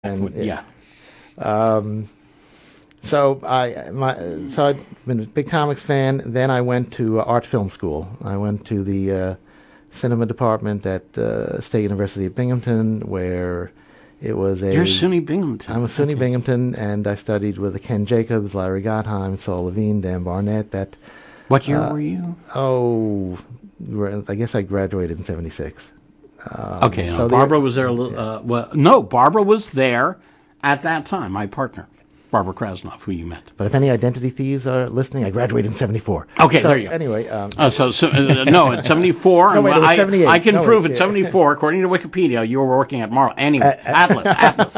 And Yeah. so I've been a big comics fan. Then I went to art film school. I went to the cinema department at State University of Binghamton, where it was a... You're SUNY Binghamton. I'm a SUNY Binghamton, and I studied with Ken Jacobs, Larry Gottheim, Saul Levine, Dan Barnett. What year were you? I guess I graduated in 76. Okay, so Barbara was there. Barbara was there at that time. My partner, Barbara Krasnoff, who you met. But if any Identity Thieves are listening, I graduated in 74. Okay, so, there you go. Anyway, no, it's 74. No, wait, it was 78. I can No, prove wait, it's 74. According to Wikipedia, you were working at Marvel. Anyway, Atlas.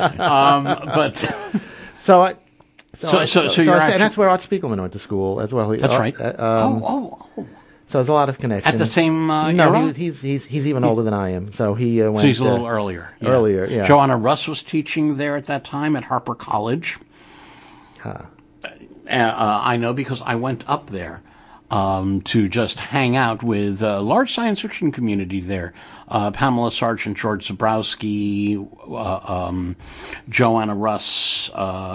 So you're and that's where Art Spiegelman went to school as well. That's right. So there's a lot of connections. At the same no, era? he's even older than I am. So he went. So he's a little earlier. Yeah. Earlier, yeah. Joanna Russ was teaching there at that time at Harper College. I know because I went up there to just hang out with a large science fiction community there. Pamela Sargent, George Zabrowski, Joanna Russ,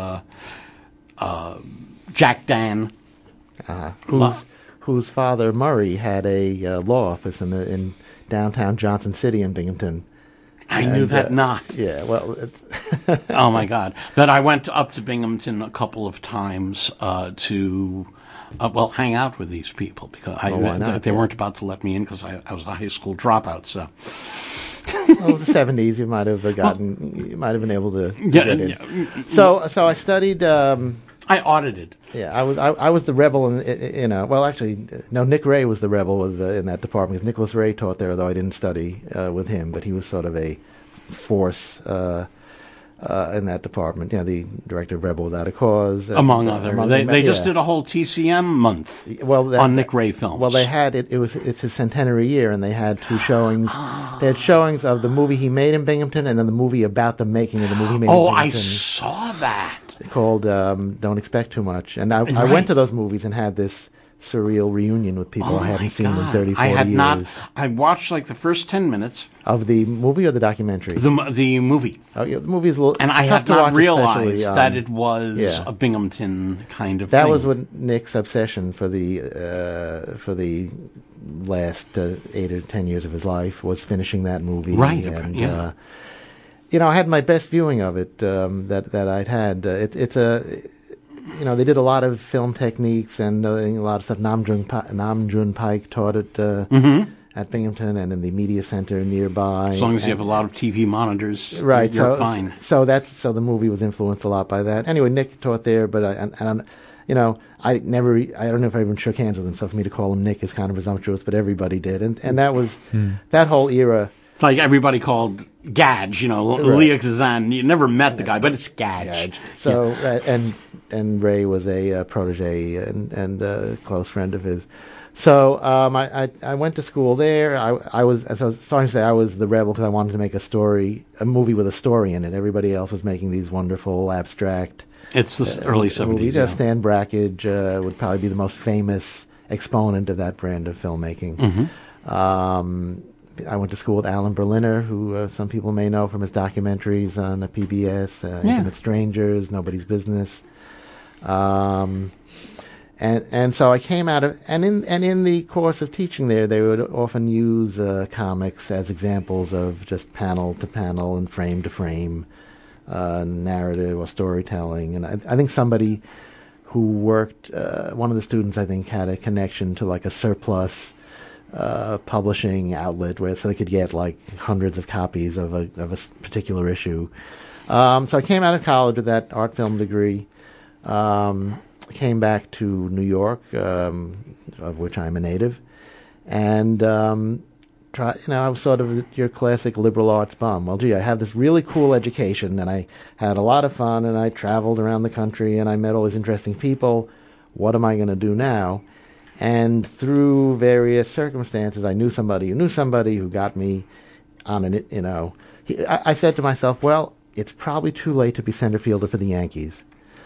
Jack Dan. Whose father Murray had a law office in downtown Johnson City in Binghamton. I knew that not. Yeah, well, oh my God! But I went up to Binghamton a couple of times to hang out with these people because they weren't about to let me in because I was a high school dropout. So. Well, it was the 70s. You might have you might have been able to get in. Yeah. So I studied. I audited. Yeah, I was the rebel Nick Ray was the rebel in that department. Nicholas Ray taught there, though I didn't study with him, but he was sort of a force in that department. The director of Rebel Without a Cause, among other. They just did a whole TCM month on Nick Ray films. Well, they had it's his centenary year, and they had two showings. They had showings of the movie he made in Binghamton, and then the movie about the making of the movie he made in Binghamton. I saw that. Called Don't Expect Too Much. And I went to those movies and had this surreal reunion with people I hadn't seen in 30, 40 years. Not. I watched like the first 10 minutes. Of the movie or the documentary? The movie. Oh, yeah, the movie is a little and I tough had to not watch, realized that it was a Binghamton kind of that thing. Was what Nick's obsession for the last 8 or 10 years of his life was finishing that movie. Right, and, I had my best viewing of it that I'd had. It's they did a lot of film techniques and a lot of stuff. Nam June Paik taught it at Binghamton and in the media center nearby. As long as you have a lot of TV monitors, right? You're fine. So the movie was influenced a lot by that. Anyway, Nick taught there, but I don't know if I even shook hands with him. So for me to call him Nick is kind of presumptuous, but everybody did, and that was that whole era. It's like everybody called Gadge, Leah Kazan. You never met the guy, but it's Gadge. So, and Ray was a protege and a close friend of his. So I went to school there. I was starting to say I was the rebel because I wanted to make a movie with a story in it. Everybody else was making these wonderful abstract. It's the early 70s. Movies. Stan Brakhage would probably be the most famous exponent of that brand of filmmaking. Mm-hmm. I went to school with Alan Berliner, who some people may know from his documentaries on the PBS, Intimate Strangers, Nobody's Business. And so I came out of in the course of teaching there, they would often use comics as examples of just panel to panel and frame to frame narrative or storytelling. And I think somebody who worked, one of the students I think had a connection to like a surplus publishing outlet so they could get like hundreds of copies of a particular issue. So I came out of college with that art film degree. Came back to New York, of which I'm a native, and I was sort of your classic liberal arts bum. Well, gee, I have this really cool education, and I had a lot of fun, and I traveled around the country, and I met all these interesting people. What am I going to do now? And through various circumstances, I knew somebody who got me on an, I said to myself, well, it's probably too late to be center fielder for the Yankees.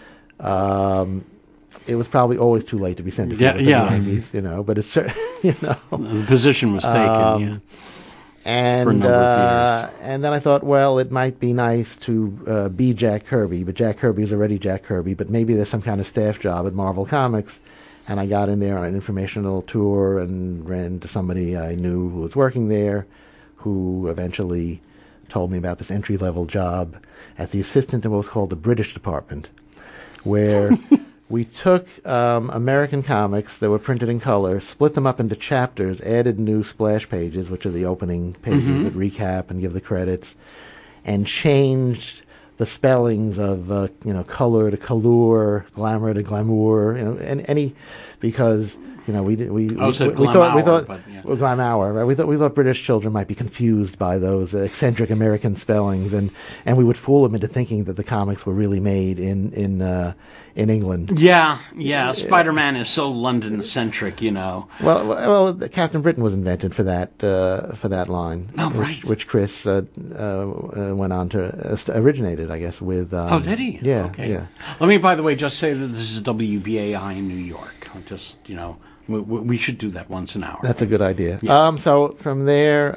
It was probably always too late to be center fielder for the Yankees, but it's, The position was taken, And, for a number of years. And then I thought, well, it might be nice to be Jack Kirby, but Jack Kirby is already Jack Kirby, but maybe there's some kind of staff job at Marvel Comics. And I got in there on an informational tour and ran into somebody I knew who was working there, who eventually told me about this entry-level job as the assistant in what was called the British department, where we took American comics that were printed in color, split them up into chapters, added new splash pages, which are the opening pages that recap and give the credits, and changed the spellings of color to color, glamour to glamour, and any because we thought glamour, right? We thought British children might be confused by those eccentric American spellings, and we would fool them into thinking that the comics were really made in England. Yeah. Spider-Man is so London-centric, Well, Captain Britain was invented for that line. Oh, right. Which Chris went on to originated, I guess, with. Oh, did he? Yeah. Okay. Yeah. Let me, by the way, just say that this is WBAI in New York. Just we should do that once an hour. That's a good idea. Yeah. So from there,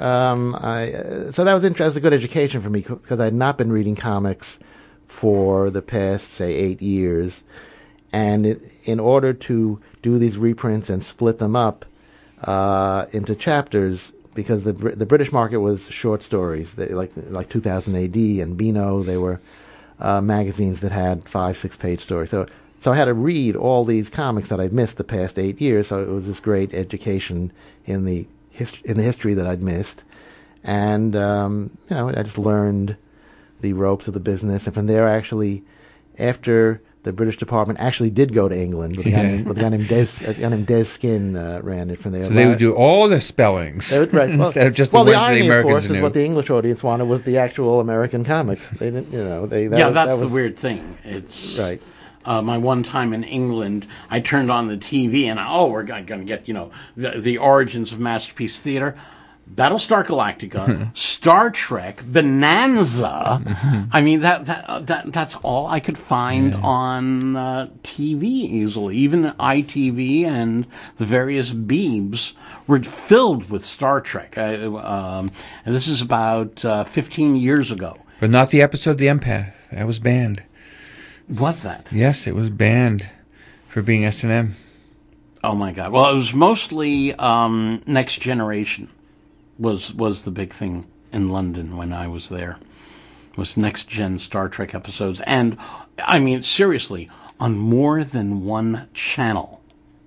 so that was interesting. That was a good education for me because I had not been reading comics for the past, say, 8 years, and in order to do these reprints and split them up into chapters, because the British market was short stories, like 2000 AD and Beano, they were magazines that had 5-6 page stories. So I had to read all these comics that I'd missed the past 8 years. So it was this great education in the history that I'd missed, and I just learned the ropes of the business. And from there, actually, after the British department actually did go to England, with a guy named Des Skin ran it from there. So they would do all the spellings right. instead of just the ones the irony, the Americans of course, knew. is what the English audience wanted was the actual American comics. They didn't, that's the weird thing. It's right. My one time in England, I turned on the TV and we're going to get the origins of Masterpiece Theater, Battlestar Galactica, Star Trek, Bonanza. I mean that's all I could find on TV easily. Even ITV and the various Beebs were filled with Star Trek. And this is about 15 years ago. But not the episode The Empath. That was banned. What's that? Yes, it was banned for being S&M. Oh my God! Well, it was mostly Next Generation was the big thing in London when I was there. It was Next Gen Star Trek episodes, and I mean seriously, on more than one channel.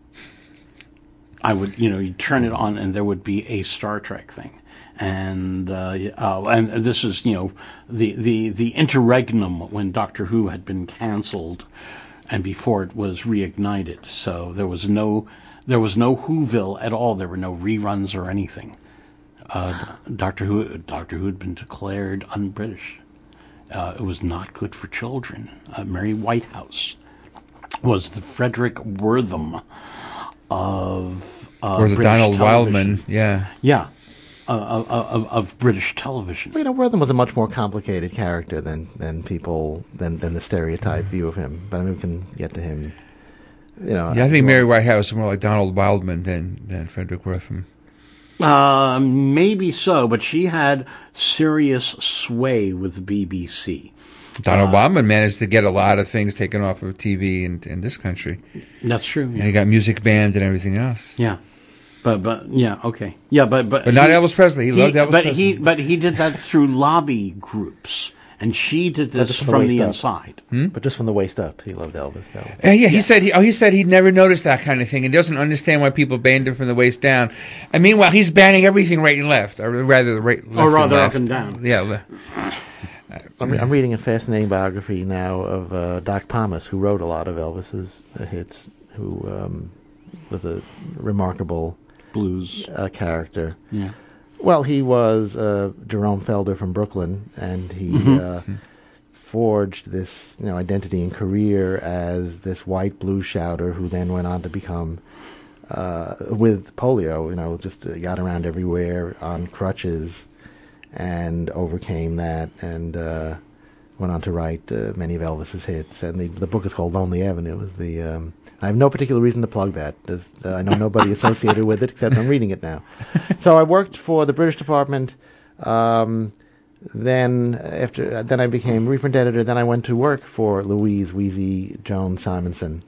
I would, you'd turn it on, and there would be a Star Trek thing. And this is the interregnum when Doctor Who had been canceled, and before it was reignited. So there was no Whoville at all. There were no reruns or anything. Doctor Who had been declared un-British. It was not good for children. Mary Whitehouse was the Frederick Wortham of or the British Donald television. Wildman, yeah. Of British television. Well, Wortham was a much more complicated character than the stereotype view of him. But I mean, we can get to him. I think Mary Whitehouse is more like Donald Wildman than Frederick Wortham. Maybe so, but she had serious sway with the BBC. Donald Wildman managed to get a lot of things taken off of TV in this country. That's true. Yeah. And he got music banned and everything else. Yeah. But yeah, okay. Yeah, but not Elvis Presley. He loved Elvis Presley. But he did that through lobby groups, and she did this from the inside. But just from the waist up, he loved Elvis. He said he'd never noticed that kind of thing, and doesn't understand why people banned him from the waist down. And meanwhile, he's banning everything right and left, or rather, up and down. Yeah. I'm reading a fascinating biography now of Doc Pomus, who wrote a lot of Elvis's hits, who was a remarkable blues character. Yeah. Well, he was Jerome Felder from Brooklyn, and he forged this identity and career as this white blues shouter who then went on to become, with polio, just got around everywhere on crutches and overcame that and went on to write many of Elvis's hits. And the book is called Lonely Avenue. I have no particular reason to plug that. I know nobody associated with it, except I'm reading it now. So I worked for the British department Then I became reprint editor. Then I went to work for Louise Wheezy Jones Simonson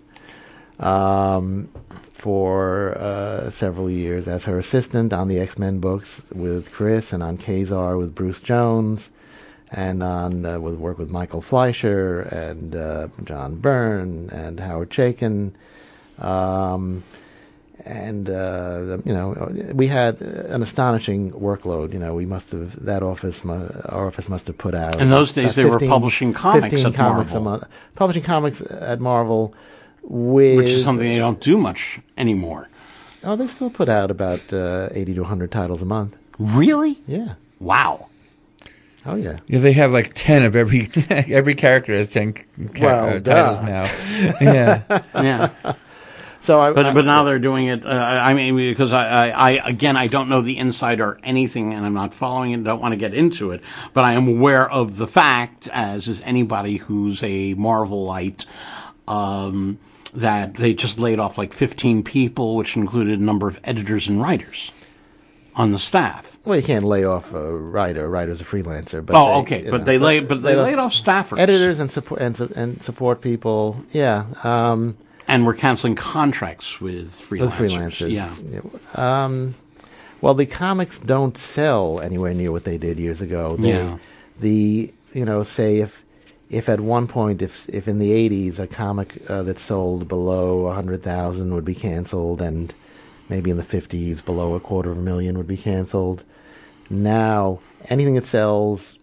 for several years as her assistant on the X-Men books with Chris, and on Kazar with Bruce Jones, and on with work with Michael Fleischer and John Byrne and Howard Chaykin. We had an astonishing workload. Our office must have put out. In those days, they were publishing comics at comics Marvel. a month. Publishing comics at Marvel, which is something they don't do much anymore. Oh, they still put out about 80 to 100 titles a month. Really? Yeah. Wow. Oh yeah. Yeah, they have like 10 of every character has 10 titles now. Yeah. Yeah. So but now they're doing it. Because I don't know the inside or anything, and I'm not following it. Don't want to get into it, but I am aware of the fact, as is anybody who's a Marvelite, that they just laid off like 15 people, which included a number of editors and writers on the staff. Well, you can't lay off a writer. A writer's a freelancer. But they laid off staffers, editors, and support people. Yeah. And we're canceling contracts with freelancers. Yeah. Well, the comics don't sell anywhere near what they did years ago. Say if at one point, if in the 80s a comic that sold below 100,000 would be canceled, and maybe in the 50s below 250,000 would be canceled. Now, anything that sells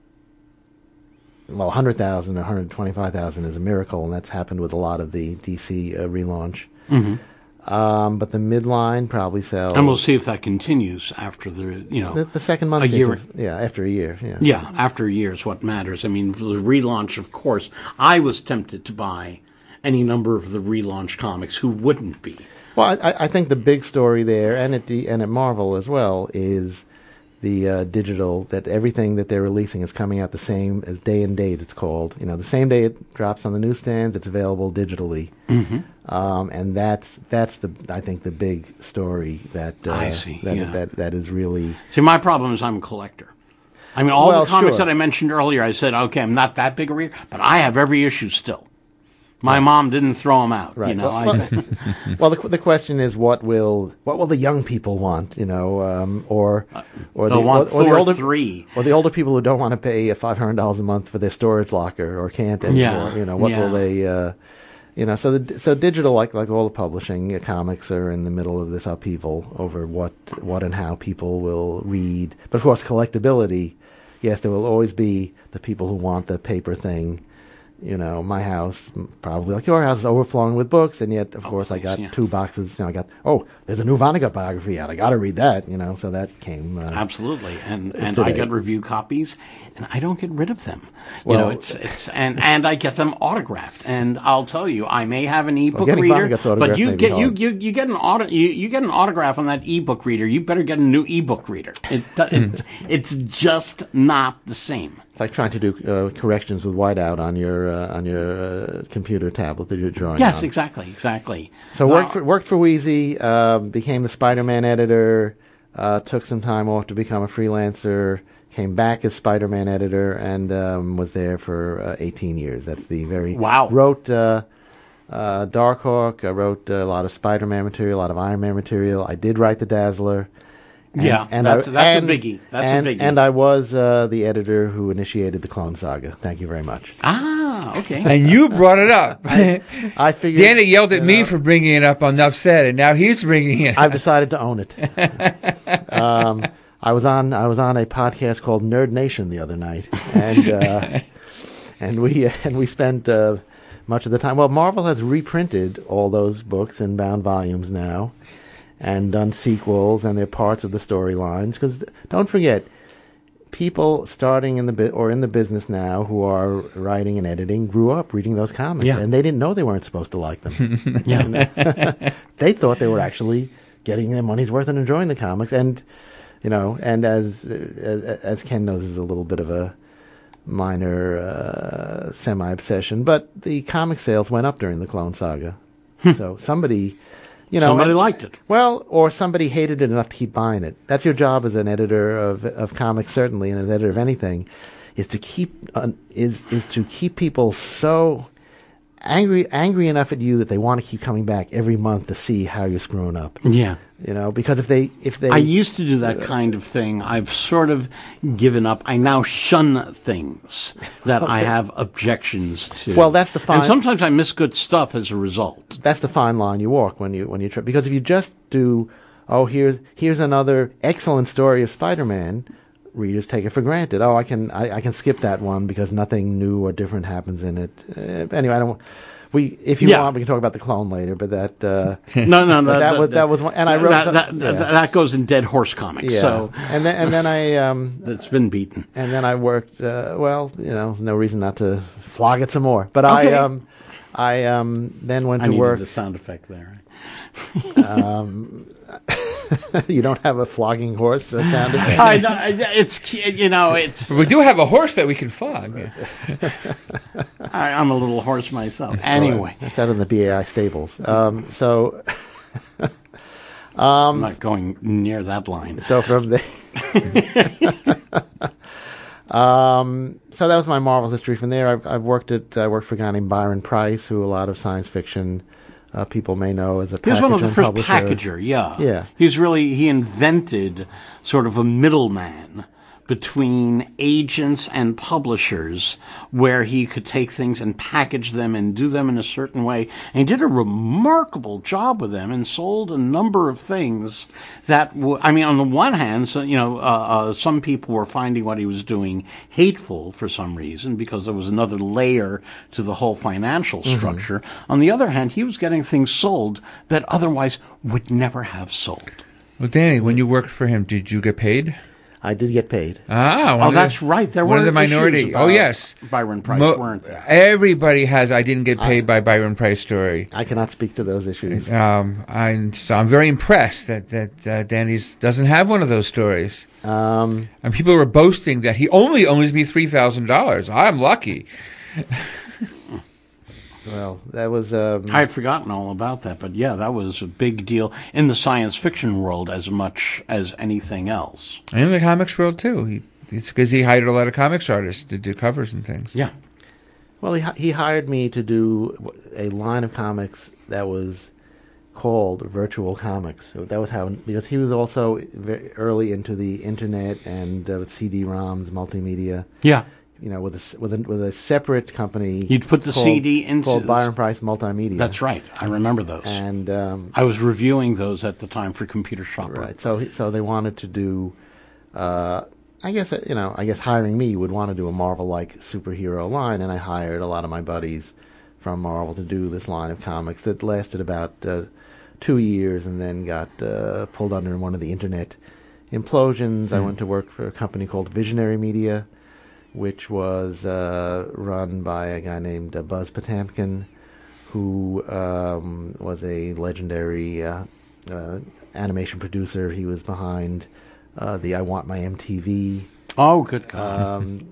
100,000 or 125,000 is a miracle, and that's happened with a lot of the DC relaunch. Mm-hmm. But the midline probably sells. And we'll see if that continues after the second month. After a year. Yeah, after a year is what matters. I mean, for the relaunch, of course, I was tempted to buy any number of the relaunch comics. Who wouldn't be? Well, I think the big story there, and at Marvel as well, is the digital, that everything that they're releasing is coming out the same as day and date, it's called. The same day it drops on the newsstands, it's available digitally. Mm-hmm. And that's I think the big story that I see. That is really. See, my problem is I'm a collector. I mean, all the comics that I mentioned earlier, I said, okay, I'm not that big a reader, but I have every issue still. My mom didn't throw them out. Right. Well, the question is, what will the young people want? Or they'll want Thor 3, or the older people who don't want to pay $500 a month for their storage locker or can't anymore. Yeah. What will they? So digital, like all the publishing, comics are in the middle of this upheaval over what and how people will read. But of course, collectability. Yes, there will always be the people who want the paper thing. My house, probably like your house, is overflowing with books, and yet, of course, I got 2 boxes. There's a new Vonnegut biography out. I got to read that. So that came absolutely, and today. I get review copies, and I don't get rid of them. And I get them autographed. And I'll tell you, I may have an ebook reader, but you get an autograph on that ebook reader. You better get a new ebook reader. It's just not the same. It's like trying to do corrections with whiteout on your computer tablet that you're drawing. Yes, on. exactly. So worked for Wheezy, became the Spider-Man editor, took some time off to become a freelancer, came back as Spider-Man editor, and was there for 18 years. That's the very wow. Wrote Darkhawk. I wrote a lot of Spider-Man material, a lot of Iron Man material. I did write the Dazzler. That's a biggie. And I was the editor who initiated the Clone Saga. Thank you very much. Ah, okay. And you brought it up. I figured. Danny yelled at me for bringing it up on Nuff Said, and now he's bringing it. I've decided to own it. I was on a podcast called Nerd Nation the other night, and we spent much of the time. Well, Marvel has reprinted all those books in bound volumes now, and done sequels, and they're parts of the storylines. Because don't forget, people starting in the business now who are writing and editing grew up reading those comics, and they didn't know they weren't supposed to like them. They thought they were actually getting their money's worth and enjoying the comics. And and as Ken knows, is a little bit of a minor semi-obsession, but the comic sales went up during the Clone Saga. So somebody. somebody liked it. Well, or somebody hated it enough to keep buying it. That's your job as an editor of comics, certainly, and as an editor of anything, is to keep people so angry enough at you that they want to keep coming back every month to see how you're screwing up. Yeah. Because if they I used to do that kind of thing. I've sort of given up. I now shun things that I have objections to. Well, that's the fine. And sometimes I miss good stuff as a result. That's the fine line you walk when you try. Because if you just do, here's another excellent story of Spider-Man, readers take it for granted. I can skip that one because nothing new or different happens in it. Anyway, I don't. If you want, we can talk about the clone later. But that that was one, and I wrote that goes in Dead Horse Comics. Yeah. So and then I that's been beaten. And then I worked. No reason not to flog it some more. But okay. I then went to work. The sound effect there. You don't have a flogging horse sound effect? It's we do have a horse that we can flog. I'm a little horse myself. Anyway. That's out in the BAI stables. I'm not going near that line. So from the... so that was my Marvel history. From there, I worked for a guy named Byron Price, who a lot of science fiction people may know as a packager. He was one of the first publisher. packager, yeah. Yeah. He invented sort of a middleman between agents and publishers where he could take things and package them and do them in a certain way. And he did a remarkable job with them and sold a number of things that, on the one hand, some people were finding what he was doing hateful for some reason because there was another layer to the whole financial structure. Mm-hmm. On the other hand, he was getting things sold that otherwise would never have sold. Well, Danny, when you worked for him, did you get paid? I did get paid. That's right. There were the minority. Oh, yes. Byron Price, weren't there? Everybody has I didn't get paid by Byron Price story. I cannot speak to those issues. So I'm very impressed that Danny's doesn't have one of those stories. And people were boasting that he only owes me $3,000. I'm lucky. Well, that was... I had forgotten all about that, but yeah, that was a big deal in the science fiction world as much as anything else. And in the comics world, too. It's because he hired a lot of comics artists to do covers and things. Yeah. Well, he hired me to do a line of comics that was called Virtual Comics. So that was how... Because he was also very early into the Internet and CD-ROMs, multimedia. Yeah. With a separate company. You'd put the CD into... Called Byron Price Multimedia. That's right. I remember those. And I was reviewing those at the time for Computer Shopper. Right. So they wanted to do... I guess hiring me would want to do a Marvel-like superhero line, and I hired a lot of my buddies from Marvel to do this line of comics that lasted about 2 years and then got pulled under one of the Internet implosions. I went to work for a company called Visionary Media, which was run by a guy named Buzz Potamkin, who was a legendary animation producer. He was behind the I Want My MTV. Oh, good God.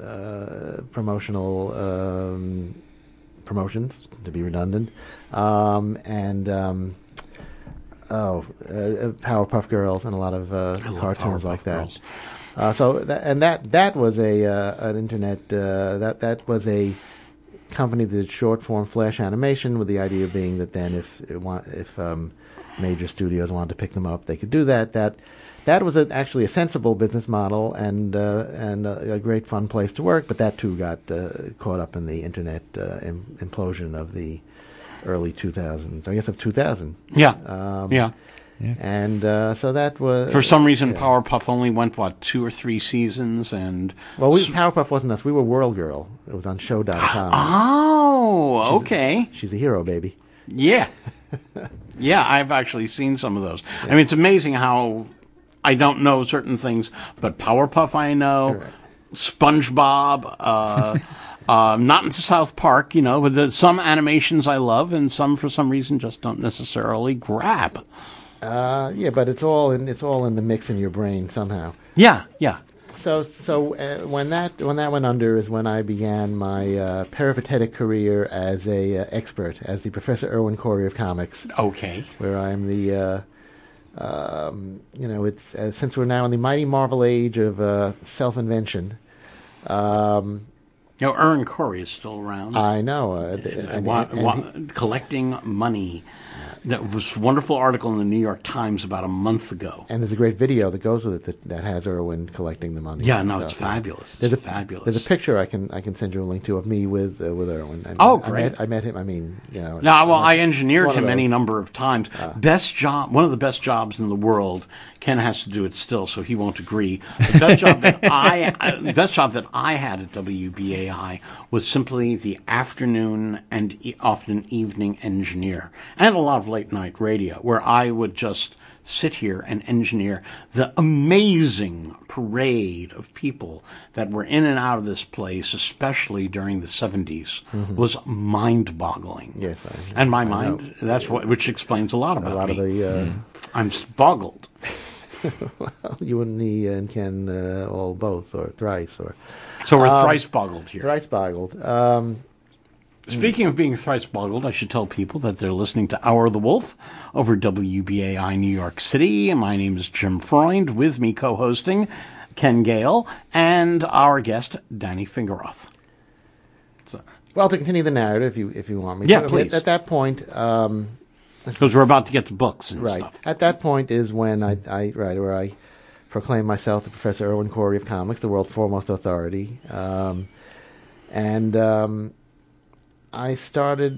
Promotions, to be redundant. Powerpuff Girls and a lot of cartoons like that. Girls. That was an internet that was a company that did short form flash animation, with the idea being that then if major studios wanted to pick them up, they could do that. That was actually a sensible business model and a great fun place to work. But that too got caught up in the internet implosion of the early 2000s. I guess of 2000. Yeah. Yeah. And so that was... For some reason, Powerpuff only went, 2 or 3 seasons? Powerpuff wasn't us. We were World Girl. It was on show.com. Oh, okay. She's a hero, baby. Yeah. Yeah, I've actually seen some of those. Yeah. I mean, it's amazing how I don't know certain things, but Powerpuff I know, right. SpongeBob, not into South Park, but some animations I love and some, for some reason, just don't necessarily grab. But it's all in the mix in your brain somehow. Yeah, yeah. when that went under is when I began my peripatetic career as a expert, as the Professor Irwin Corey of comics. Okay. Where I'm the, it's since we're now in the mighty Marvel age of self-invention. Irwin Corey is still around. I know. Collecting money. That was a wonderful article in the New York Times about a month ago. And there's a great video that goes with it that has Irwin collecting the money. Yeah, no, it's fabulous. It's fabulous. There's a picture I can send you a link to of me with Irwin. Great. I met him. I mean, I engineered him any number of times. One of the best jobs in the world. Ken has to do it still, so he won't agree. The best job that I had at WBAI was simply the afternoon and often evening engineer, and a lot of late night radio, where I would just sit here and engineer the amazing parade of people that were in and out of this place, especially during the 70s, was mind-boggling. Yes, and my mind, that's which explains a lot about me. A lot of the... I'm boggled. Well, you and me and Ken all both, or thrice. So we're thrice boggled here. Thrice boggled. Speaking of being thrice boggled, I should tell people that they're listening to Hour of the Wolf over WBAI New York City. My name is Jim Freund. With me co-hosting Ken Gale and our guest, Danny Fingeroth. Well, to continue the narrative, if you want me. Yeah, please. At that point... because we're about to get to books and stuff. At that point is when where I proclaim myself the Professor Irwin Corey of comics, the world's foremost authority. I started.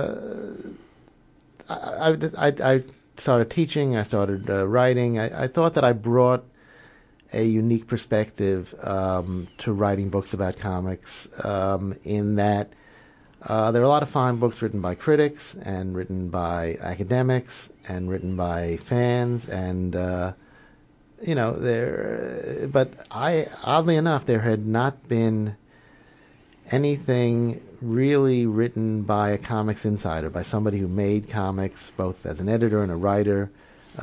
I started teaching. I started writing. I thought that I brought a unique perspective to writing books about comics. In that. There are a lot of fine books written by critics and written by academics and written by fans, and but oddly enough, there had not been anything really written by a comics insider, by somebody who made comics both as an editor and a writer,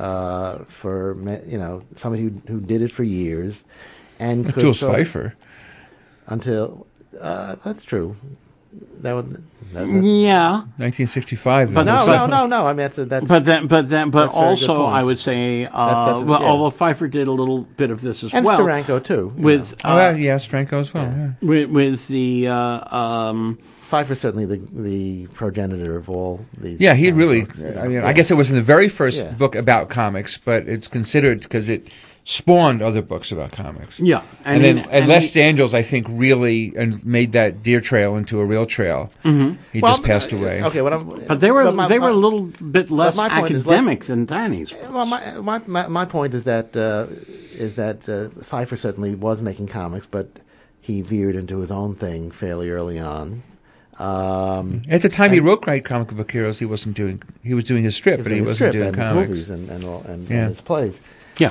somebody who did it for years, and Jules Pfeiffer. Until that's true. That 1965. But no. I mean, that's. But also, I would say, although Pfeiffer did a little bit of this as and well, and Steranko too. Steranko as well. Yeah. With the Pfeiffer's certainly the progenitor of all these. Yeah, he really. Books. I guess it was in the very first book about comics, but it's considered because it spawned other books about comics. Yeah, and Les Daniels, I think, really made that deer trail into a real trail. Mm-hmm. He just passed away. Okay, but they were a little bit less academic than Danny's. Well, my point is that Pfeiffer certainly was making comics, but he veered into his own thing fairly early on. At the time he wrote comic book heroes, he was doing his strip, but he wasn't doing comics. His movies and his plays. Yeah,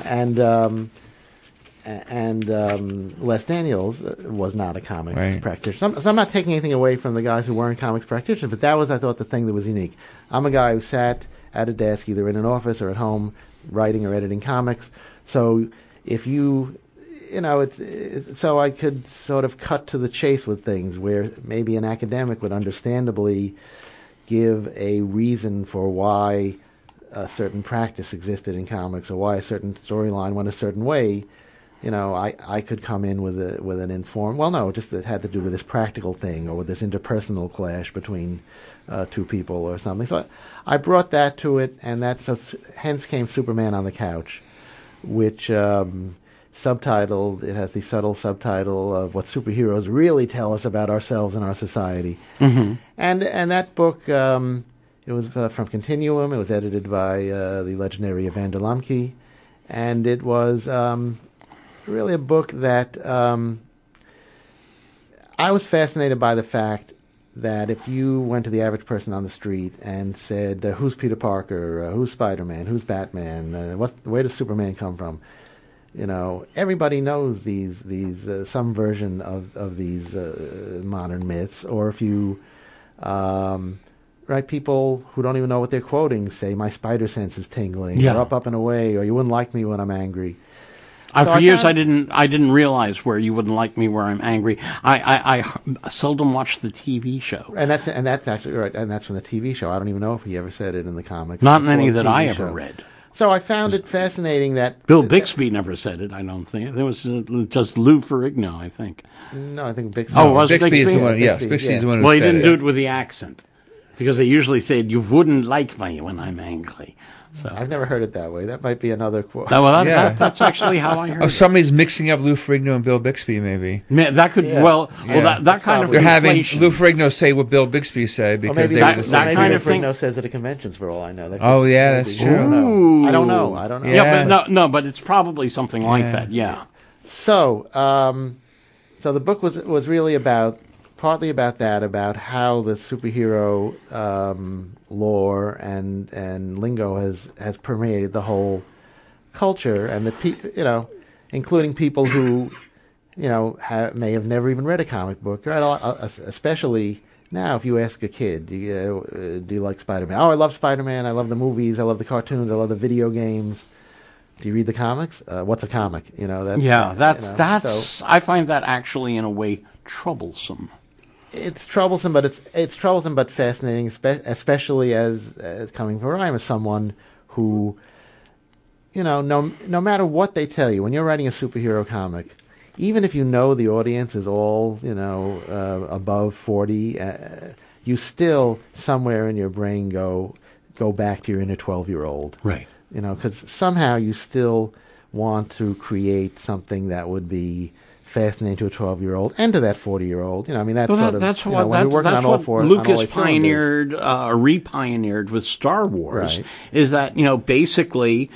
and Les Daniels was not a comics practitioner. So I'm not taking anything away from the guys who weren't comics practitioners, but that was, I thought, the thing that was unique. I'm a guy who sat at a desk, either in an office or at home, writing or editing comics. So if so I could sort of cut to the chase with things where maybe an academic would understandably give a reason for why a certain practice existed in comics or why a certain storyline went a certain way. I could come in with an informed. Well, no, just it had to do with this practical thing or with this interpersonal clash between two people or something. So I brought that to it, and hence came Superman on the Couch, which subtitled. It has the subtle subtitle of what superheroes really tell us about ourselves and our society. Mm-hmm. And that book. It was from Continuum. It was edited by the legendary Evander Lamke, and it was really a book that I was fascinated by the fact that if you went to the average person on the street and said, "Who's Peter Parker? Who's Spider-Man? Who's Batman? Where does Superman come from?" Everybody knows these some version of these modern myths. Or if you people who don't even know what they're quoting say, "My spider sense is tingling," or up and away, or "You wouldn't like me when I'm angry." For years, I didn't realize where you wouldn't like me, where I'm angry. I seldom watch the TV show, and that's actually right, and that's from the TV show. I don't even know if he ever said it in the comics. Not in any that I ever read. So I found it fascinating that Bill Bixby never said it. I don't think it was just Lou Ferrigno. I think. No, I think Bixby. Oh, was Bixby is the one? Yes, Bixby is the one. Well, he didn't do it with the accent because they usually said, "You wouldn't like me when I'm angry." So I've never heard it that way. That might be another quote. Well, that's actually how I heard it. Somebody's mixing up Lou Ferrigno and Bill Bixby, maybe. That could that kind of they're having Lou Ferrigno say what Bill Bixby said because they were the same. Maybe kind of thing. Ferrigno says it at conventions for all I know. That's true. I don't know. Yeah, but it's probably something like that. Yeah. So, so the book was really partly about that, about how the superhero lore and lingo has permeated the whole culture, and including people who may have never even read a comic book, right? Especially now, if you ask a kid, do you like Spider-Man? Oh, I love Spider-Man. I love the movies. I love the cartoons. I love the video games. Do you read the comics? What's a comic? That's. I find that actually in a way troublesome. It's troublesome, but fascinating, especially as coming from I'm someone who, no matter what they tell you, when you're writing a superhero comic, even if you know the audience is all above 40, you still somewhere in your brain go back to your inner 12-year-old, right? Because somehow you still want to create something that would be fascinating to a 12-year-old and to that 40-year-old. That's what Lucas pioneered, re-pioneered with Star Wars, right. Is that, basically,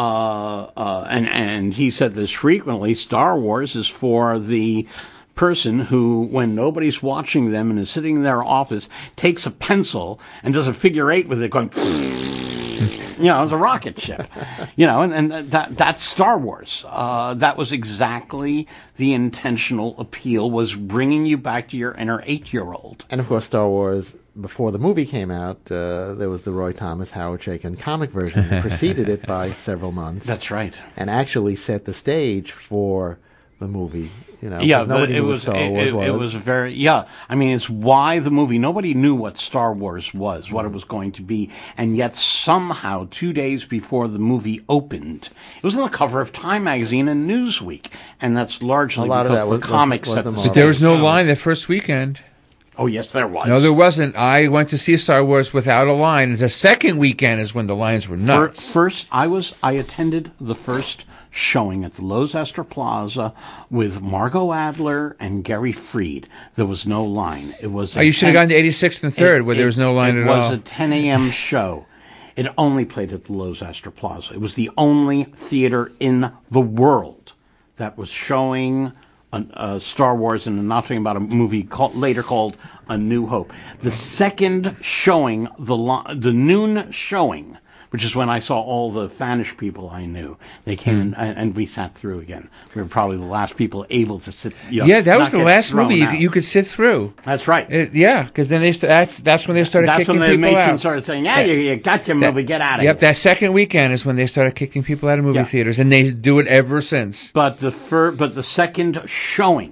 and he said this frequently, Star Wars is for the person who, when nobody's watching them and is sitting in their office, takes a pencil and does a figure eight with it going... it's a rocket ship, and that's Star Wars. That was exactly the intentional appeal, was bringing you back to your inner 8-year-old. And of course, Star Wars, before the movie came out, there was the Roy Thomas, Howard Chaykin comic version that preceded it by several months. That's right. And actually set the stage for the movie. It was very, I mean, it's why the movie, nobody knew what Star Wars was, what it was going to be, and yet somehow 2 days before the movie opened, it was on the cover of Time magazine and Newsweek, and that's largely because the comics set the stage. But there was no line the first weekend. Oh, yes, there was. No, there wasn't. I went to see Star Wars without a line. The second weekend is when the lines were nuts. First, I attended the first showing at the Loews Astor Plaza with Margot Adler and Gary Freed. There was no line. It was. You should have gone to 86th and 3rd where there was no line at all. It was a 10 a.m. show. It only played at the Loews Astor Plaza. It was the only theater in the world that was showing Star Wars, and I'm not talking about a movie later called A New Hope. The second showing, the noon showing, which is when I saw all the Fanish people I knew. They came and we sat through again. We were probably the last people able to sit. That was the last movie you could sit through. That's right. Because then that's when they started kicking people out. That's when the matron started saying, you got your movie, get out of here. Yep, that second weekend is when they started kicking people out of movie theaters, and they do it ever since. But the second showing,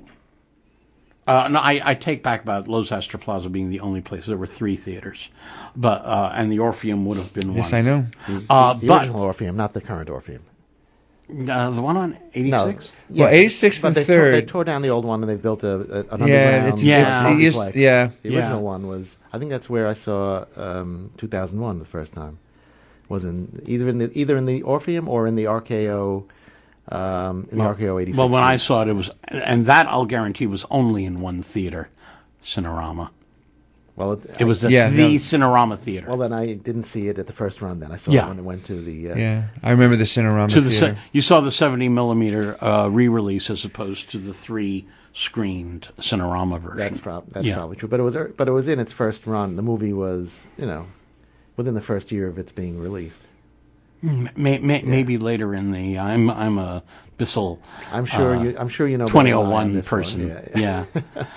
I take back about Loews Astor Plaza being the only place. There were 3 theaters, but and the Orpheum would have been one. Yes, I know. The original Orpheum, not the current Orpheum. The one on 86th? No. Well, 86th and 3rd. They tore down the old one and they built an underground complex. The original one was, I think that's where I saw 2001 the first time. Was either in the Orpheum or in the RKO. The RKO 86. Well, when I saw it, it was, and that I'll guarantee was only in one theater, Cinerama. Well, it was at the Cinerama Theater. Well, then I didn't see it at the first run. Then I saw it when it went to the. I remember the Cinerama Theater. You saw the 70mm re-release as opposed to the 3-screened Cinerama version. That's probably true. But it was in its first run. The movie was within the first year of its being released. Maybe later in the I'm a Bissell. I'm sure you know 2001 person.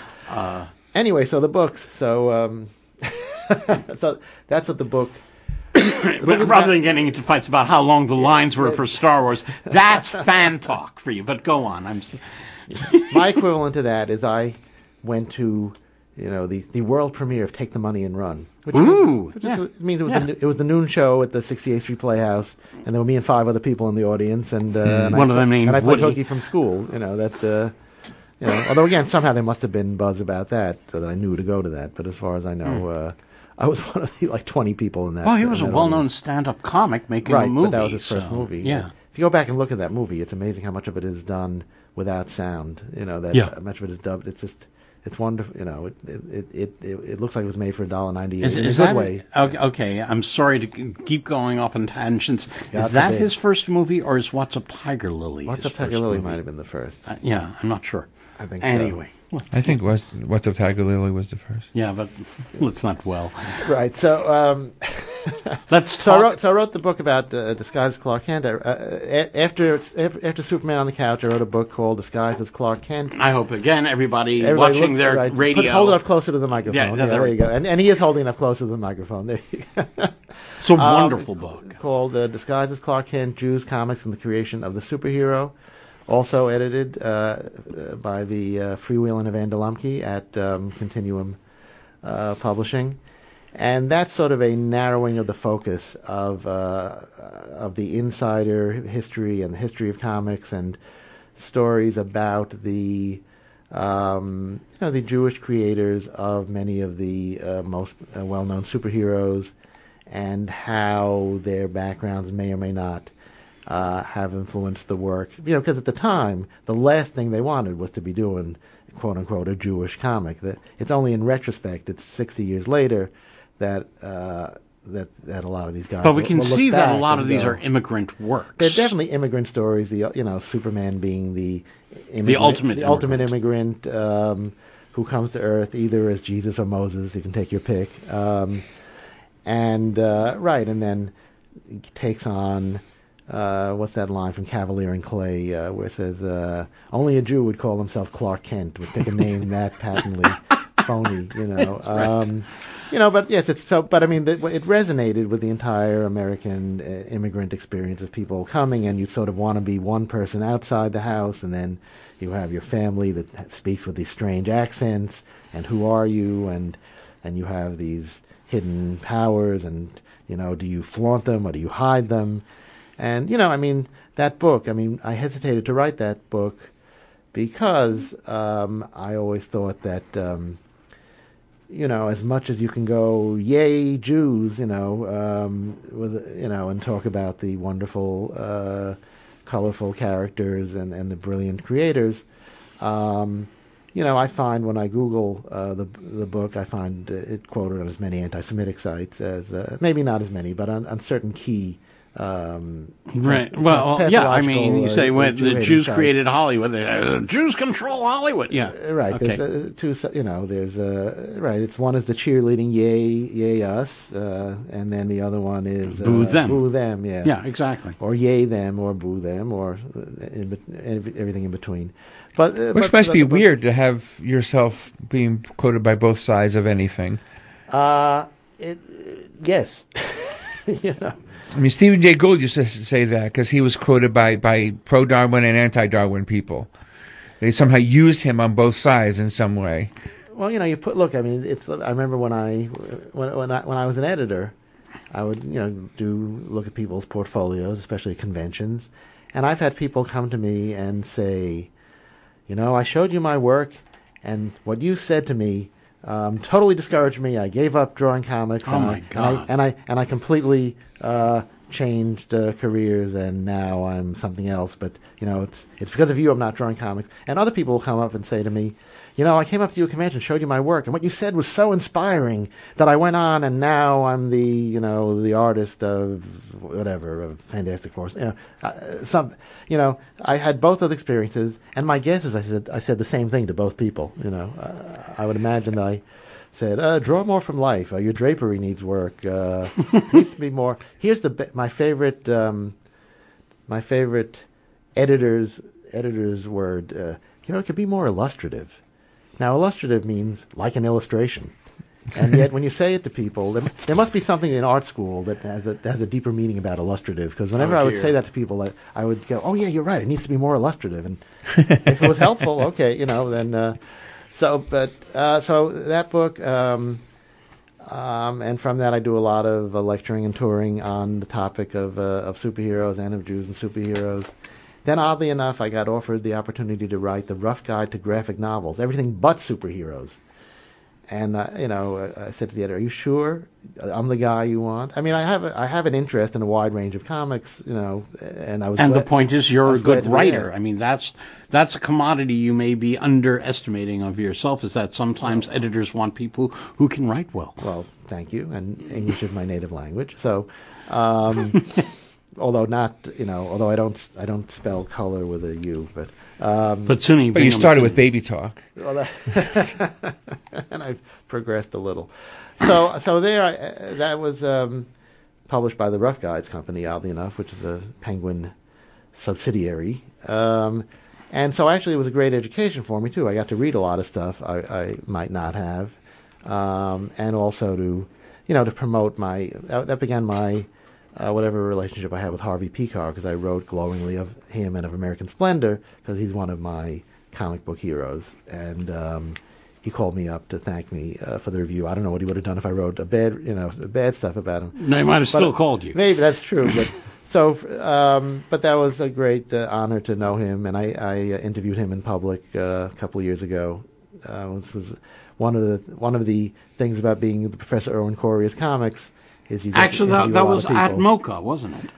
Anyway, so the books. So so that's what the book Rather than getting into fights about how long the lines were for Star Wars, that's fan talk for you. But go on. My equivalent to that is I went to, the world premiere of Take the Money and Run. Which means it was the noon show at the 68th Street Playhouse, and there were me and 5 other people in the audience, and one of them named I played Woody. hooky from school. Although again, somehow there must have been buzz about that, so that I knew to go to that. But as far as I know, I was one of the 20 people in that. Well, he was a well-known stand-up comic making a movie. But that was his first movie. Yeah. If you go back and look at that movie, it's amazing how much of it is done without sound. Much of it is dubbed. It's just, it's wonderful. It looks like it was made for $1.98 in a good way. Okay, I'm sorry to keep going off on tangents. Is that his first movie, or is What's Up Tiger Lily? What's Up Tiger Lily might have been the first. Yeah, I'm not sure. I think anyway. So. I think What's Up Tiger Lily was the first. Yeah, but let's not dwell. Right. So let's talk. So I wrote the book about Disguised as Clark Kent. After Superman on the Couch, I wrote a book called Disguised as Clark Kent. I hope again everybody watching their radio hold it up closer to the microphone. Yeah, there you go. And he is holding it up closer to the microphone. There you go. It's a wonderful book called Disguised as Clark Kent: Jews, Comics, and the Creation of the Superhero. Also edited by the freewheeling Evander Lemke at Continuum Publishing, and that's sort of a narrowing of the focus of the insider history and the history of comics and stories about the the Jewish creators of many of the most well-known superheroes and how their backgrounds may or may not have influenced the work. Because at the time, the last thing they wanted was to be doing, quote unquote, a Jewish comic. It's only in retrospect, it's 60 years later, that that a lot of these guys. But we can see that a lot of these are immigrant works. They're definitely immigrant stories. Superman being the ultimate immigrant who comes to Earth either as Jesus or Moses. You can take your pick. And then takes on. What's that line from Cavalier and Clay where it says, only a Jew would call himself Clark Kent, would pick a name that patently phony, Right. But yes, it resonated with the entire American immigrant experience of people coming, and you sort of want to be one person outside the house, and then you have your family that speaks with these strange accents, and who are you, and you have these hidden powers, and, do you flaunt them or do you hide them? And, that book, I hesitated to write that book because I always thought that, as much as you can go, yay, Jews, and talk about the wonderful, colorful characters and the brilliant creators, I find when I Google the book, I find it quoted on as many anti-Semitic sites as, maybe not as many, but on certain key right. Well, yeah. You say when the Jews created Hollywood, Jews control Hollywood. Yeah. Right. Okay. There's right. It's one is the cheerleading, yay us, and then the other one is boo them. Boo them. Yeah. Yeah. Exactly. Or yay them, or boo them, or everything in between. Which must be weird to have yourself being quoted by both sides of anything. Yes. Stephen Jay Gould used to say that because he was quoted by pro-Darwin and anti-Darwin people. They somehow used him on both sides in some way. Well, I remember when I was an editor, I would look at people's portfolios, especially at conventions, and I've had people come to me and say, I showed you my work, and what you said to me totally discouraged me. I gave up drawing comics. Oh my God! And I completely changed careers, and now I'm something else. But it's because of you I'm not drawing comics. And other people will come up and say to me, I came up to you at a convention, showed you my work, and what you said was so inspiring that I went on, and now I'm the artist of whatever, of Fantastic Four. I had both those experiences, and my guess is I said the same thing to both people. I would imagine that I said, draw more from life. Your drapery needs work. Needs to be more. Here's my favorite editor's word. It could be more illustrative. Now, illustrative means like an illustration. And yet, when you say it to people, there must be something in art school that has a deeper meaning about illustrative. Because whenever I would say that to people, I would go, "Oh yeah, you're right. It needs to be more illustrative." And if it was helpful, okay, then. So that book, and from that I do a lot of lecturing and touring on the topic of superheroes and of Jews and superheroes. Then, oddly enough, I got offered the opportunity to write the Rough Guide to Graphic Novels, everything but superheroes. And I said to the editor, "Are you sure I'm the guy you want?" I mean, I have an interest in a wide range of comics, and I was. And the point is, you're a good writer. I mean, that's a commodity you may be underestimating of yourself. Is that sometimes editors want people who can write well. Well, thank you. And English is my native language, so. Although I don't spell color with a U, but. But you started with Baby Talk. Well, and I've progressed a little. So there, that was published by the Rough Guides Company, oddly enough, which is a Penguin subsidiary. And so actually it was a great education for me, too. I got to read a lot of stuff I might not have. And also to promote that began my... whatever relationship I had with Harvey Pekar, because I wrote glowingly of him and of American Splendor, because he's one of my comic book heroes. And he called me up to thank me for the review. I don't know what he would have done if I wrote bad stuff about him. No, he might have still called you. Maybe that's true. But that was a great honor to know him, and I interviewed him in public a couple of years ago. This was one of the things about being the Professor Irwin Corey's comics. Actually, that was at MoCA, wasn't it?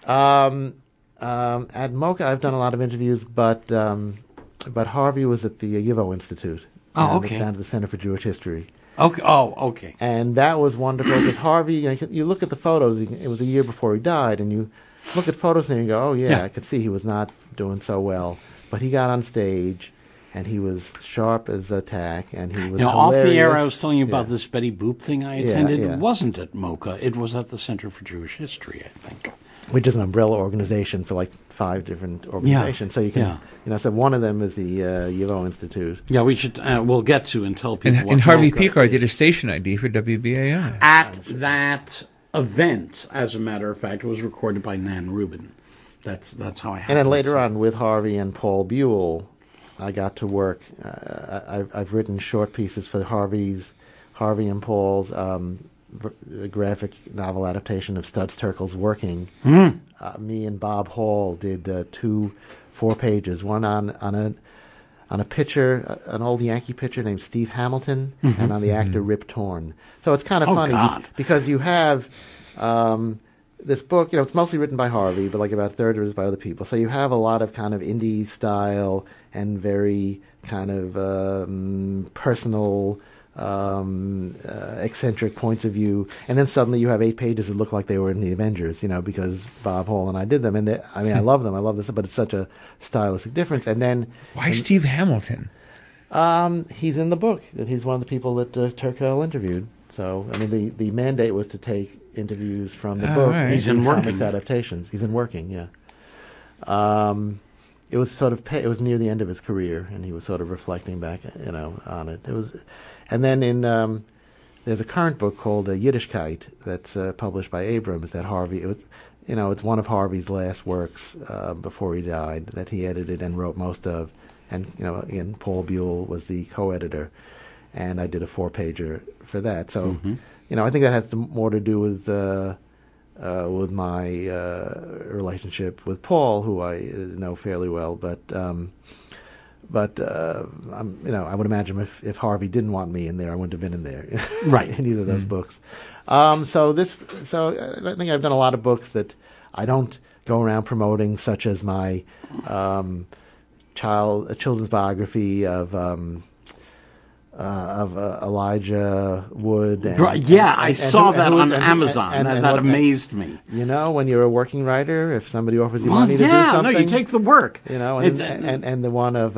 At MoCA, I've done a lot of interviews, but Harvey was at the YIVO Institute. Oh, okay. Down at the Center for Jewish History. Okay. Oh, okay. And that was wonderful because Harvey, you look at the photos. It was a year before he died, and you look at photos and you go, "Oh yeah, I could see he was not doing so well." But he got on stage. And he was sharp as a tack, and he was off the air, I was telling you about this Betty Boop thing I attended. It wasn't at MoCA. It was at the Center for Jewish History, I think. Which is an umbrella organization for like 5 different organizations. So you can, so one of them is the YIVO Institute. Yeah, we should, we'll get to and tell people And Harvey Pekar did a station ID for WBAI. At that event, as a matter of fact, it was recorded by Nan Rubin. That's how I had it. And then later on with Harvey and Paul Buell, I got to work. I've written short pieces for Harvey and Paul's graphic novel adaptation of Studs Terkel's Working. Me and Bob Hall did 2 4-pages. One on a pitcher, an old Yankee pitcher named Steve Hamilton, and on the actor Rip Torn. So it's kind of funny because you have. This book, it's mostly written by Harvey, but like about a third of it is by other people. So you have a lot of kind of indie style and very kind of personal, eccentric points of view. And then suddenly you have 8 pages that look like they were in the Avengers, because Bob Hall and I did them. And I love them. I love this, but it's such a stylistic difference. And then why Steve Hamilton? He's in the book. He's one of the people that Terkel interviewed. So, the mandate was to take interviews from the book. Right. He's in comics adaptations. He's in Working, yeah. It was it was near the end of his career, and he was sort of reflecting back, on it. It was, and then there's a current book called Yiddishkeit that's published by Abrams that Harvey. It's one of Harvey's last works before he died that he edited and wrote most of, and again Paul Buell was the co-editor. And I did a 4-pager for that. So, I think that has more to do with my relationship with Paul, who I know fairly well. But I would imagine if Harvey didn't want me in there, I wouldn't have been in there, right? In either of those books. So I think I've done a lot of books that I don't go around promoting, such as my children's biography of Elijah Wood. I saw that on Amazon. That amazed me. When you're a working writer, if somebody offers you money to do something. No, you take the work. And the one of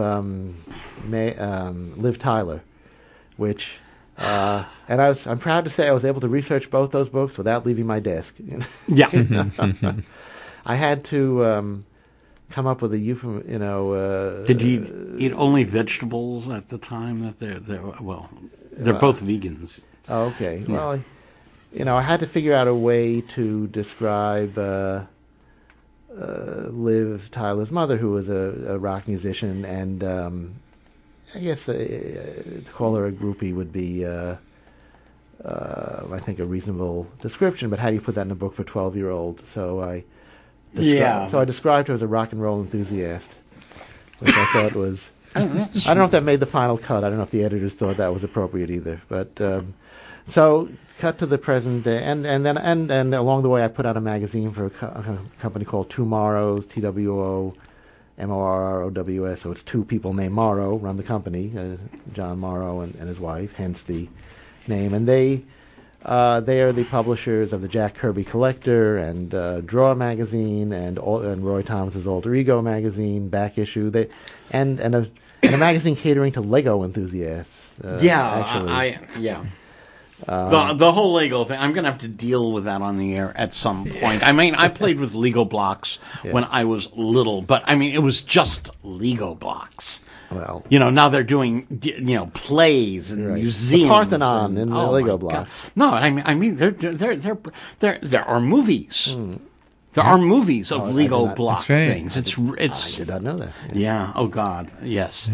Liv Tyler, which, and I'm proud to say I was able to research both those books without leaving my desk. Yeah. I had to come up with a euphemism, Did you eat only vegetables at the time that they're both vegans? Oh, okay. Yeah. Well, I had to figure out a way to describe Liv Tyler's mother, who was a rock musician, and I guess to call her a groupie would be, I think, a reasonable description. But how do you put that in a book for 12-year-olds? So I described her as a rock and roll enthusiast, which I thought was. I don't know if that made the final cut. I don't know if the editors thought that was appropriate either. But so cut to the present day, and along the way, I put out a magazine for a company called Two Morrows, TWOMORROWS. So it's two people named Morrow run the company, John Morrow and his wife, hence the name. And they are the publishers of the Jack Kirby Collector and Draw magazine and Roy Thomas's Alter Ego magazine, back issue. And a magazine catering to Lego enthusiasts. Actually. The whole Lego thing, I'm going to have to deal with that on the air at some point. I mean, I played with Lego blocks when I was little, but I mean, it was just Lego blocks. Well, now they're doing, plays and museums. The Parthenon and the Lego block. No, I mean, there are movies. There are movies of Lego block things. It's. I did not know that. Yeah. Oh God. Yes.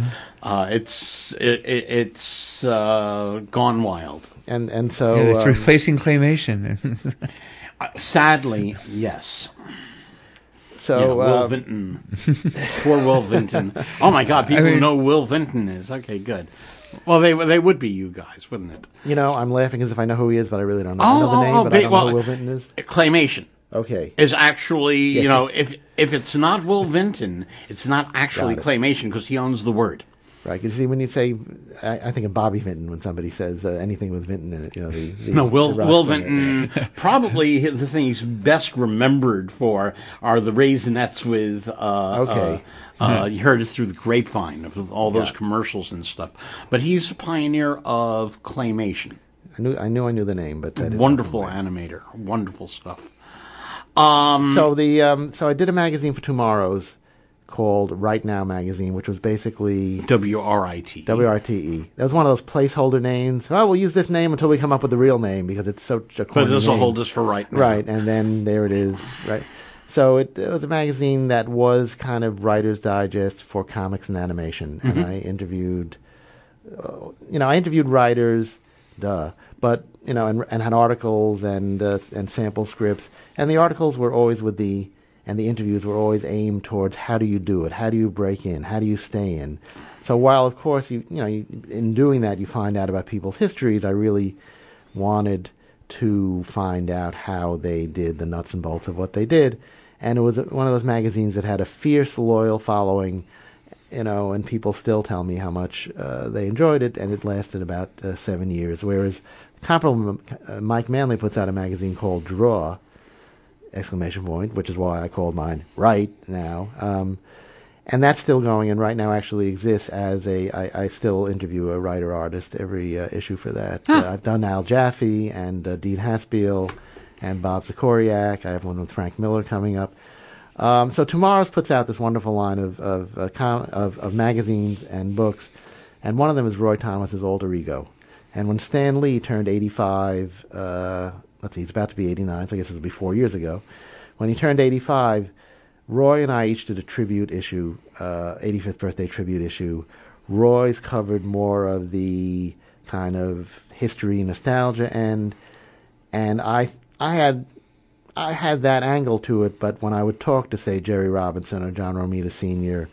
It's gone wild. And so it's replacing claymation. Sadly, yes. So Will Vinton, poor Will Vinton. Oh my God, people know who Will Vinton is. Okay, good. Well, they would be you guys, wouldn't it? I'm laughing as if I know who he is, but I really don't know. I know the name, but I don't know who Will Vinton is. Claymation. Okay. Is actually, if it's not Will Vinton, it's not actually claymation because he owns the word. Right, because when you say, I think of Bobby Vinton when somebody says anything with Vinton in it. Will Vinton. Probably the thing he's best remembered for are the Raisinets with. You heard it through the grapevine of all those commercials and stuff. But he's a pioneer of claymation. I knew the name, but wonderful animator, wonderful stuff. So I did a magazine for Tomorrows called Right Now Magazine, which was basically WRITE. WRTE. That was one of those placeholder names. Oh, we'll use this name until we come up with the real name because it's such a corny But this will name. hold us for right now. Right, and then there it is. Right. So it was a magazine that was kind of Writer's Digest for comics and animation, and I interviewed, writers, but and had articles and sample scripts, and the articles were always and the interviews were always aimed towards how do you do it, how do you break in, how do you stay in. So while of course in doing that you find out about people's histories, I really wanted to find out how they did the nuts and bolts of what they did, and it was one of those magazines that had a fierce, loyal following, and people still tell me how much they enjoyed it, and it lasted about 7 years. Whereas comparable, Mike Manley puts out a magazine called Draw! ! Which is why I called mine Right Now. And that's still going, and Right Now actually exists as I still interview a writer-artist every issue for that. I've done Al Jaffe and Dean Haspiel and Bob Zakoriak. I have one with Frank Miller coming up. So Tomorrow's puts out this wonderful line of magazines and books, and one of them is Roy Thomas's Alter Ego. And when Stan Lee turned 85, he's about to be 89, so I guess this will be 4 years ago. When he turned 85, Roy and I each did a tribute issue, 85th birthday tribute issue. Roy's covered more of the kind of history, nostalgia end, and I had that angle to it. But when I would talk to, say, Jerry Robinson or John Romita Sr.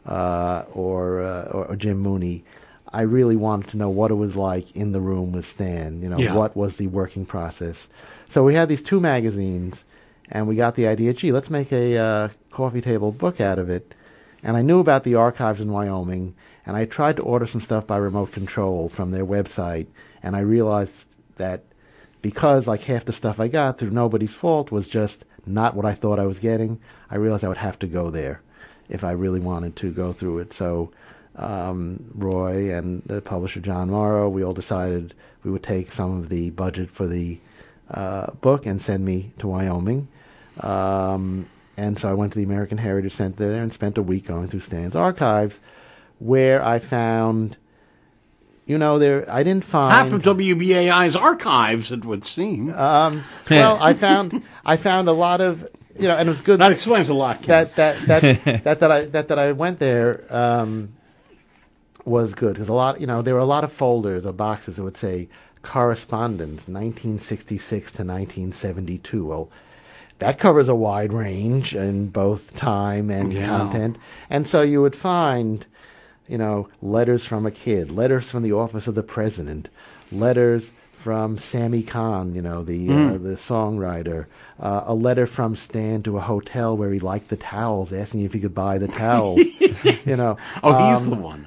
Or Jim Mooney, I really wanted to know what it was like in the room with Stan. What was the working process? So we had these two magazines, and we got the idea, let's make a coffee table book out of it. And I knew about the archives in Wyoming, and I tried to order some stuff by remote control from their website, and I realized that because like half the stuff I got through nobody's fault was just not what I thought I was getting, I realized I would have to go there if I really wanted to go through it. So Roy and the publisher John Morrow, we all decided we would take some of the budget for the book and send me to Wyoming. And so I went to the American Heritage Center there and spent a week going through Stan's archives, where I found, I didn't find half of WBAI's archives, it would seem. Well, I found a lot of, and it was good. That explains a lot, Ken. That I went there was good because a lot, there were a lot of folders or boxes that would say correspondence 1966 to 1972. Well, that covers a wide range in both time and content, and so you would find, letters from a kid, letters from the office of the president, letters from Sammy Kahn, the songwriter, a letter from Stan to a hotel where he liked the towels, asking if he could buy the towels. He's the one.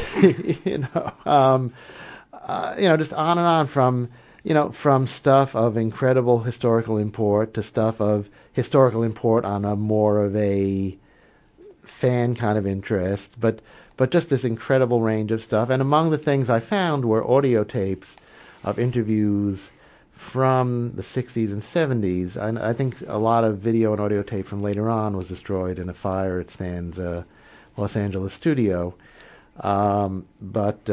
Just on and on from stuff of incredible historical import to stuff of historical import on a more of a fan kind of interest, but just this incredible range of stuff. And among the things I found were audio tapes of interviews from the 60s and 70s. I think a lot of video and audio tape from later on was destroyed in a fire at Stan's Los Angeles studio. But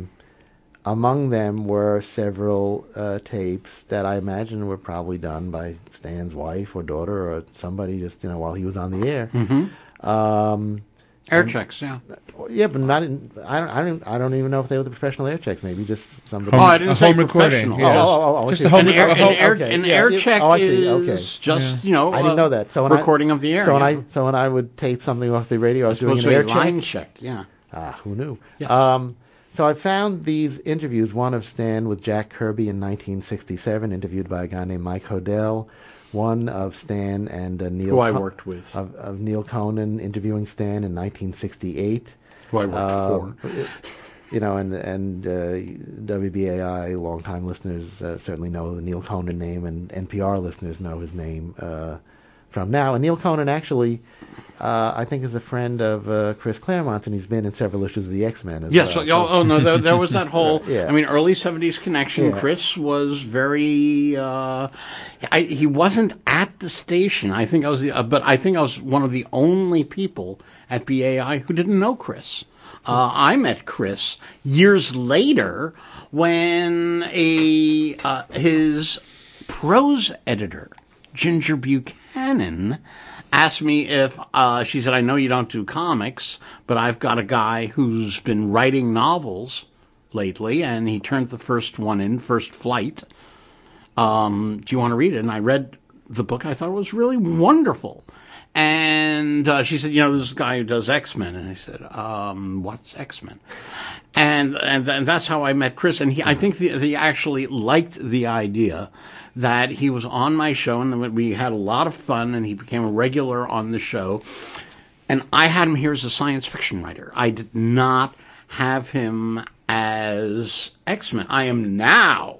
among them were several tapes that I imagine were probably done by Stan's wife or daughter or somebody just, while he was on the air. Mm-hmm. Air checks, yeah. Yeah, but not. I don't even know if they were the professional air checks. Maybe just somebody. I didn't say professional. Just a home an air check is just I didn't know that. So recording of the air. So when I would tape something off the radio, I was doing an air line check. Yeah. Who knew? Yes. So I found these interviews. One of Stan with Jack Kirby in 1967, interviewed by a guy named Mike Hodel. One of Stan and Neil, who I worked with, of Neil Conan interviewing Stan in 1968. Who I worked for. And WBAI longtime listeners certainly know the Neil Conan name, and NPR listeners know his name from now. And Neil Conan actually, I think, is a friend of Chris Claremont's, and he's been in several issues of the X-Men as well. Yes, no, there was that whole, early 70s connection. Yeah. Chris was very, he wasn't at the station. I think I was one of the only people at BAI who didn't know Chris. I met Chris years later when his prose editor, Ginger Buchanan, asked me if, she said, I know you don't do comics, but I've got a guy who's been writing novels lately, and he turned the first one in, First Flight. Do you want to read it? And I read the book. I thought it was really wonderful. And she said, this guy who does X-Men. And I said, what's X-Men? And that's how I met Chris. And I think he actually liked the idea that he was on my show, and we had a lot of fun, and he became a regular on the show. And I had him here as a science fiction writer. I did not have him as X-Men. I am now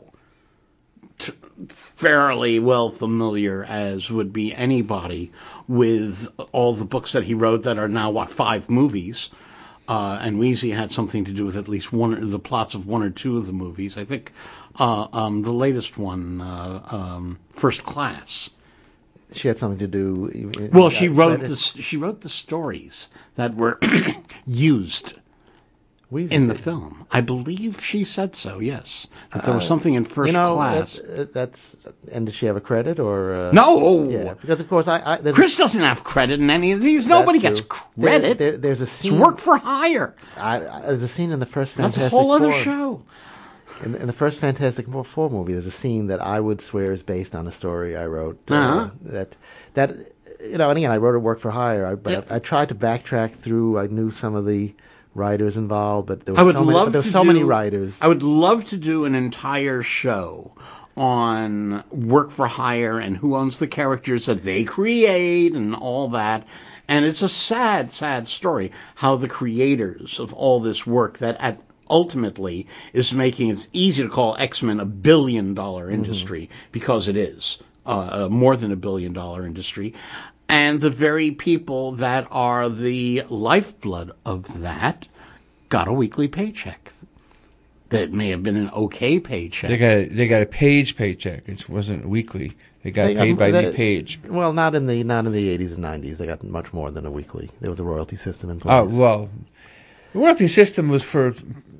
fairly well familiar, as would be anybody, with all the books that he wrote that are now, 5 movies. And Weezy had something to do with at least the plots of 1 or 2 of the movies. I think the latest one, First Class. She had something to do. Well, she wrote the stories that were used in the film. I believe she said so. Yes, that there was something in First Class. And did she have a credit or no? Yeah, because of course Chris doesn't have credit in any of these. Nobody gets credit. There's a scene. It's work for hire. There's a scene in the first Fantastic That's a whole other Four. show. In the first Fantastic Four movie, there's a scene that I would swear is based on a story I wrote. That and again, I wrote it work for hire. I tried to backtrack through. I knew some of the writers involved, but there were so many writers. I would love to do an entire show on work for hire and who owns the characters that they create and all that. And it's a sad, sad story how the creators of all this work that ultimately is making it easy to call X-Men a $1 billion industry, because it is more than $1 billion industry. And the very people that are the lifeblood of that got a weekly paycheck. That may have been an okay paycheck. They got a page paycheck. It wasn't weekly. They got paid by the page. Well, not in the 80s and 90s. They got much more than a weekly. There was a royalty system in place. Oh well, the royalty system was for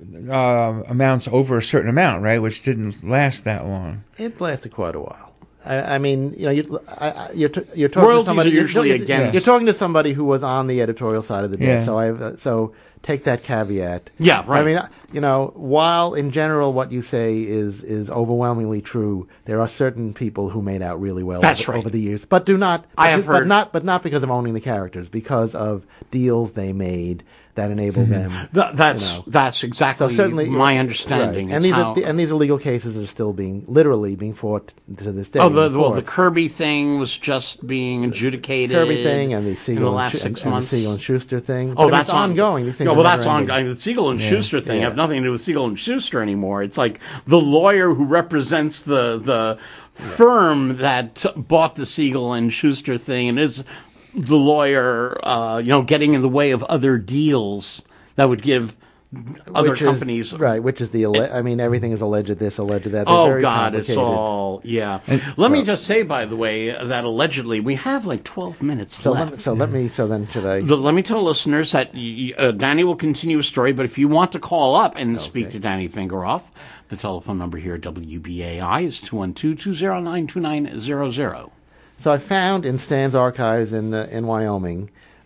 amounts over a certain amount, right? Which didn't last that long. It lasted quite a while. I mean, you're talking Royalties to somebody. Are usually against. You're talking to somebody who was on the editorial side of the desk. Yeah. So take that caveat. Yeah, right. I mean, while in general what you say is overwhelmingly true, there are certain people who made out really well over the years, but not because of owning the characters, because of deals they made that enable them. That's exactly my understanding. Right. And these are legal cases that are still literally being fought to this day. Oh, the Kirby thing was just being adjudicated. Kirby thing and the Siegel in the last 6 months. The Siegel and Schuster thing. Oh, that's ongoing. These things that's ongoing. The Siegel and Schuster thing have nothing to do with Siegel and Schuster anymore. It's like the lawyer who represents the firm that bought the Siegel and Schuster thing and is the lawyer, getting in the way of other deals that would give other companies. Which is everything is alleged this, alleged that. Oh, God, it's all, yeah. Let me just say, by the way, that allegedly we have like 12 minutes left. Let me tell listeners that Danny will continue a story, but if you want to call up and speak to Danny Fingeroth, the telephone number here at WBAI is 212-209-2900. So I found in Stan's archives in Wyoming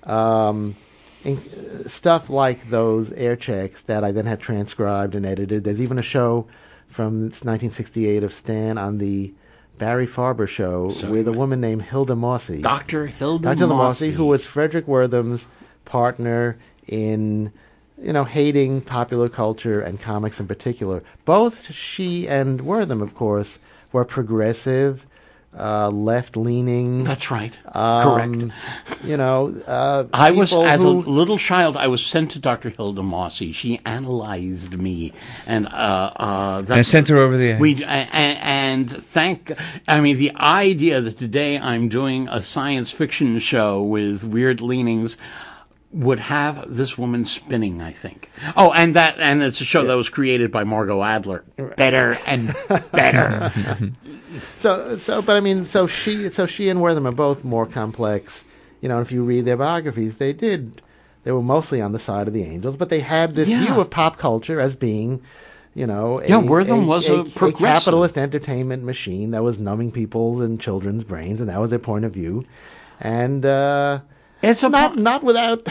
stuff like those air checks that I then had transcribed and edited. There's even a show from 1968 of Stan on the Barry Farber show with a woman named Hilda Mossey. Dr. Hilda Mossey, who was Frederick Wortham's partner in hating popular culture and comics in particular. Both she and Wortham, of course, were progressive, left-leaning. That's right. Correct. I was, as a little child, I was sent to Dr. Hilda Mossey. She analyzed me, and sent her over the edge. The idea that today I'm doing a science fiction show with weird leanings would have this woman spinning, I think. Oh, and it's a show that was created by Margot Adler. Better and better. So she and Wortham are both more complex. If you read their biographies, they were mostly on the side of the angels, but they had this view of pop culture as being, Wortham was a capitalist entertainment machine that was numbing people's and children's brains, and that was their point of view. And it's not without,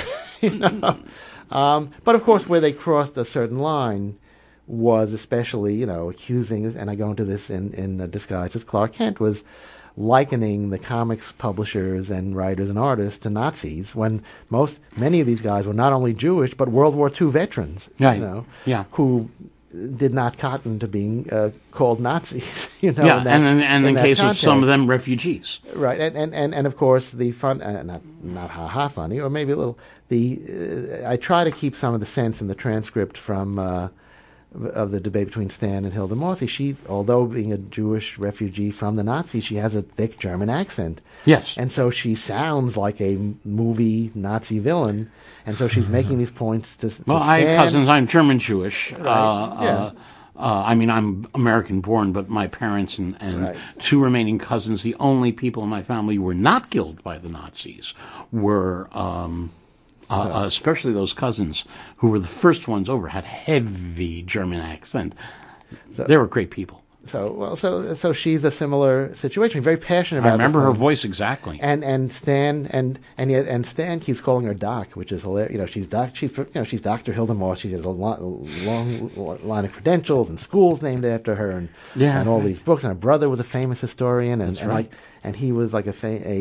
but of course, where they crossed a certain line was especially, accusing, and I go into this in disguise as Clark Kent, was likening the comics publishers and writers and artists to Nazis when many of these guys were not only Jewish but World War II veterans, who did not cotton to being called Nazis, and in case of some of them, refugees. Right, and of course the fun, not ha-ha funny, or maybe a little, I try to keep some of the sense in the transcript from of the debate between Stan and Hilda Mossey. She, although being a Jewish refugee from the Nazis, she has a thick German accent. Yes. And so she sounds like a movie Nazi villain. And so she's making these points to Stan. I have cousins. I'm German Jewish. Right. I'm American-born, but my parents and two remaining cousins, the only people in my family who were not killed by the Nazis, were... especially those cousins who were the first ones over, had heavy German accent. They were great people. So she's a similar situation. Very passionate about. I remember her voice exactly. And Stan Stan keeps calling her Doc, which is hilarious. She's Dr. Hilda Moss. She has a long line of credentials and schools named after her, and all these books. And her brother was a famous historian, and he was like a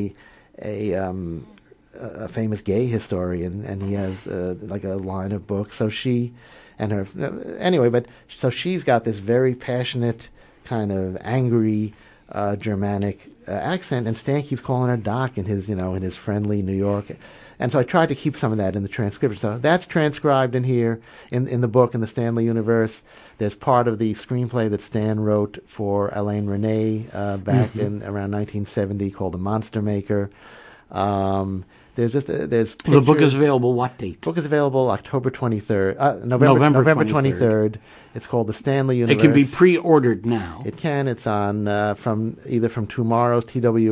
famous gay historian, and he has like a line of books. So she and her so she's got this very passionate, kind of angry Germanic accent, and Stan keeps calling her Doc in his friendly New York. And so I tried to keep some of that in the transcription. So that's transcribed in here in the book, in the Stanley universe. There's part of the screenplay that Stan wrote for Alain Resnais back in around 1970 called The Monster Maker. There's pictures. The book is available what date? The book is available October 23rd, November 23rd. It's called The Stanley Universe. It can be pre-ordered now. It can. It's on either from Tomorrow's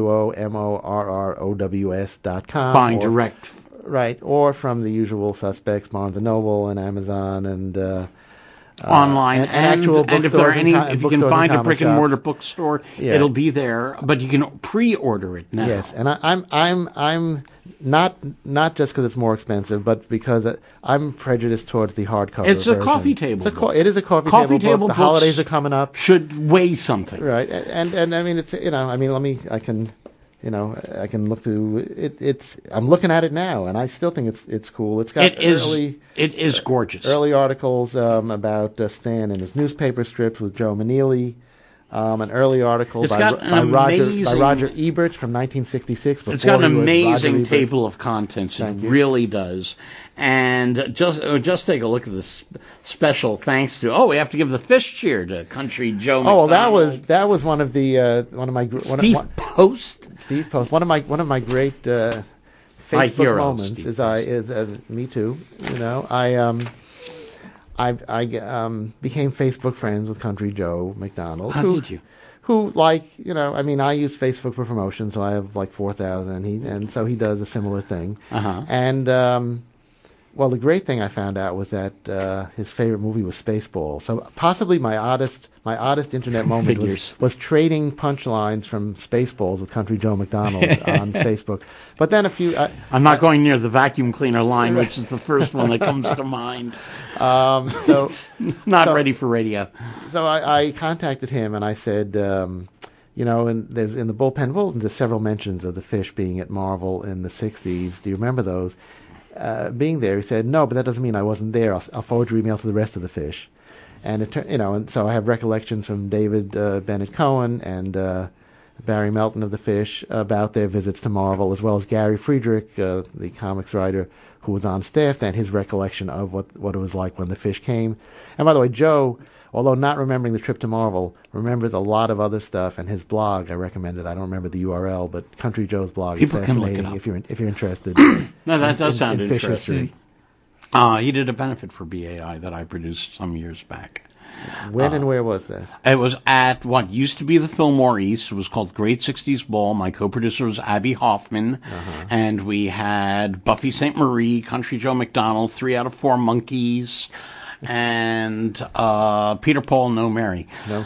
TWOMORROWS.com. Buying direct. Right, or from the usual suspects, Barnes & Noble and Amazon and online, and actual bookstores. And if there are any, if you can find a brick and mortar shops. bookstore, it'll be there. But you can pre-order it now. Yes, and I'm not just because it's more expensive, but because I'm prejudiced towards the hardcover. It's version. a coffee table. It is a coffee table book. The holidays are coming up. Should weigh something, right? And I mean, it's I can look through it. I'm looking at it now, and I still think it's cool. It's got it is gorgeous. Early articles about Stan and his newspaper strips with Joe Maneely. An early article by Roger Ebert from 1966. It's got an amazing table of contents. It really does. And just take a look at this special thanks to. We have to give the fish cheer to Country Joe. Oh, well, that was one of my Steve Post. Steve Post. One of my great Facebook moments is me too. I became Facebook friends with Country Joe McDonald. How did you? Who, I use Facebook for promotion, so I have 4,000, and so he does a similar thing. Uh-huh. And, the great thing I found out was that his favorite movie was Spaceballs. So possibly my oddest internet moment was trading punchlines from Spaceballs with Country Joe McDonald on Facebook. But then I'm not going near the vacuum cleaner line, which is the first one that comes to mind. It's not ready for radio. So I contacted him and I said, and there's in the Bullpen Bulletin there's several mentions of the fish being at Marvel in the 60s. Do you remember those? Being there, he said, no, but that doesn't mean I wasn't there. I'll forward your email to the rest of the fish. And and so I have recollections from David Bennett Cohen and Barry Melton of the Fish about their visits to Marvel, as well as Gary Friedrich, the comics writer who was on staff, and his recollection of what it was like when the Fish came. And by the way, Joe, although not remembering the trip to Marvel, remembers a lot of other stuff. And his blog, I recommend it. I don't remember the URL, but Country Joe's blog is fascinating if you're interested. No, that does sound in interesting. Fish history. He did a benefit for BAI that I produced some years back. When and where was that? It was at what used to be the Fillmore East. It was called Great 60s Ball. My co-producer was Abby Hoffman. And we had Buffy St. Marie, Country Joe McDonald, 3 out of 4 Monkeys, and Peter, Paul, No Mary. No.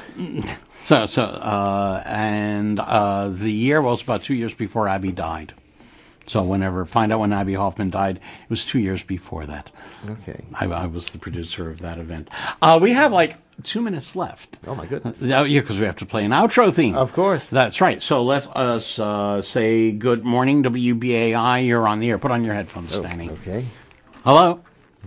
And the year was about 2 years before Abby died. So find out when Abby Hoffman died, it was 2 years before that. Okay. I was the producer of that event. We have 2 minutes left. Oh, my goodness. Yeah, because we have to play an outro theme. Of course. That's right. So let us say good morning, WBAI. You're on the air. Put on your headphones, Danny. Okay. Hello?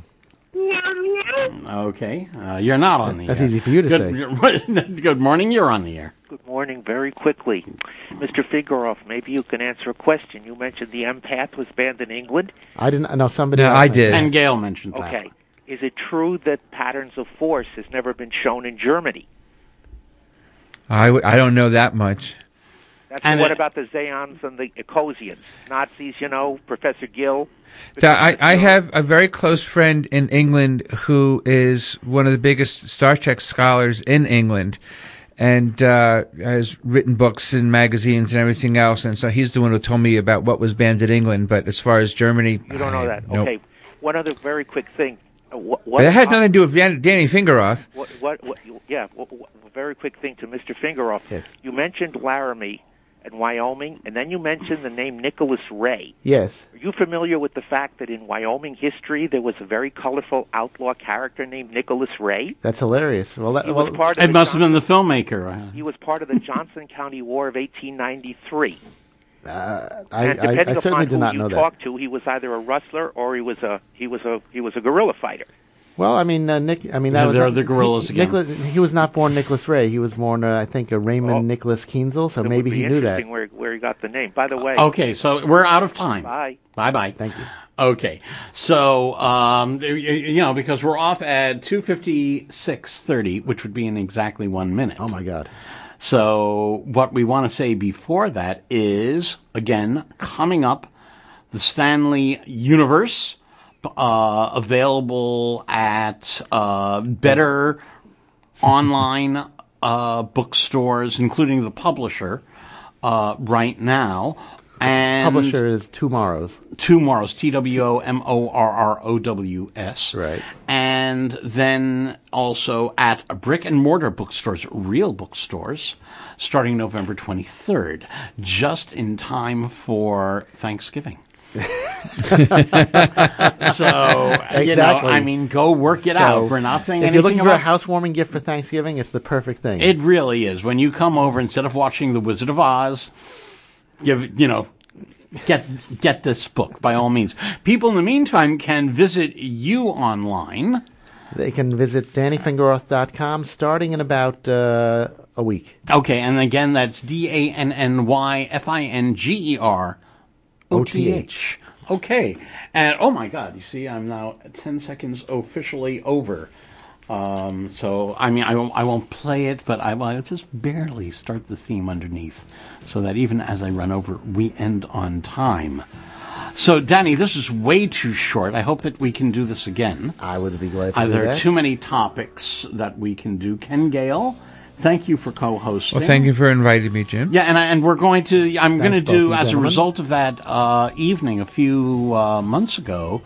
Okay. You're not on the air. That's easy for you to say. Good morning. You're on the air. Good morning. Very quickly, Mr. Figueroff, maybe you can answer a question. You mentioned the empath was banned in England. I didn't. No, somebody. No, else I did. And Gail mentioned that. Okay. Is it true that Patterns of Force has never been shown in Germany? I don't know that much. What about the Zeons and the Ecosians? Nazis, Professor Gill? So I have a very close friend in England who is one of the biggest Star Trek scholars in England, and has written books and magazines and everything else. And so he's the one who told me about what was banned in England. But as far as Germany, you don't know that. Nope. Okay. One other very quick thing. But it has nothing to do with Danny Fingeroth. Very quick thing to Mr. Fingeroff. Yes. You mentioned Laramie and Wyoming, and then you mentioned the name Nicholas Ray. Yes. Are you familiar with the fact that in Wyoming history there was a very colorful outlaw character named Nicholas Ray? That's hilarious. It must have been the filmmaker. He was part of the Johnson County War of 1893. I certainly did not know that. Talked to, he was either a rustler or he was a guerrilla fighter. Well, I mean, Nick. I mean, that was the guerrillas again. He was not born Nicholas Ray. He was born, I think, a Raymond Nicholas Kienzle. So maybe he knew that. Where he got the name. By the way. Okay, so we're out of time. Bye. Bye. Thank you. Okay, so because we're off at 2:56:30, which would be in exactly 1 minute. Oh my God. So what we want to say before that is, again, coming up, the Stanley Universe. Available at better online bookstores, including the publisher, right now. And publisher is Tomorrows. Tomorrows, TWOMORROWS. Right. And and then also at brick and mortar bookstores, real bookstores, starting November 23rd, just in time for Thanksgiving. So, exactly. Go work it out. We're not saying anything. If you're looking for a housewarming gift for Thanksgiving, it's the perfect thing. It really is. When you come over, instead of watching The Wizard of Oz, get this book by all means. People in the meantime can visit you online. They can visit DannyFingeroth.com starting in about a week. Okay, and again, that's DannyFingeroth. Okay. And, oh my God, you see, I'm now 10 seconds officially over. So, I won't play it, but I'll just barely start the theme underneath so that even as I run over, we end on time. So, Danny, this is way too short. I hope that we can do this again. I would be glad to do that. There are too many topics that we can do. Ken Gale, thank you for co-hosting. Well, thank you for inviting me, Jim. Yeah, and we're going to. I'm going to do as a result of that evening a few months ago.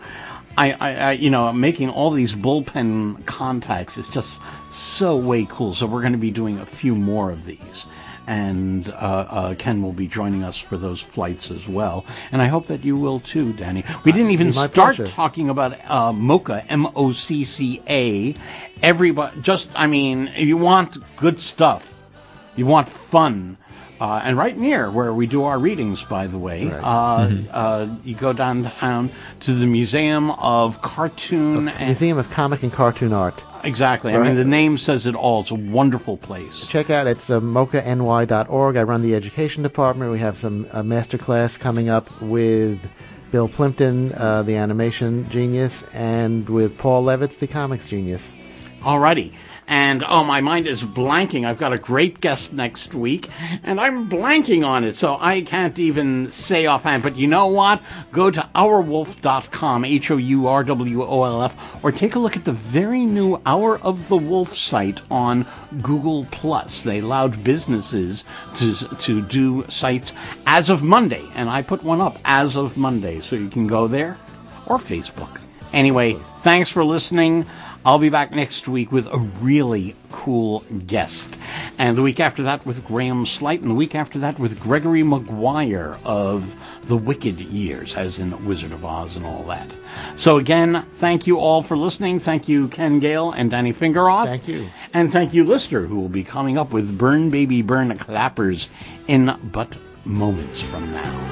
I making all these bullpen contacts is just so way cool. So we're going to be doing a few more of these, and Ken will be joining us for those flights as well. And I hope that you will too, Danny. We didn't even start talking about MoCCA, MoCCA. Everybody, if you want good stuff, you want fun. And right near where we do our readings, by the way, you go downtown to the Museum of Museum of Comic and Cartoon Art. Exactly. Right. The name says it all. It's a wonderful place. Check out, it's mocany.org. I run the education department. We have some masterclass coming up with Bill Plimpton, the animation genius, and with Paul Levitz, the comics genius. Alrighty. And, my mind is blanking. I've got a great guest next week, and I'm blanking on it, so I can't even say offhand. But you know what? Go to OurWolf.com, HOURWOLF, or take a look at the very new Hour of the Wolf site on Google+. They allowed businesses to do sites as of Monday, and I put one up as of Monday, so you can go there, or Facebook. Anyway, thanks for listening. I'll be back next week with a really cool guest. And the week after that with Graham Slight, and the week after that with Gregory Maguire of The Wicked Years, as in Wizard of Oz and all that. So again, thank you all for listening. Thank you, Ken Gale and Danny Fingeroth. Thank you. And thank you, Lister, who will be coming up with Burn Baby Burn Clappers in but moments from now.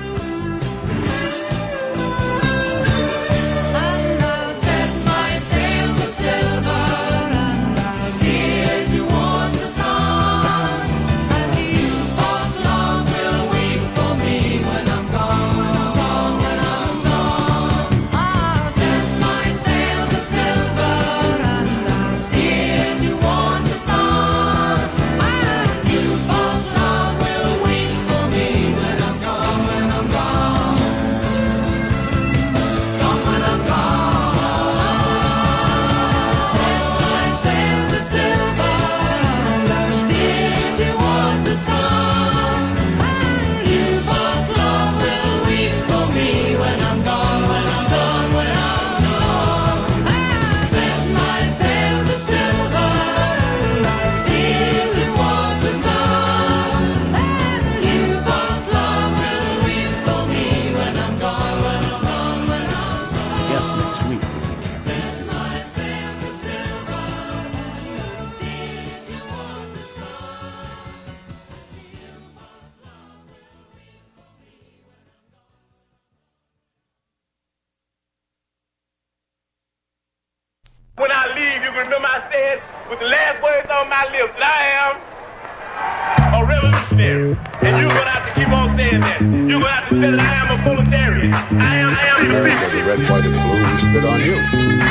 When I leave, you remember I said with the last words on my lips that I am a revolutionary. And you're going to have to keep on saying that. You're going to have to say that I am a proletarian. I am the red, white, and blue, we spit on you.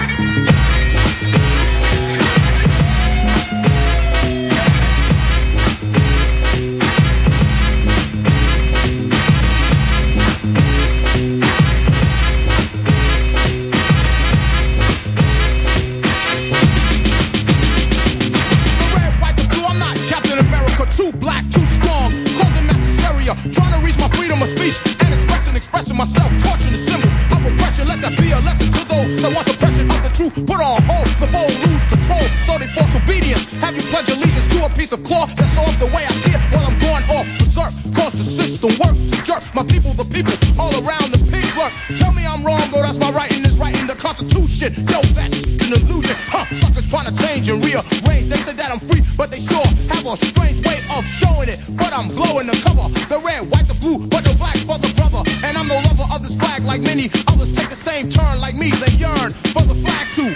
Trying to reach my freedom of speech and expressing myself, torching the symbol of oppression. Let that be a lesson to those that want suppression of the truth. Put on hold the bold piece of cloth that's off the way I see it while I'm going off berserk. Cause the system works to jerk my people, the people all around the pigs lurk. Tell me I'm wrong, though that's my writing is writing the Constitution. Yo, that's an illusion. Suckers trying to change and rearrange. They say that I'm free, but they sure have a strange way of showing it. But I'm blowing the cover, the red, white, the blue, but the black for the brother. And I'm no lover of this flag like many others take the same turn like me. They yearn for the flag too.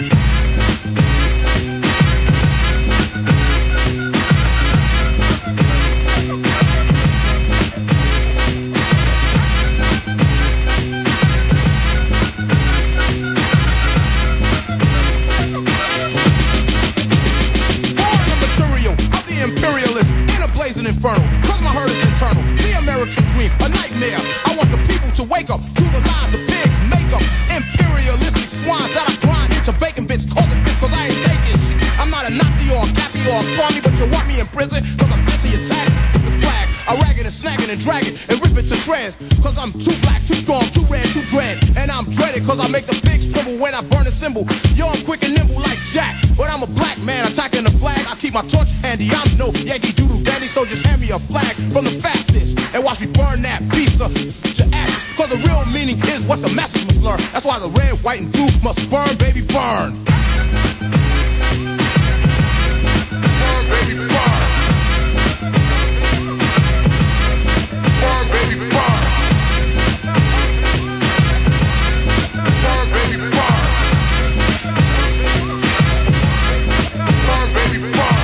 Infernal, cause my hurt is internal. The American dream, a nightmare. I want the people to wake up to the lies the pigs make up. Imperialistic swines that I grind into bacon bits. Call it bits cause I ain't taking shit. I'm not a Nazi or a Cappy or a crummy, but you want me in prison cause I'm busy attacking the flag. I ragging and snagging and dragging and rip it to shreds. Cause I'm too black, too strong, too red, too dread. And I'm dreaded cause I make the pigs tremble when I burn a symbol. Yo, I'm quick and nimble like Jack, but I'm a black man attacking the flag. I keep my torch handy, I'm no Yankee Doodle Dandy, so just hand me a flag from the fastest and watch me burn that beast to ashes. Cause the real meaning is what the masses must learn. That's why the red, white, and blue must burn, baby, burn. Burn, baby, burn. Burn, baby, burn. Burn, baby, burn. Burn, baby, burn.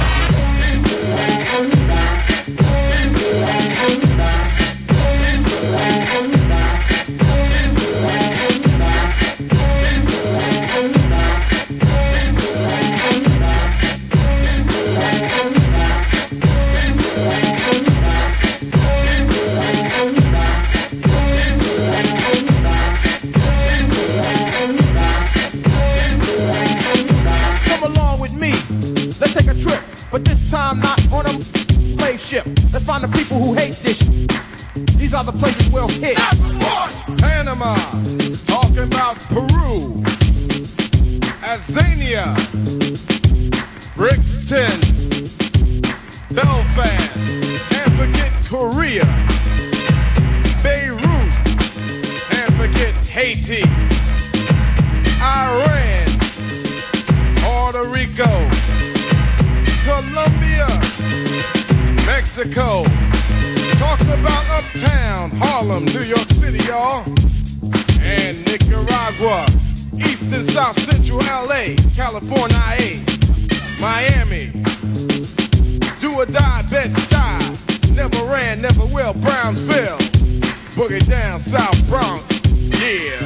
But this time not on a slave ship. Let's find the people who hate this shit. These are the places we'll hit. Panama, talking about Peru, Azania, Brixton, Belfast, and forget Korea, Beirut, and forget Haiti, Iran, Puerto Rico, Colombia, Mexico, talking about Uptown, Harlem, New York City, y'all, and Nicaragua, East and South Central LA, California, Miami, do or die, Bed-Stuy, never ran, never will, Brownsville, boogie down, South Bronx, yeah.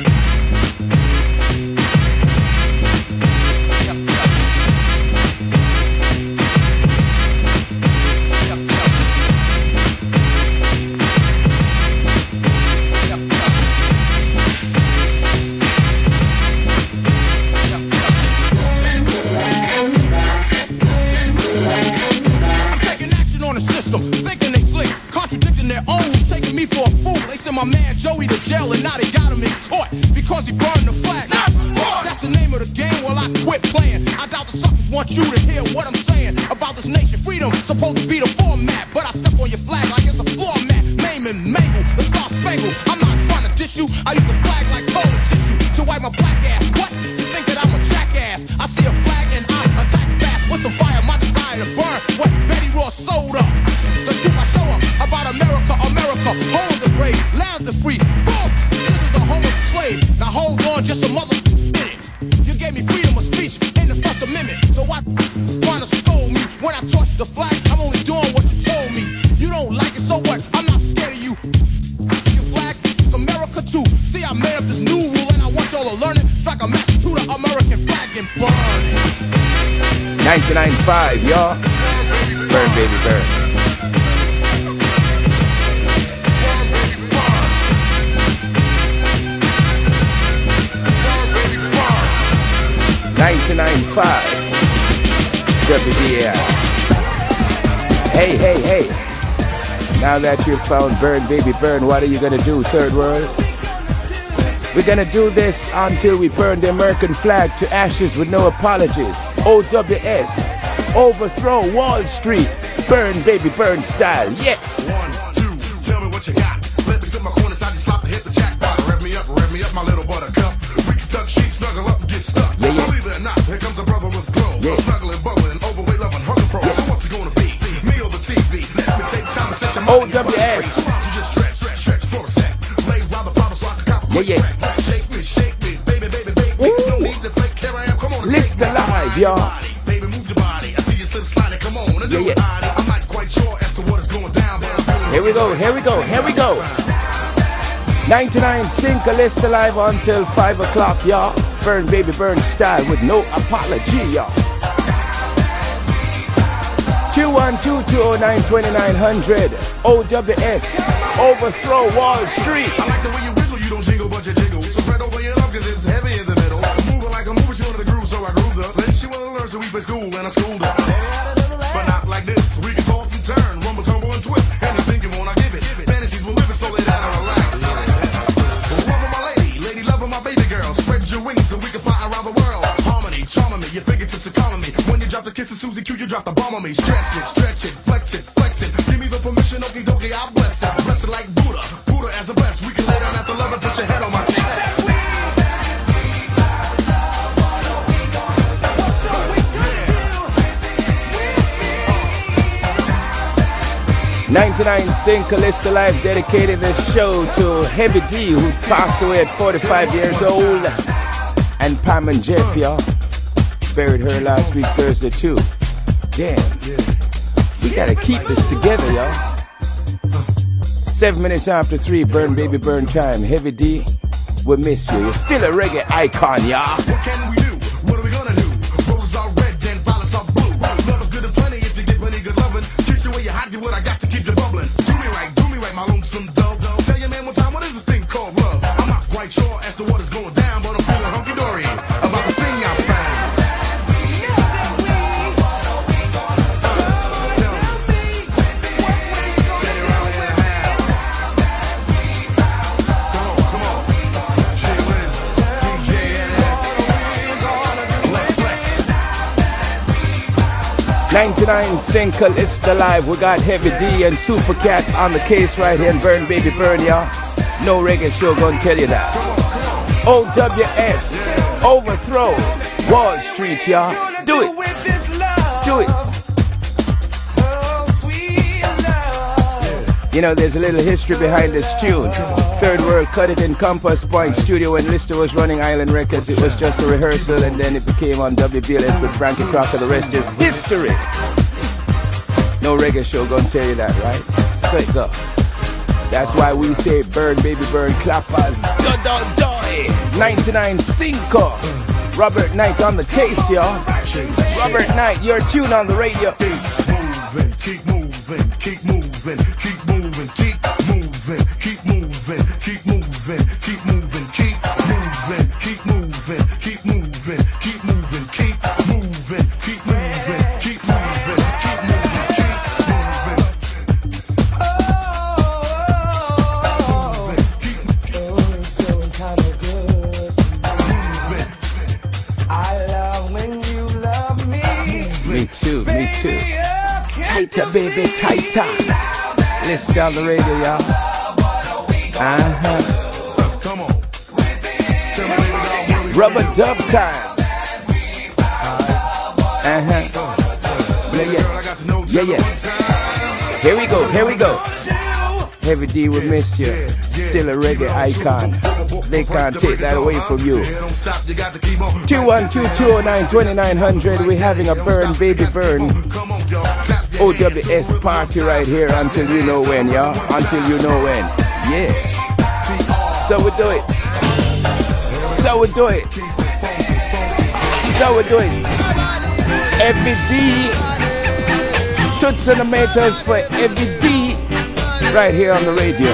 99.5, y'all. Burn, baby, burn. WBAI. Hey, hey, hey. Now that you've found Burn, Baby, Burn, what are you gonna do, Third World? We're gonna do this until we burn the American flag to ashes with no apologies. OWS. Overthrow Wall Street. Burn, baby, burn style. Yes. 1, 2, tell me what you got. Let me slip my corner side, just slap to hit the jackpot. Rev me up, my little buttercup. We can tuck sheets, snuggle up and get stuck. Yeah, yeah. Believe it or not, here comes a brother with glow. Yeah. Snuggling, bubbling, overweight, loving, hunger pro. Yes. So what's it gonna be? Me or the TV? Let me take time to set your mind. OWS. You just stretch for a sec. Lay while the problem so I can cop a quick Yeah, yeah. crack. Shake me, baby. No need to fake, here I am, come on. List alive, y'all. Baby, move your body. I see you slip sliding, come on. And do Yeah, it, yeah. Adi. I'm not quite sure as to what is going down, but I'm feeling Here we go. 99 Sync list alive until 5 o'clock, y'all. Burn, baby, burn style with no apology, y'all. 212-209-2900 OWS Overthrow Wall Street. I like the way you wiggle, you don't jingle, but you jiggle. So spread over your love, cause it's heavy in the middle. Moving like a movie, she wanted to groove, so I grooved her. Then she wanted to learn, so we play school, and I schooled her. But not like this, we can toss and turn, rumble, tumble, and twist. Anything you want, I give it. Fantasies will live it, so lay down and relax. Love my lady, love my baby girl. Spread your wings so we can fly around the world. Harmony, charming me, your fingertips are calling me. When you drop the kiss of Susie Q, you drop the bomb on me. Stretch it, flex it. Give me the permission, okie dokie, I'll bless it. Bless it like Buddha as the best. We can lay down after love and put your head on my chest. 99 Sync list alive dedicated this show to Heavy D, who passed away at 45 years old, and Pam and Jeff, y'all. Buried her last week Thursday too. Damn, we gotta keep this together, y'all. 7 minutes after 3, burn baby burn time. Heavy D, we miss you. You're still a reggae icon, y'all. What can we do? What are we gonna do? Roses are red, then violets are blue. Love is good and plenty if you get plenty good loving. Kiss you where you're hot, get what I got to keep you bubbling. Do me right, my lonesome dove. Tell your man one time, what is this thing called love? I'm not quite sure as to what is going down, but I'm feeling hunky-dory about the thing I found. Come on. She Liz, DJ NF. Let's flex. 99 Sync list alive. We got Heavy D and Super Cat on the case right here and Burn Baby Burn, y'all. No reggae show gonna tell you that. OWS Overthrow Wall Street, y'all. Do it. You know, there's a little history behind this tune. Third World cut it in Compass Point Studio when Lister was running Island Records. It was just a rehearsal, and then it became on WBLS with Frankie Crocker. The rest is history. No reggae show gonna tell you that, right? So it go. That's why we say burn, baby, burn, clappers, do-do-do. 99 Cinco. Robert Knight on the case, y'all. Robert Knight, your tune on the radio. Keep moving, keep moving, keep moving, keep moving, keep moving, keep moving, keep moving, keep moving, keep moving, keep moving, keep moving, keep moving, keep moving, keep moving, keep moving, keep moving. I love when you love me. Me too. Tighter, baby, tighter. Let's down the radio, y'all. Come on. Rubber dub time. Yeah. Here we go. Heavy D will miss you. Still a reggae icon. They can't take that away from you. 212-209-2900. We're having a burn, baby, burn. OWS party right here until you know when, y'all. Until you know when. Yeah. So we do it. Every D. Toots and the Meters for every D. Right here on the radio.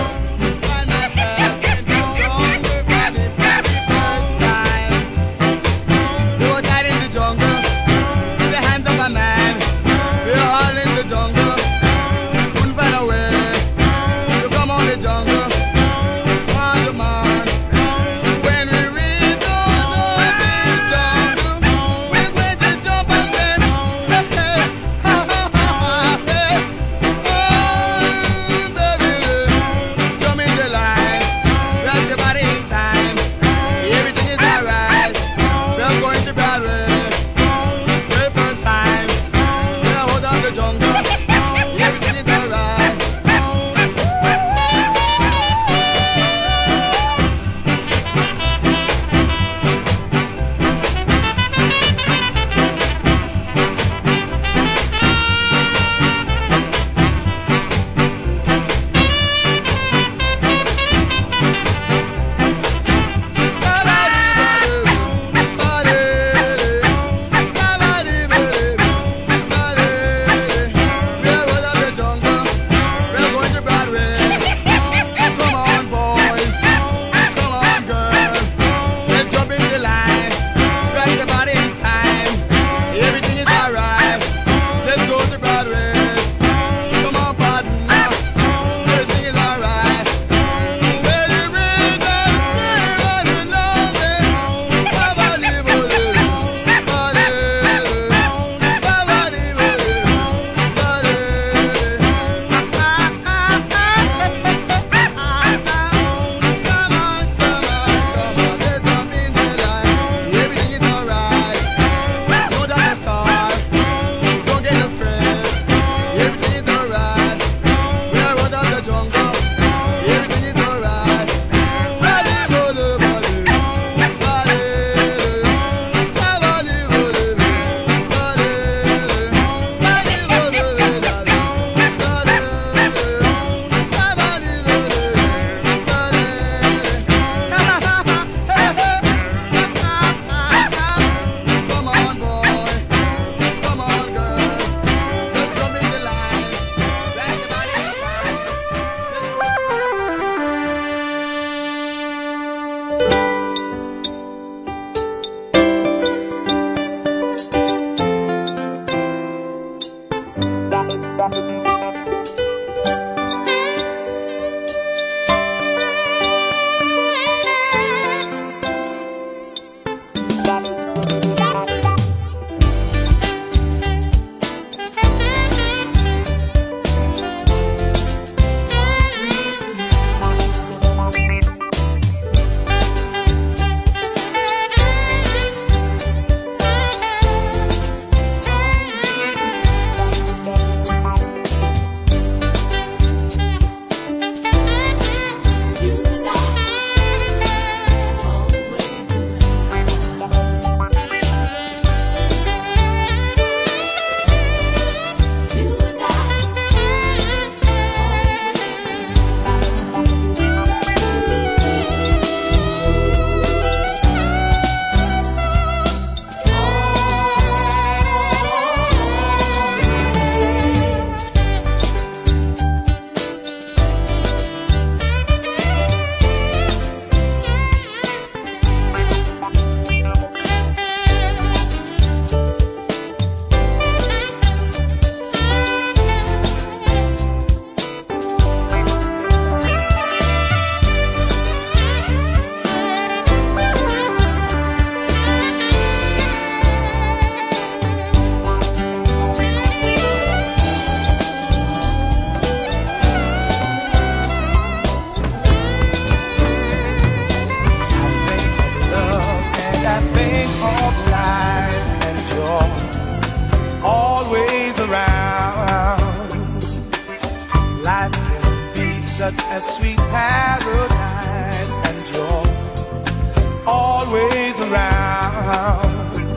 a sweet paradise, and you're always around.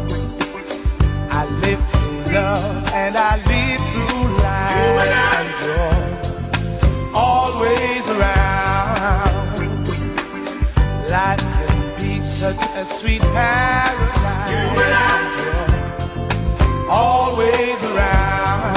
I live through love and I live through life, and you're always around. Life can be such a sweet paradise, and you're always around.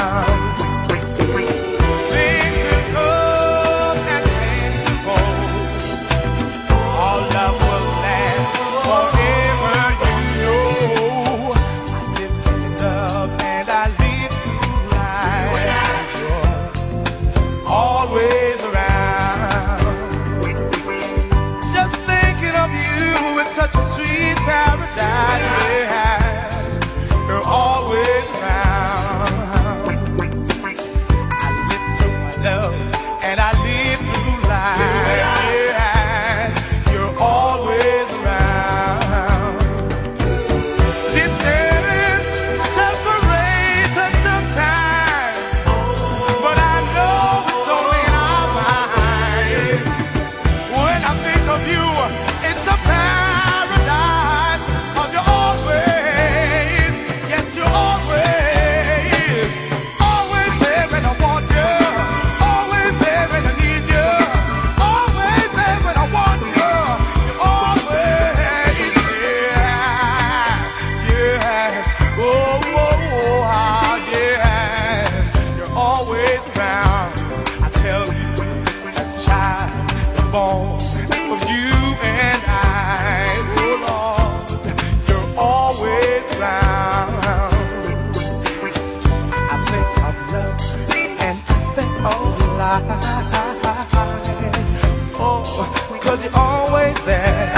Things will come and things will go. All love will last forever, you know. I live through love and I live through life, and you're always around. Just thinking of you, it's such a sweet paradise, yes. You're always around. I live through my love and I live through life, yes. You're always around. Distance separates us sometimes, but I know it's only in our minds. When I think of you, it's a paradise, 'cause you're always, yes, you're always, always there when I want you, always there when I need you, always there when I want you, you're always there, yes, oh, yes, you're always around. I tell you, a child is born of you and I, oh Lord, you're always around. I think of love and I think of life, oh, 'cause you're always there.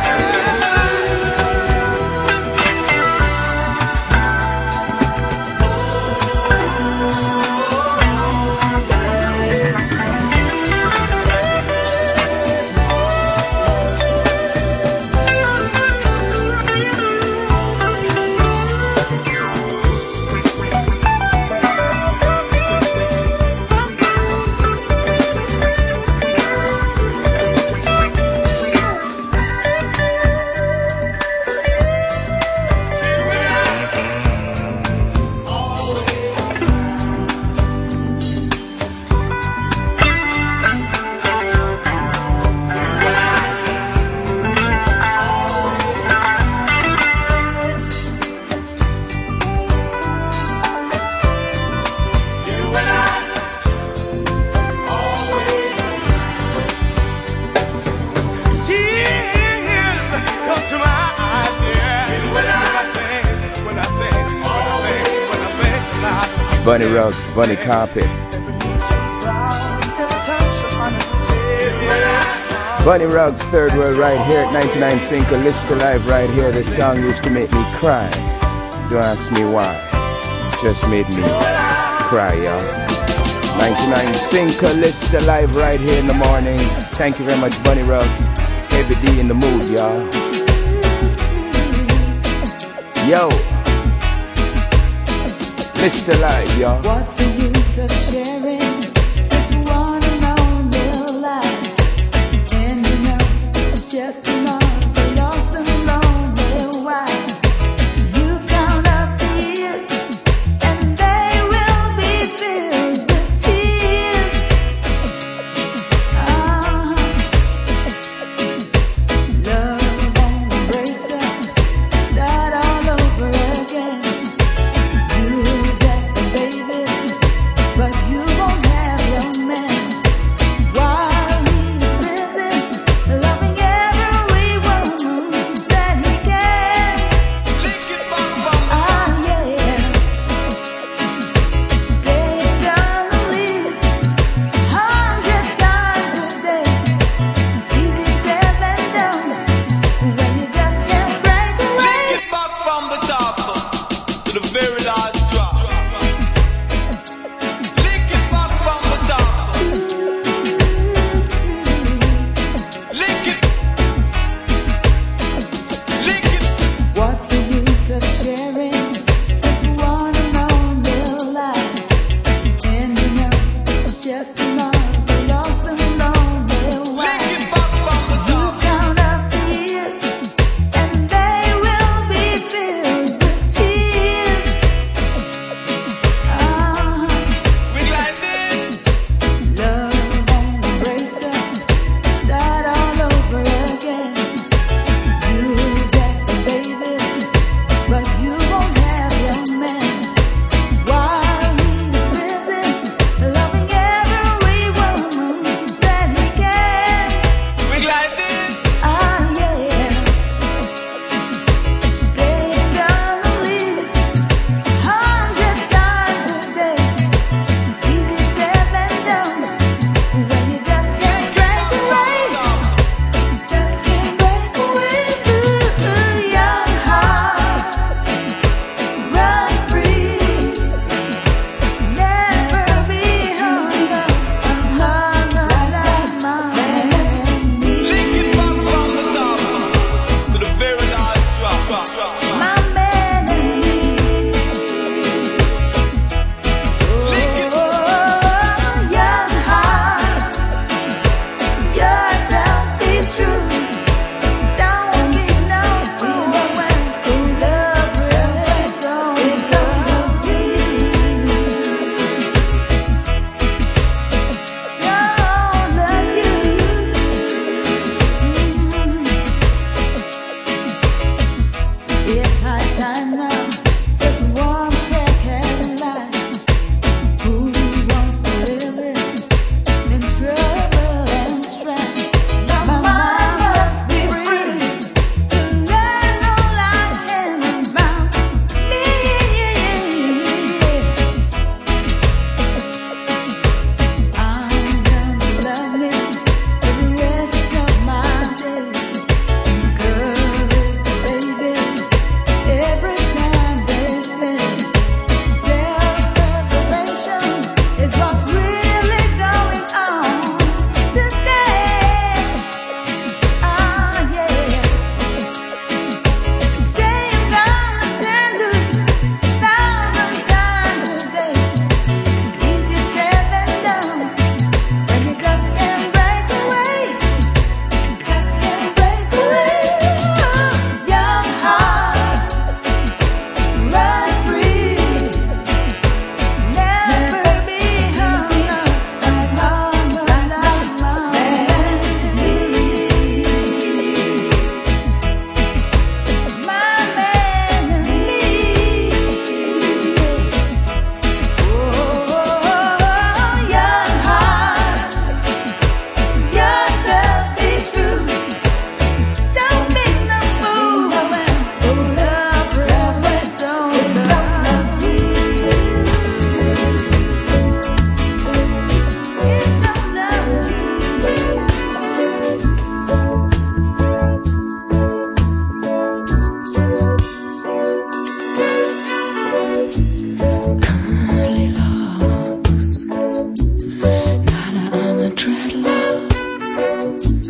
Tears come to my eyes, yeah. When I think about Bunny rugs, bunny carpet. Bunny rugs, third world right here at 99 Cinco, List Alive right here. This song used to make me cry. Don't ask me why. Just made me cry, y'all. 99 Cinco, List Alive right here in the morning. Thank you very much, Bunny rugs. Heavy D in the mood, y'all. Yo, Mr. Live, y'all. What's the use of sharing this one and only life? And you know, just another lost and lonely wife. You count up the years, and they will be filled with tears. Love won't embrace us, start all over again. You get the babies, but you won't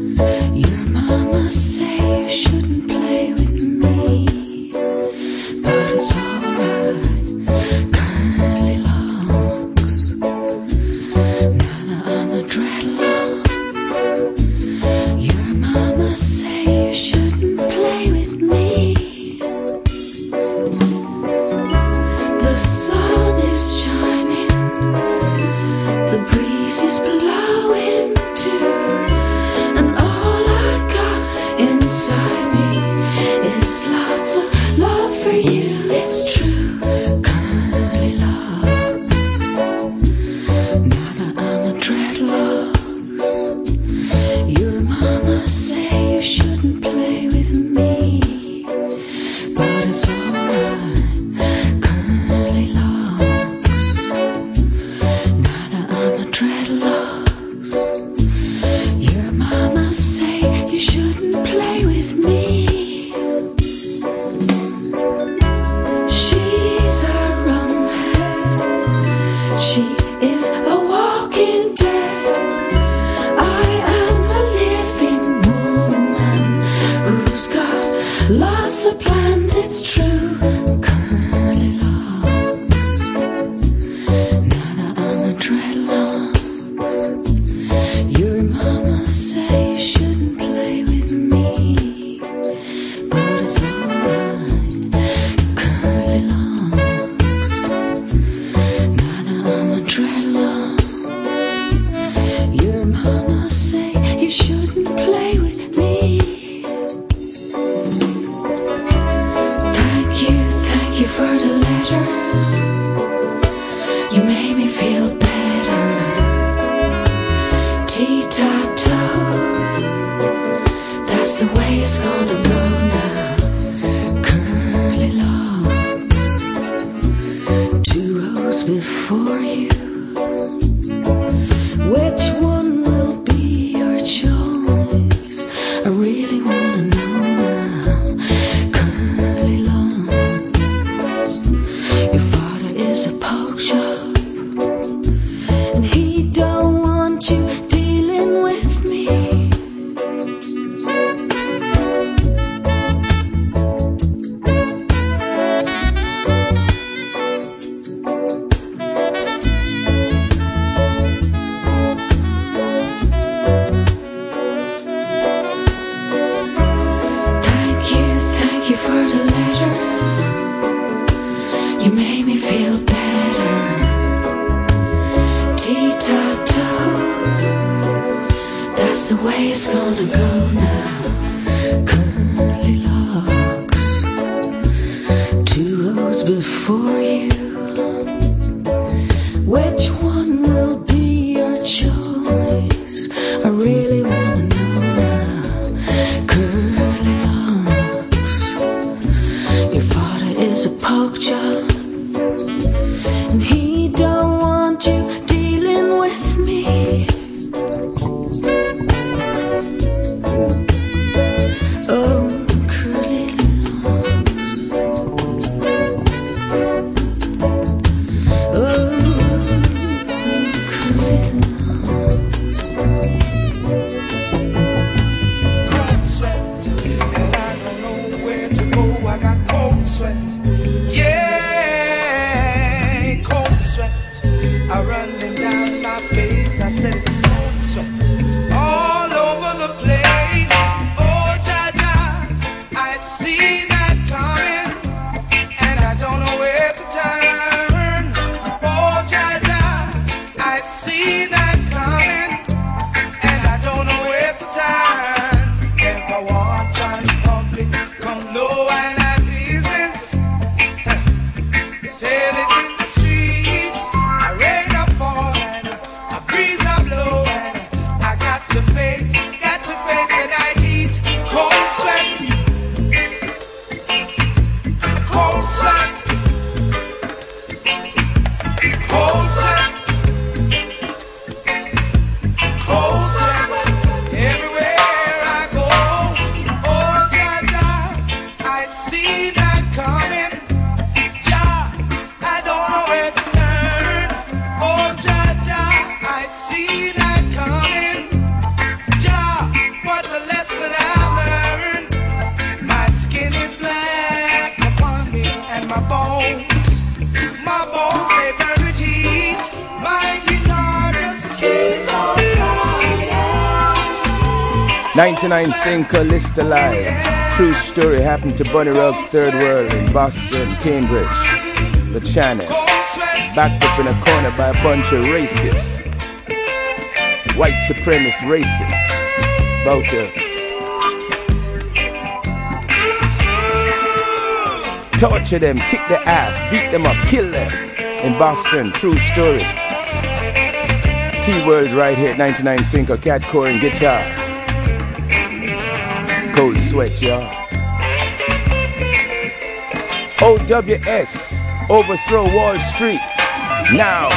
Your mama say you shouldn't play with me, but it's alright. Curly locks. Now that I'm the dreadlocks. Your mama say you shouldn't play with me. The sun is shining, the breeze is blowing too, and all I got inside me is lots of love for you. It's true. Curly locks. Now that I'm the dreadlocks. Your mama say you shouldn't play with me, but it's alright. Curly locks. Now that I'm the dreadlocks. Your mama say you shouldn't play with me. She's a rumhead. She is a walking dead. I am a living woman who's got lots of plans. It's true. Curly locks. Now that I'm a dreadlock. Your mama say you shouldn't play with me, but it's alright. Curly locks. Now that I'm a dreadlock. Your mama say you shouldn't play with me. Thank you for the letter. You made me feel better. Tea-ta-toe. That's the way it's gonna go now. Curly locks. Two roads before you. Which one will be your choice? I really wanna know now. Curly locks. Your father is a poke shop, and he don't want you dealing with me. Thank you for the letter. You made me feel better. Tea-ta-toe. That's the way it's gonna go now. Curly locks. Two roads before you. Which one will be your choice? I really wanna know now. Curly locks. Your father is a poke job, and he don't want you dealing with me. Oh, curly locks. 99 Cinco List Alive. True story happened to Bunny Ruggs' Third World in Boston, Cambridge. The Channel. Backed up in a corner by a bunch of racists. White supremacist racists. About to torture them, kick their ass, beat them up, kill them. In Boston, true story. T-World right here at 99 Cinco, Cat Core and guitar. Cold sweat, y'all. OWS, overthrow Wall Street. Now.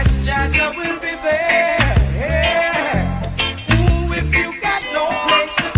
Jaja will be there. Ooh, if you got no place to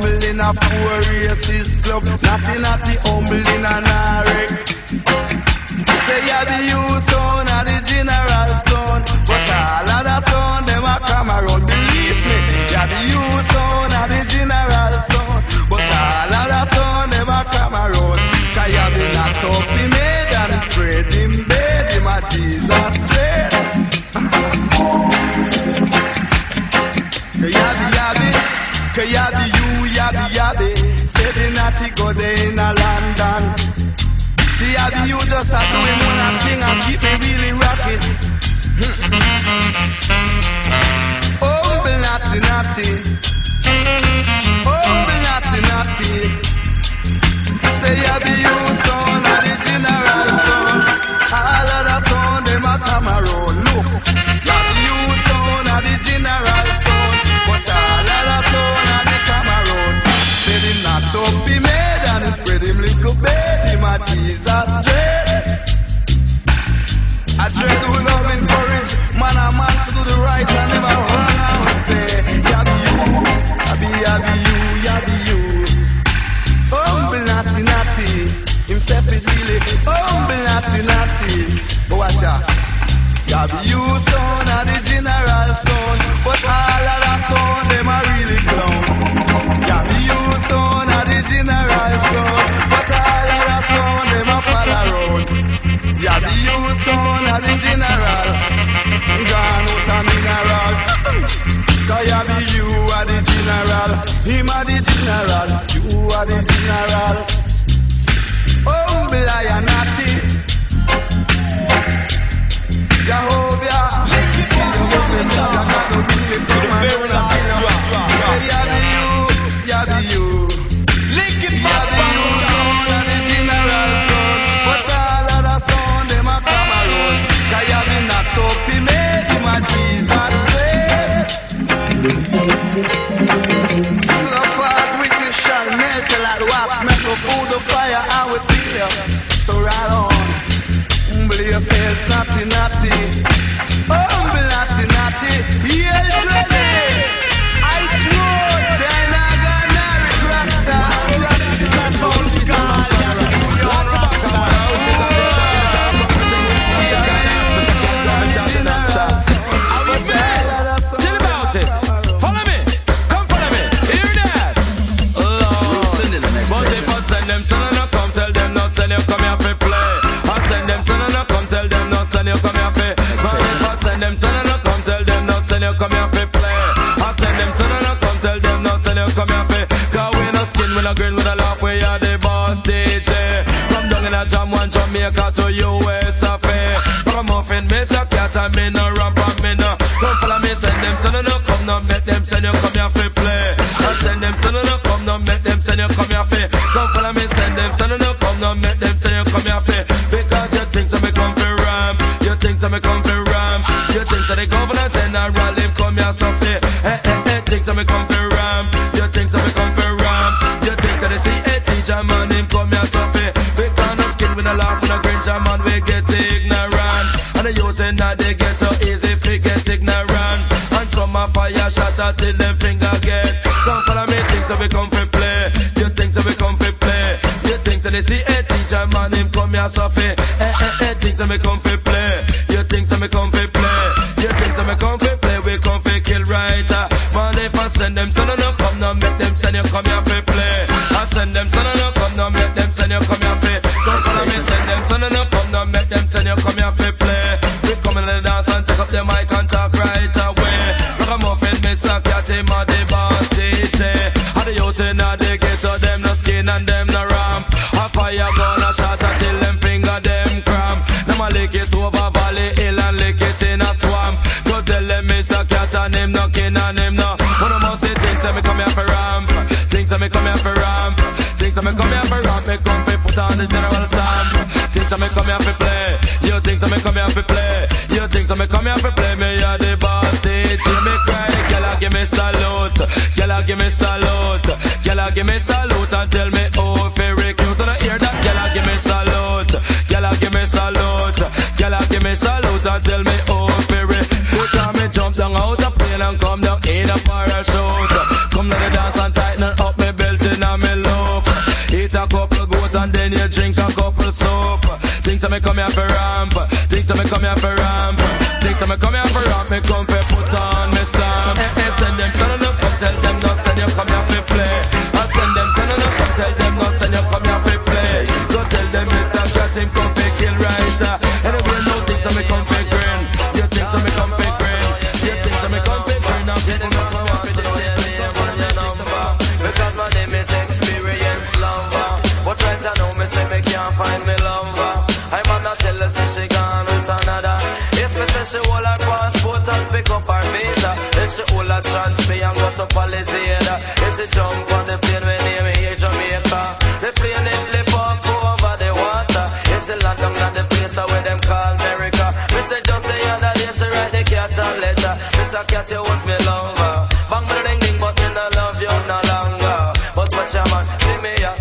humble in a poor racist club, nothing at the humble in a narek. Say you're the you son and the general son, but all of the son them a come around. Believe me, you're the you son and the general son, but all of the son them a come around. 'Cause you're the knocked up in head and spread him bed, him a Jesus bread. Yabby, yabby, say the natty go there in a London. See, Yabby, you just a doing one thing and keep me really rocking. Oh, be natty, natty. Oh, be natty, natty. Say, Yabby, you son of the general son. All of the son, them a come around. Look, Yabby, you son of the general son. But all of the son of the Cameroon, said him not to be made and he spread him little bed, him a Jesus dread. I dread who love encourage man and man to do the right and never run and say, Yabby you, yabby you, yabby you. Humble natty natty, himself is really humble natty natty. But watch out. Yabby you son of the general son, but all of the son them a really clown. Yabby you son of the general son, but all of the son them a fall around. Yabby you son of the general, gone out a mineral. 'Cause Yabby you are the general, him a the general, you are the general. Humble I am natty. Jehovah, Yabby you, link it back from son and the general son, but all of the son them a come around. 'Cause Yabby not up, he made him a Jesus bread. So fast witness shall melt you like wax, make no food of fire and we pick you. So right on. Humble yourself, natty, natty. Humble, natty, natty. Yes, ready. I throw then I got married Rasta. That's all the God. Tell about it. Follow me. Come follow me. Hear that? Lord. But if I send them, son, and I come tell them, no, send you come here for play. Send them son and I come tell them no send you come here for. I send them son and I come tell them no send you come here for play. I send them son and I come tell them no send you come here for. 'Cause we no skin, we no grin, we no laugh, we are the boss DJ. From down in a jam one Jamaica to USA. From muffin, me so cat and me no ramp and me no. Come follow me, send them son and I come no make them send you come here for play. I send them son and I come no make them send you come here for. Come follow me, send them son and I come no make them send you come here for. Me come for ram. You think that the governor general him come here so fair? Things that me come for ram. You think that me come for ram. You think that the CA teacher man him come here so fair? We can't no skin with a laugh and a grin, man we get ignorant. And the youth in that they get so easy fi get ignorant. And some a fire shot till them finger get. Come follow me, things that we come for play. You think that we come for play? You think that the CA teacher man him come here so fair? Things that me come for play. Things that me come fi play. You think that me come fi play. We come fi kill right. Man, if I send them son and no come, no make them send you come here fi play. I send them son and no come, no make them send you come here fi. Don't follow me, send them son and no come, no make them send you come here fi play. We come in the dance and take up the mic and talk right away. Look a muffin, me suck at him and the boss DJ. And the youth in the ghetto, them no skin and them no ramp. A fire gun a shot until them finger them cramp. Them a lick it over valley hill and lick it in a swamp. Go tell them it's a cat and him no kin and him no. One of us say things that me come here for ramp. Things that me come here for ramp. Things that me come here for ramp. Me come for put on the general stamp. Things that me come here for play. You things that me come here for play. You things that me come here for play. Me are the boss. Teach me cry. Girl, give me salute. Girl, give me salute. Girl, give me salute and tell me oh very cute. And I hear that. Girl, give me salute. Girl, give me salute. Girl, give me salute and tell me oh very. Because me jump down out of plane and come down in a parachute. Come to the dance and tighten up me. Things me come here for ramp. Things me come here for ramp. Things me come here for ramp. Me come for put on me stamp. Send them turn on up, tell them no send you come here for play. I send them turn on up, tell them no send you come here for play. Go tell them it's a cat him come for kill right. Anyway, no things me come for grin. You think me come for grin. You think me come for grin. I'm getting my want to know your name and your number. Because my name is Experience Lover. But right now me say me can't find me lover. I'm not tell her say she gone with another. Yes, me say she hold her passport and pick up her visa. Then she hold her transfer and go to Palisade. Yes, she jump on the plane when they here Jamaica. The plane it lift up over the water. Yes, she land down at the place where them call America. Me say just the other day she write the cat and letter. Me say cat you was me lover. Bang ding ding but me no love you no longer. But watch your man, see me ya,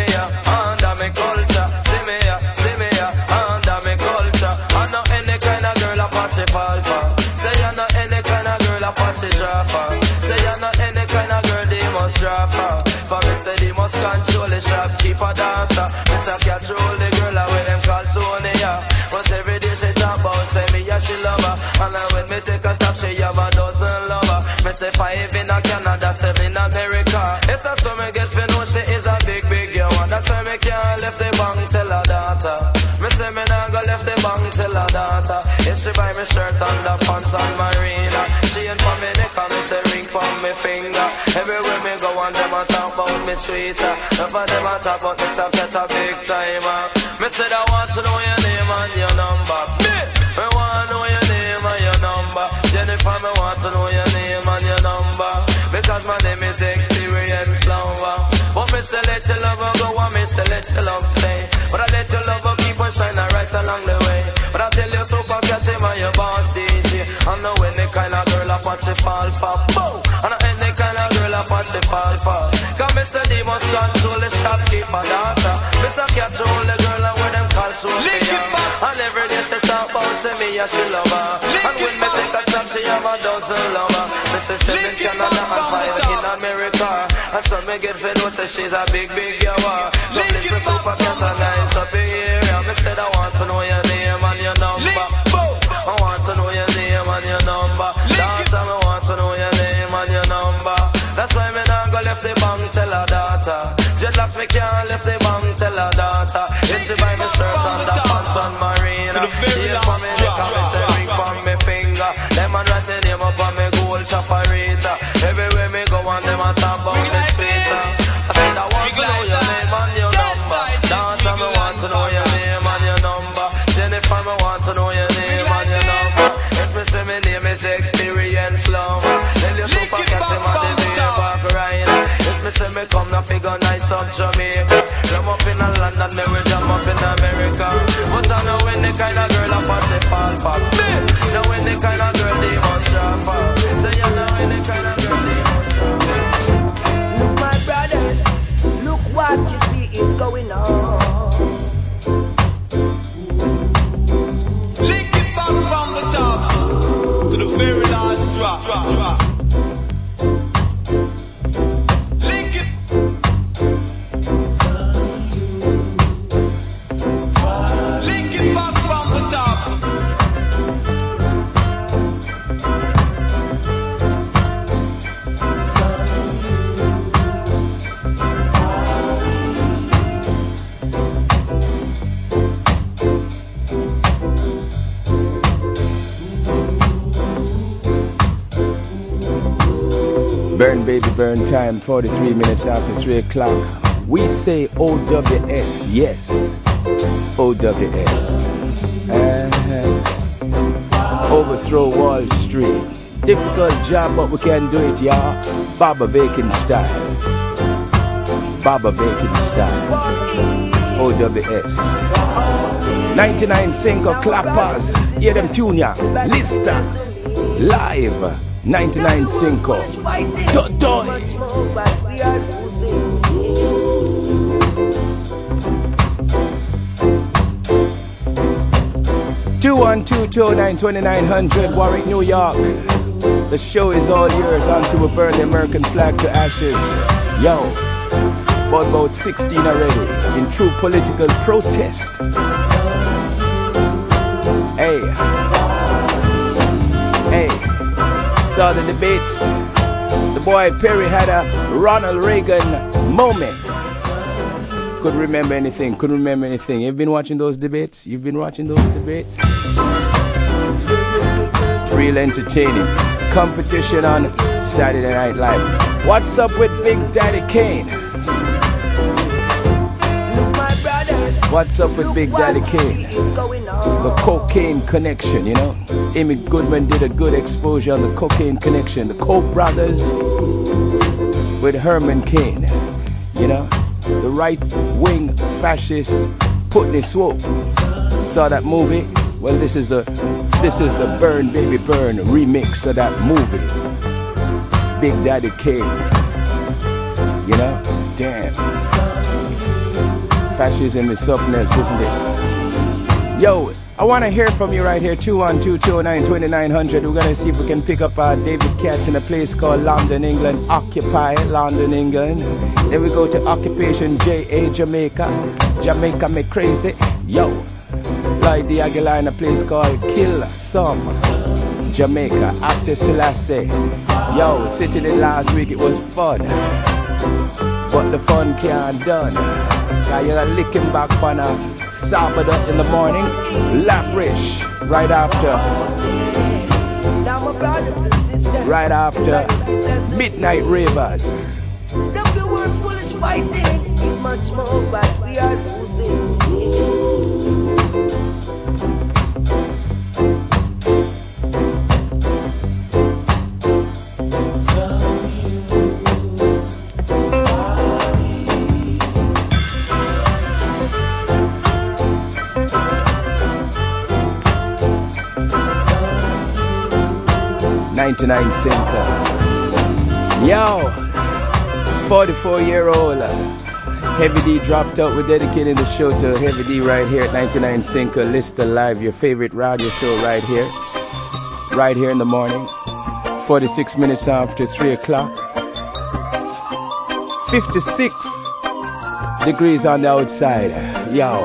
under me culture. See me ya, under me culture. I'm not any kind of girl Apache Palpa. Say you're not any kind of girl Apache Jaffa. Say you're not any kind of girl they must Jaffa. For me say they must control the shopkeeper dancer. Me say control the girl away them call Sonia. But every day she talk about say me yeah she love her. And then when me take a stop she have a dozen lover. Me say 5 in Canada, 7 in America. It's a so me get to know she is a big girl. That's why me can't left the bank till her daughter. Me say me nah go left the bank till her daughter. If she buy me shirt and the pants and marina. She ain't for me neck and me say ring for me finger. Everywhere me go and them a talk about me sweeter. None of them a talk about me stuff that's a big timer. Me say I want to know your name and your number. Me want to know your name and your number. Jennifer, me want to know your name and your number. Because my name is Experience Lover. But me say let your love go and me say let your love stay. But I let your love keep on shining right along the way. But I tell you super cat him and your boss DJ. I know any kind of girl Apache fall for. Boom! I know any kind of girl Apache fall for. Cause me say they must control the shopkeeper daughter. Me say catch all the girl and where them call Sophia. And every day she talk about say me yeah she love her. And when me take a stop she have a dozen lover. Me say 7 Canada and 5 in America. And so me get fed know say she's a big girl. Don't listen super cat and nice up in here. Me said I want to know your name and your number. I want to know your name and your number. Dancer, I want to know your name and your number. That's why me not go left the bank tell her daughter. Dreadlocks me can't left the bank tell her daughter. If she buy me shirt and the pants on Marina. She ain't for me neck and me say ring from me finger. Them man write me name up on me gold chaparita. Everywhere me go and them a talk about me spacer. I said I want to know your name and your number. Dancer, me want to know your name and your number. Jennifer, me want to know your name and your number. Yes, me say my name is Experience Lover. Tell you super cat him and the day back right. Yes, me say me come na figure nice up Jamaica. Jam up in London, me will jam up in America. But I know when the kind of girl Apache fall for. Now when the kind of girl they must shop for. Say you know when the kind of girl they must shop for. Look my brother, look what you see is going on. Link it back from the top to the very last drop. Link it. Link it back from the top. Burn baby burn time, 43 minutes after 3 o'clock. We say OWS, yes, OWS. Overthrow Wall Street. Difficult job, but we can do it, y'all. Baba Vacant style. Baba Vacant style. OWS. 99 Cinco Clappers. Hear them tune ya. Lista. Live. 99 Cinco. Totoy. 212-209-2900 Warwick, New York. The show is all yours until we burn the American flag to ashes. Yo, about 16 already in true political protest. Hey. Hey. Saw the debates. The boy Perry had a Ronald Reagan moment. Couldn't remember anything. You've been watching those debates? Real entertaining. Competition on Saturday Night Live. What's up with Big Daddy Kane? What's up with Big Daddy Kane? The cocaine connection, you know? Amy Goodman did a good exposure on the cocaine connection. The Koch brothers with Herman Cain, you know? The right-wing fascist Putney Swope. Saw that movie? Well, this is the Burn Baby Burn remix of that movie. Big Daddy Kane. You know? Damn. Fascism is something else, isn't it? Yo, I want to hear from you right here. 212-209-2900. We're going to see if we can pick up David Katz in a place called London, England. Occupy London, England. Then we go to Occupation J.A. Jamaica. Jamaica me crazy. Yo, Lloyd D. Aguilar in a place called Kill Some, Jamaica. Actor Selassie. Yo, sitting in last week, it was fun. But the fun can't done. Cause you're licking back on a Sabbath in the morning. Labrish right after Midnight Ravers. Stop the word foolish fighting. It's much more but we are losing. 99 Cinco. Yo, 44-year-old Heavy D dropped out. We're dedicating the show to Heavy D right here at 99 Cinco. Lister Live, your favorite radio show right here in the morning. 46 minutes after 3 o'clock. 56 degrees on the outside. Yo,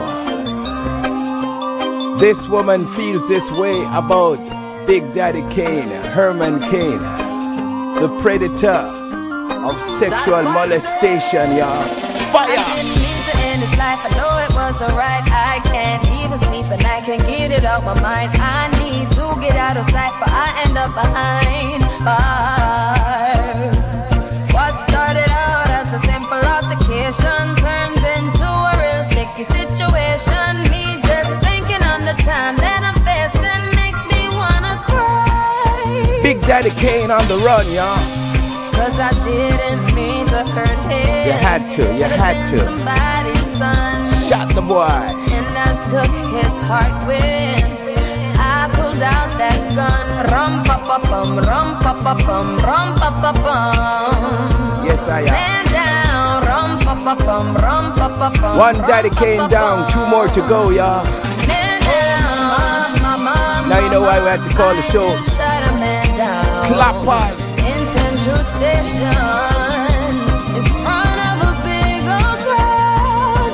this woman feels this way about Big Daddy Kane, Herman Cain, the predator of sexual molestation, y'all. Fire! I didn't mean to end his life, I know it was alright. I can't even sleep and I can't get it out my mind. I need to get out of sight, but I end up behind bars. What started out as a simple altercation turns into a real sticky situation. Me just thinking on the time that I'm facing makes me wanna cry. Big Daddy Kane on the run, y'all. Cause I didn't mean to hurt him. You had to. Somebody's son. Shot the boy. And I took his heart with. I pulled out that gun. Rum pa pa bum, rum pa pa bum, rum pa pa bum. Yes, I am. Man down, rum pa pa bum, rum pa pa bum. One Daddy Kane down, 2 more to go, y'all. Man down, mama. Now you know why we had to call the show Clappers. Central Station, in front of a big old crowd.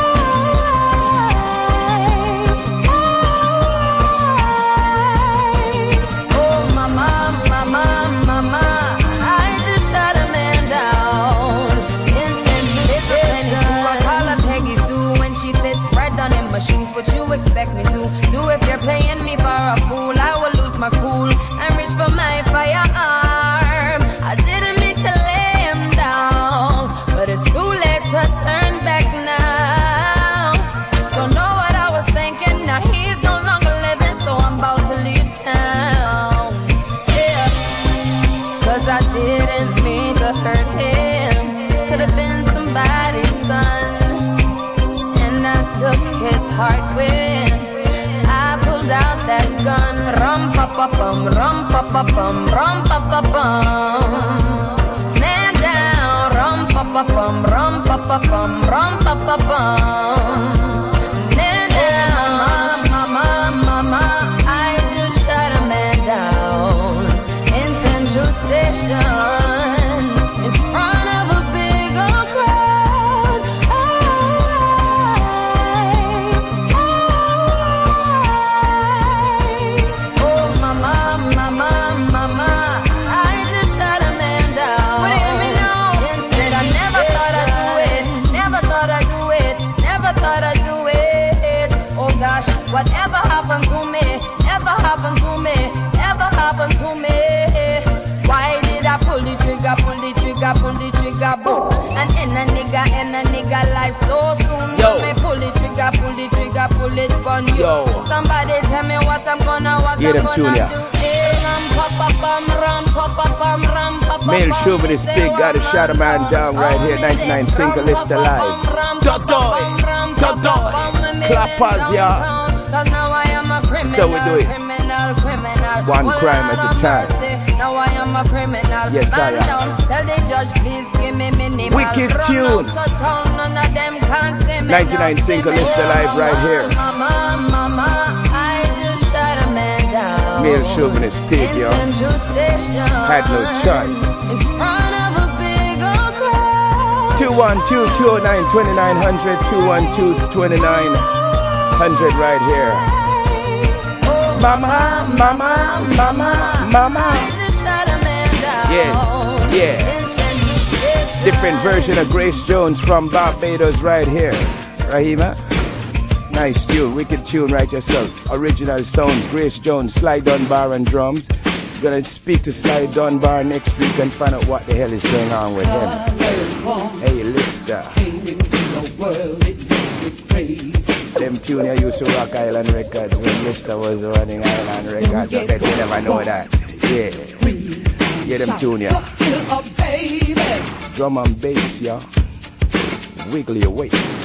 Oh, mama, I just shot a man down in Central Station. I call her Peggy Sue when she fits right down in my shoes. What you expect me to do if you're playing me for a fool? I will lose my cool and reach for my firearm. I didn't mean to lay him down, but it's too late to turn back now. Don't know what I was thinking, now he's no longer living, so I'm about to leave town. Yeah, cause I didn't mean to hurt him. Could've been somebody's son, and I took his heart with. I pulled out that gun. Rum pa pa bum, rum pa pa bum, rum pa pa bum. Man down, rum pa pa bum, rum pa pa bum, rum pa pa bum. Man down, mama, I just shot a man down in Central Station, in front of a big old crowd. Whatever happened to me, ever happened to me, ever happened to me. Why did I pull the trigger, pull the trigger, pull the trigger, boom? And in a nigga life so soon. Yo. Me pull the trigger, pull it on you. Yo. Somebody tell me what I'm gonna do. Male chauvinist big got a shot a man down right here. 99 single list alive. Totoy, clappers, y'all. So we do it. One crime at a time. Now I am a criminal. Yes, I am. Tell the judge, please give me minimal. Wicked tune. 99 single list alive right here. Mama, I just shot a man down. Male chauvinist pig, yo. Had no choice. In front of a big old crowd. 212-209-2900, 212-2900 right here. Mama. Yeah. Different version of Grace Jones from Barbados right here. Rahima. Nice tune, wicked tune, right yourself. Original sounds, Grace Jones, Sly Dunbar and drums. Gonna speak to Sly Dunbar next week and find out what the hell is going on with him. Hey, Lister. Them tune I used to rock Island Records when Lister was running Island Records. I bet you never know that. Yeah. Get them tune, yeah. Drum and bass, yeah. Wiggle your waist.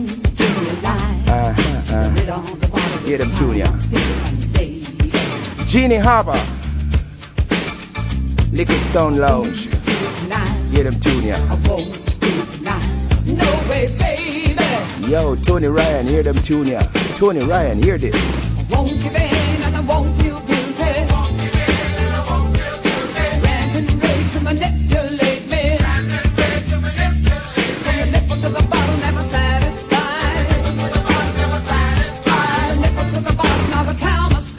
Get them tune, yeah. Jeannie Harper. Liquid Sound Lounge. Get them tune, yeah. No way, baby. Yo, Tony Ryan, hear them tune, yeah. Tony Ryan, hear this. I won't give in and I won't feel guilty. Rant and rage to manipulate me. From the nipple to the bottle, never satisfied. From the nipple to the bottle, never calm aside.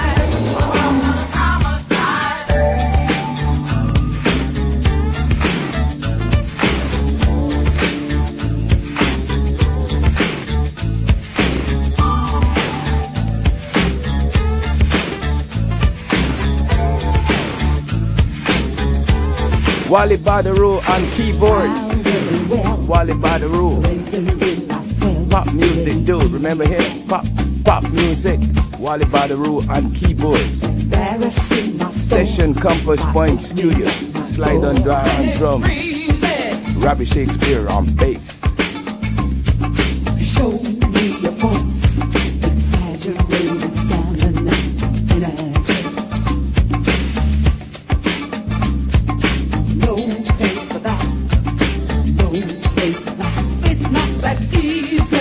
Wally Badaroo on keyboards. Wally Badaroo. Pop music dude, remember him? Pop music. Wally Badaroo on keyboards. Session Compass Point Studios. Slide on Dwyer on drums. Robbie Shakespeare on bass. Show me your voice. Exaggerated stamina, energy. No place for that. No place for that. It's not that easy.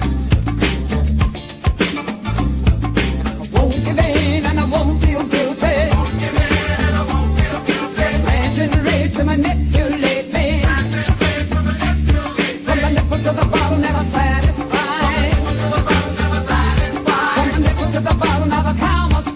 I won't give in and I won't feel guilty. Rant and rage to manipulate me. From the nipple to the bottle, never satisfied. From the nipple to the bottle, never calm or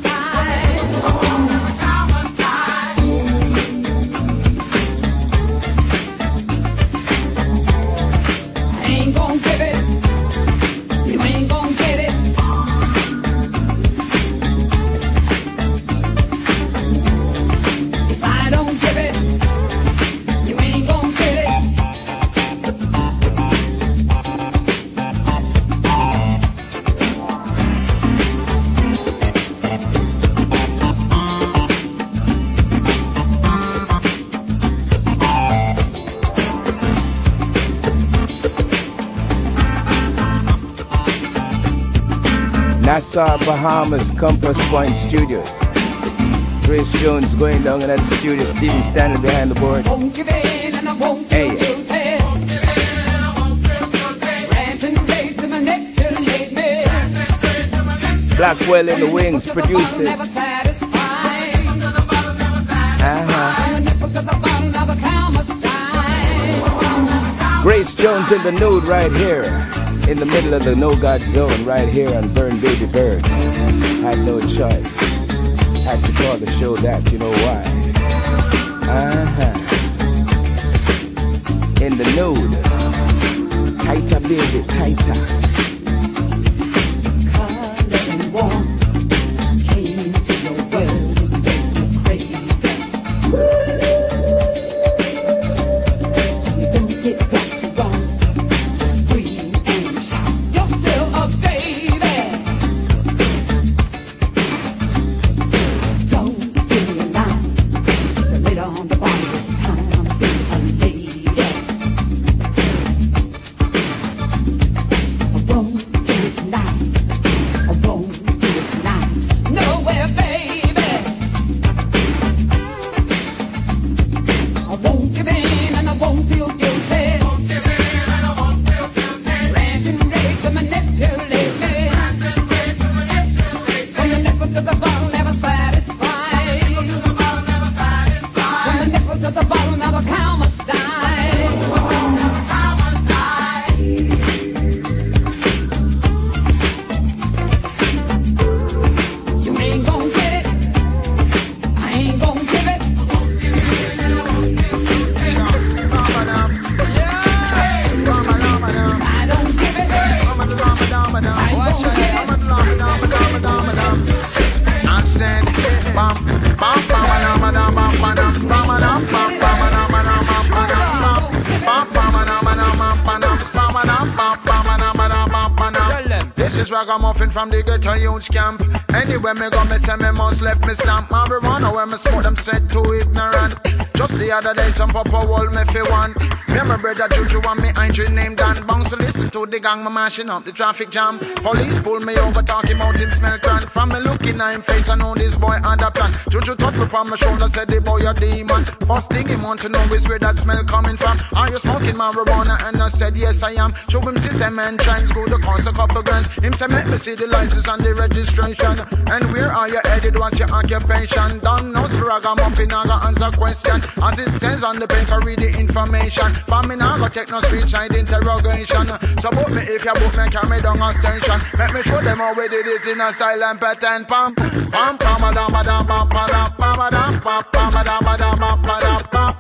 I ain't gon' give it. You ain't gon' get it. If I don't give it, you ain't gon' get it. Nassau, Bahamas, Compass Point Studios. Grace Jones going down in that studio. Steven standing behind the board. Won't give in and I won't feel guilty. Rant and rage to manipulate me. Blackwell in the wings, producing. Never satisfied. Uh-huh. From the nipple to the bottle, never calm or Grace Jones in the nude right here. In the middle of the No God Zone right here on Burn Baby Burn. Had no choice. Had to call the show that, you know why. Uh-huh. In the nude. Tighter, baby, tighter. ragamuffin from the ghetto youth camp. Anywhere me go, me say me must left me stamp. Marijuana where me smoke them straight too ignorant. Just the other day some papa wall me fi one. Me and my brother Juju and me auntie named Dan. Bounce to listen to the gang, me mashing up the traffic jam. Police pull me over, talking about him smell cran. From me looking at him face, I know this boy had a plan. Juju touch me from my shoulder, said the boy a demon. First thing he want to know is where that smell coming from. Are you smoking marijuana? And I said yes I am. Show him system and trends, go to cost a couple grams. Him say make me see the license and the registration. And where are you headed? What's your occupation? Don't know ragamuffin, I got answer question. As it says on the paper, read the information. For me now, go take no street side interrogation. So book me if you book me, carry down a station. Let me show them how we did it in a silent pattern. Pam, pam, pam, pam, pam, pam, pam, pam, pam, pam, pam,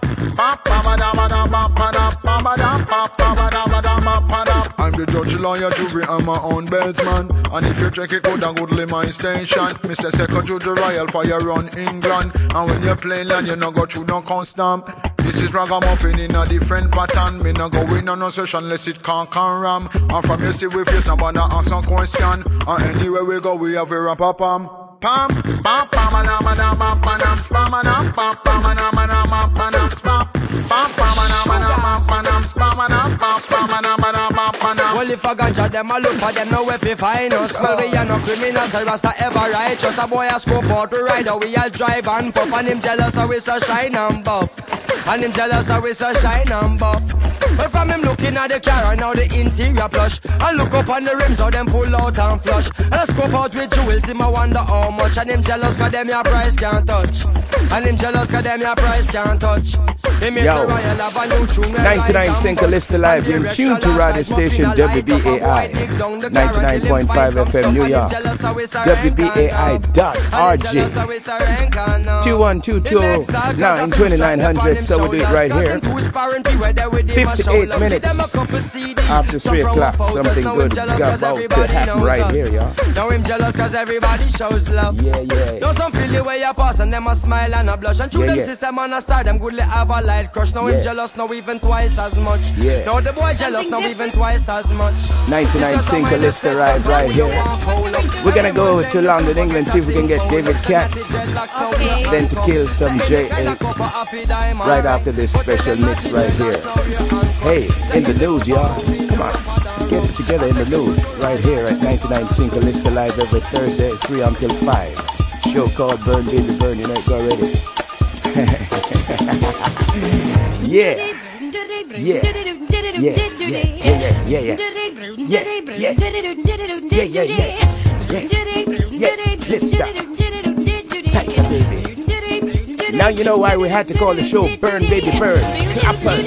I'm the judge, lawyer, jury, I'm my own bedman. And if you check it, go down, go to my station. Mr. Second Judge Royal Fire on England. And when you play land, you no go through no custom. This is ragamuffin in a different pattern. Me no go in on no session unless it can't ram. And from you see we face somebody ask some question. And anywhere we go, we have a rap-a-pam. Pam, pam, pam, pam, pam, pam, pam, pam, pam, well, if a ganja them a look for them, now if you find us. Well, we are no criminals, a rasta ever righteous. A boy a scope out to ride, we all drive and puff. And him jealous, so we so shine and buff. And him jealous, so we so shine and buff. But from him looking at the car, now the interior plush. And look up on the rims, how them pull out and flush. And I scope out with jewels, him I wonder how much. And him jealous, cause them your price can't touch. And him jealous, cause them your price can't touch. Yo, 99 Single List Alive, you're in tune to radio station WBAI 99.5 FM New York, WBAI.RG 2122-92900. So we do it right here. 58 minutes after 3 o'clock. Something good is about to happen right here, y'all. Now him jealous cause everybody shows love. Yeah. Now some feel the way you pass and them a smile and a blush. And through them system and a star, them goodly have a light crush. Now him jealous now even twice as much. Now the boy jealous now even twice as much. 99 Single List arrived right here. We're gonna go to London, England, see if we can get David Katz. Then to kill some J8 right after this special mix right here. Hey, in the nude, y'all. Come on, get it together in the nude right here at 99 Single List Alive every Thursday, 3 until 5. Show called Burn Baby Burn. You know it already. Yeah. Listen. Tighter, baby. Now you know why we had to call the show Burn Baby Burn. Clappers.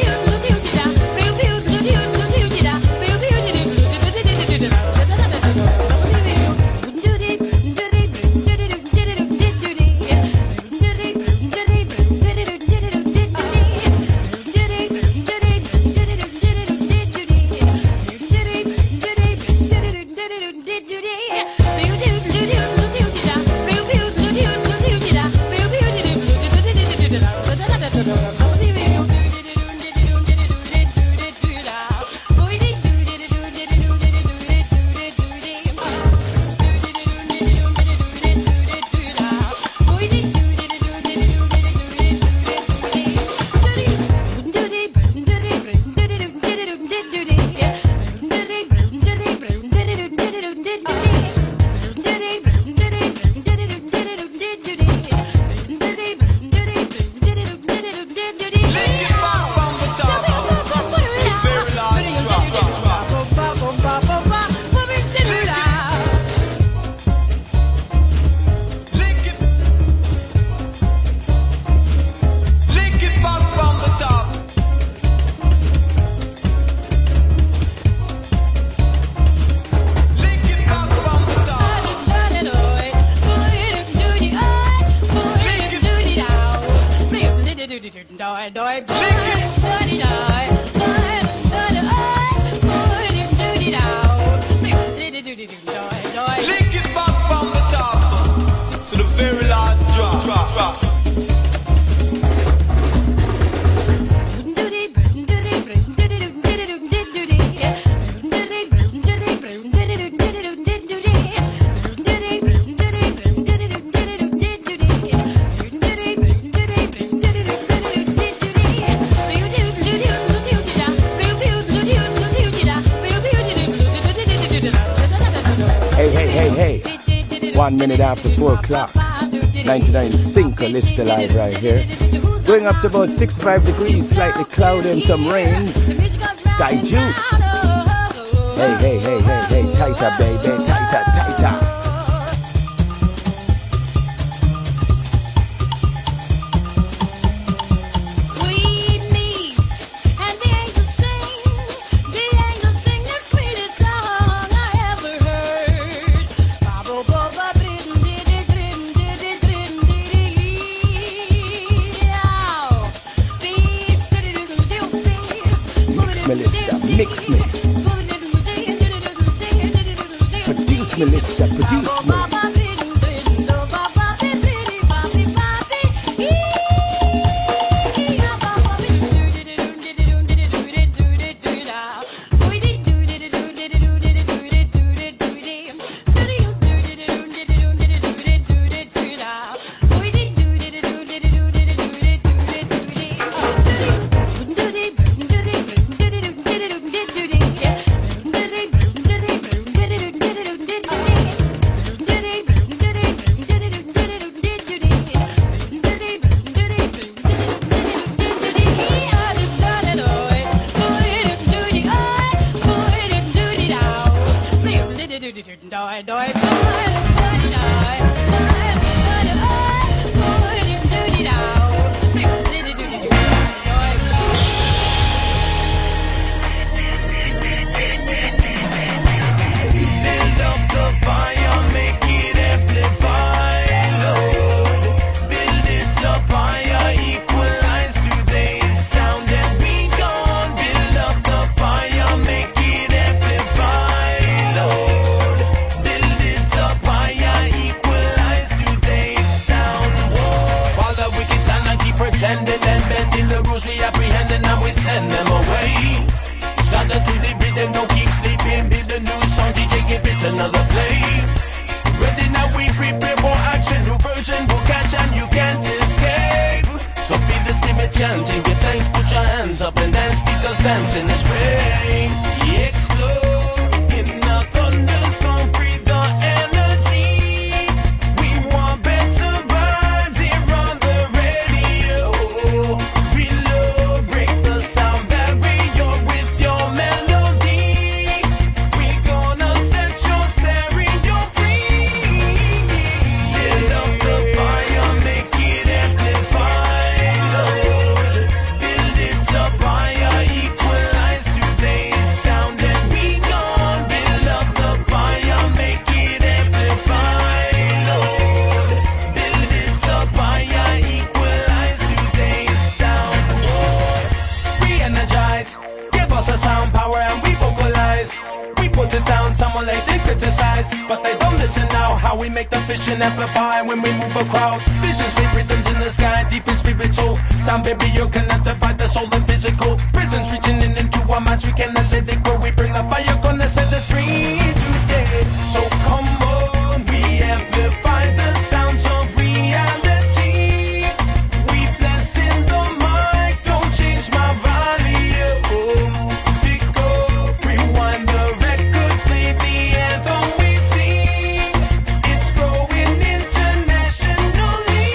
1 minute after 4 o'clock. 99 Cinco list alive right here. Going up to about 65 degrees, slightly cloudy and some rain. Sky Juice. Hey, hey, hey, hey, hey, tighter, baby, tighter, tighter. Mix me. Produce me, Lister, produce me. Amplify when we move a crowd. Visions leave rhythms in the sky, deep and spiritual. Sound, baby, you're connected by the soul and physical. Prisons reaching in into our minds, we cannot let it go. We bring the fire, gonna set us free today. So come on, we amplify the sounds of reality. We bless in the mic, don't change my volume. Pick up, rewind the record, play the anthem we sing. It's growing internationally.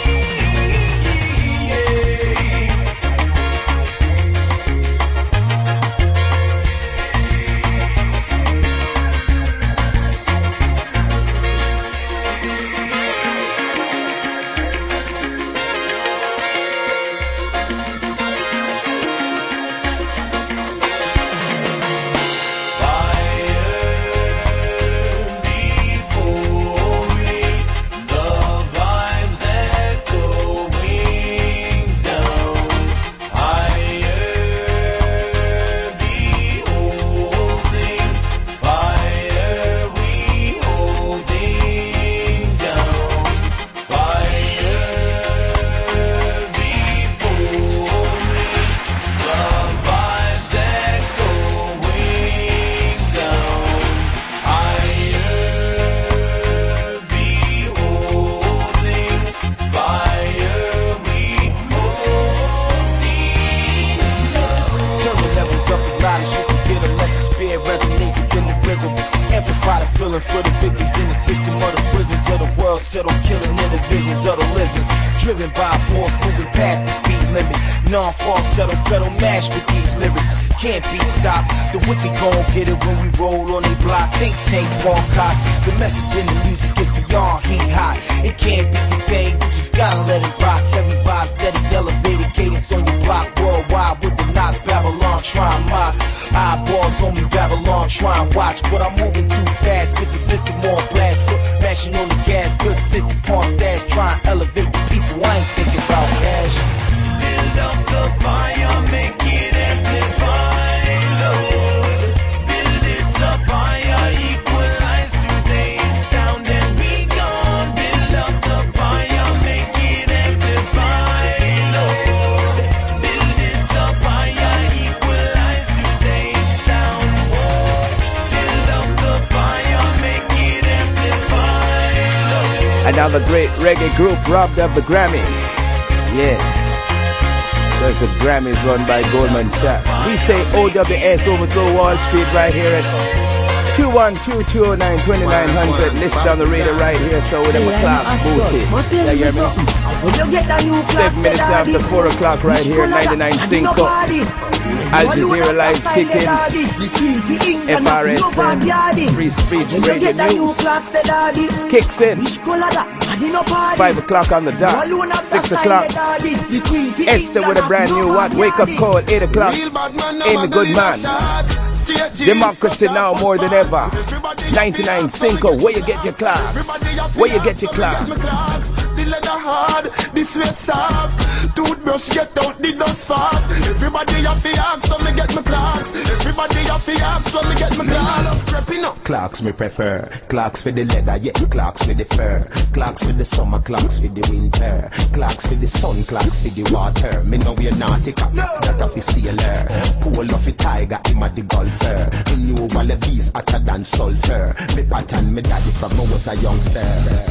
feeling for the victims in the system of the prisons of the world, settle killing in the visions of the living. Driven by a force moving past the speed limit. Non-falsetto pedal mash with these lyrics. Can't be stopped. The wicked gon' get it when we roll on they block. Think tank, Walcott. The message in the music is beyond heat hot. It can't be contained. You just gotta let it rock. Heavy vibes, steady, elevated cadence on your block. Worldwide with the knock. Babylon try and mock. Eyeballs on me, Babylon try and watch. But I'm moving too fast with the system on blast. Foot mashing on the gas. Good sissy pawn stash. Try and elevate the people. I ain't thinking about cash. Build up the fire, make it amplify, Lord. Build it up higher, equalize today's sound and be gone. Build up the fire, make it amplify, Lord. Build it up higher, equalize today's sound. Build up the fire, make it amplify, Lord. Another great reggae group robbed of the Grammy. Yeah. Because the Grammys run by Goldman Sachs. We say OWS Overflow Wall Street right here at 212-209-2900. List on the radio right here, so with them clocks booty. You hear me? 7 minutes after 4 o'clock right here, 99 Cinco. Al Jazeera Live's kicking. FRSN, Free Speech Radio News. Kicks in. 5 o'clock on the dot. 6 o'clock. Esther with a brand new what? Wake up call. 8 o'clock. Amy Goodman. Democracy now more than ever. 99 Cinco. Where you get your clocks? Where you get your clocks? The leather hard, the sweat soft. Toothbrush get out the dust fast. Everybody have the arms, so me get my clocks. Everybody have the arms, so me get my clocks. Prepping up. Clocks me prefer. Clocks for the leather, yeah. Clocks for the fur. Clocks for the summer, clocks for the winter. Clocks for the sun, clocks for the water. Me know we're nautica, that of the sailor. Pull off a tiger, him at the golfer. Me knew wallabies hotter than sulfur. Me pattern me daddy from when I was a youngster.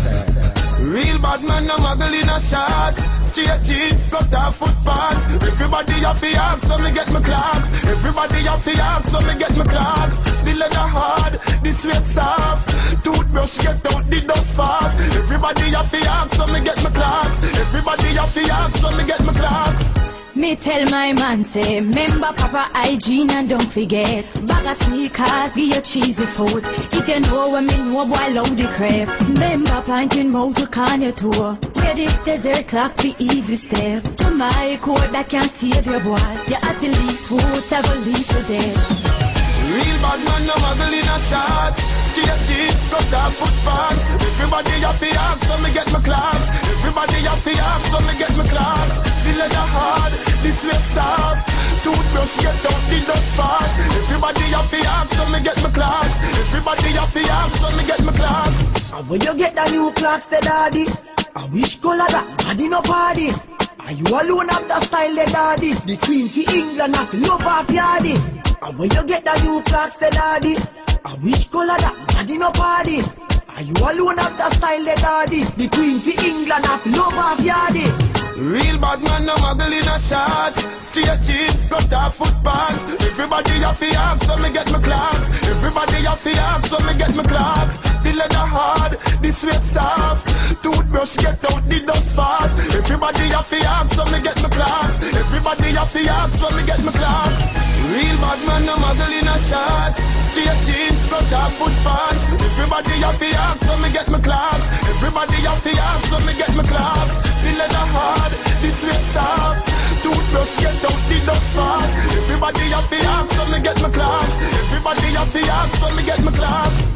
Real bad man, no muggle in a shots. Straight jeans, cut off foot pants. Everybody have the arms, so me get my clocks. Everybody have the arms, so me get my clocks. The leather hard, the sweat soft. Toothbrush get out the dust fast. Everybody have the arms, so me get my clocks. Everybody have the arms, so me get my clocks. Me tell my man say, remember proper hygiene and don't forget. Bag of sneakers, give you cheesy food. If you know what me know, boy, load the crap. Remember pointing mouth to can you tour. Where the desert clock the easy step. To my code that can save your boy. You at least foot ever lead to death. Real bad man, no muggle in a shots. Straight jeans, cut off foot pants. Everybody have the arms, so me get my clocks. Everybody have the arms, so me get my clocks. The leather hard, the sweat soft. Toothbrush get out the dust fast. Everybody have the arms, so me get my clocks. Everybody have the arms, so me get my clocks. And where you get the new clocks, the daddy? I wish color that, daddy no party. Are you alone have the style, the daddy? The queen for England, have love of yardy. And where you get the new clocks, the daddy? I wish color that, daddy no party. Are you alone have the style, the daddy? The queen for England, have love of yardy. Real bad man, no muggle in a shots. Straight jeans, cut off foot pants. Everybody have the arms, so me get my clocks. Everybody have the arms, so me get my clocks. The leather hard, the sweat soft. Toothbrush get out the dust fast. Everybody have the arms, so me get my clocks. Everybody have the arms, so me get my clocks. Real bad man, no muggle in a shots. Straight jeans, cut off foot pants. Everybody have the arms, so me get my clocks. Everybody have the arms, so me get my clocks. The leather hard, the sweat soft. Toothbrush get out the dust fast. Everybody have the arms, so me get my clocks. Everybody have the arms, so me get my clocks.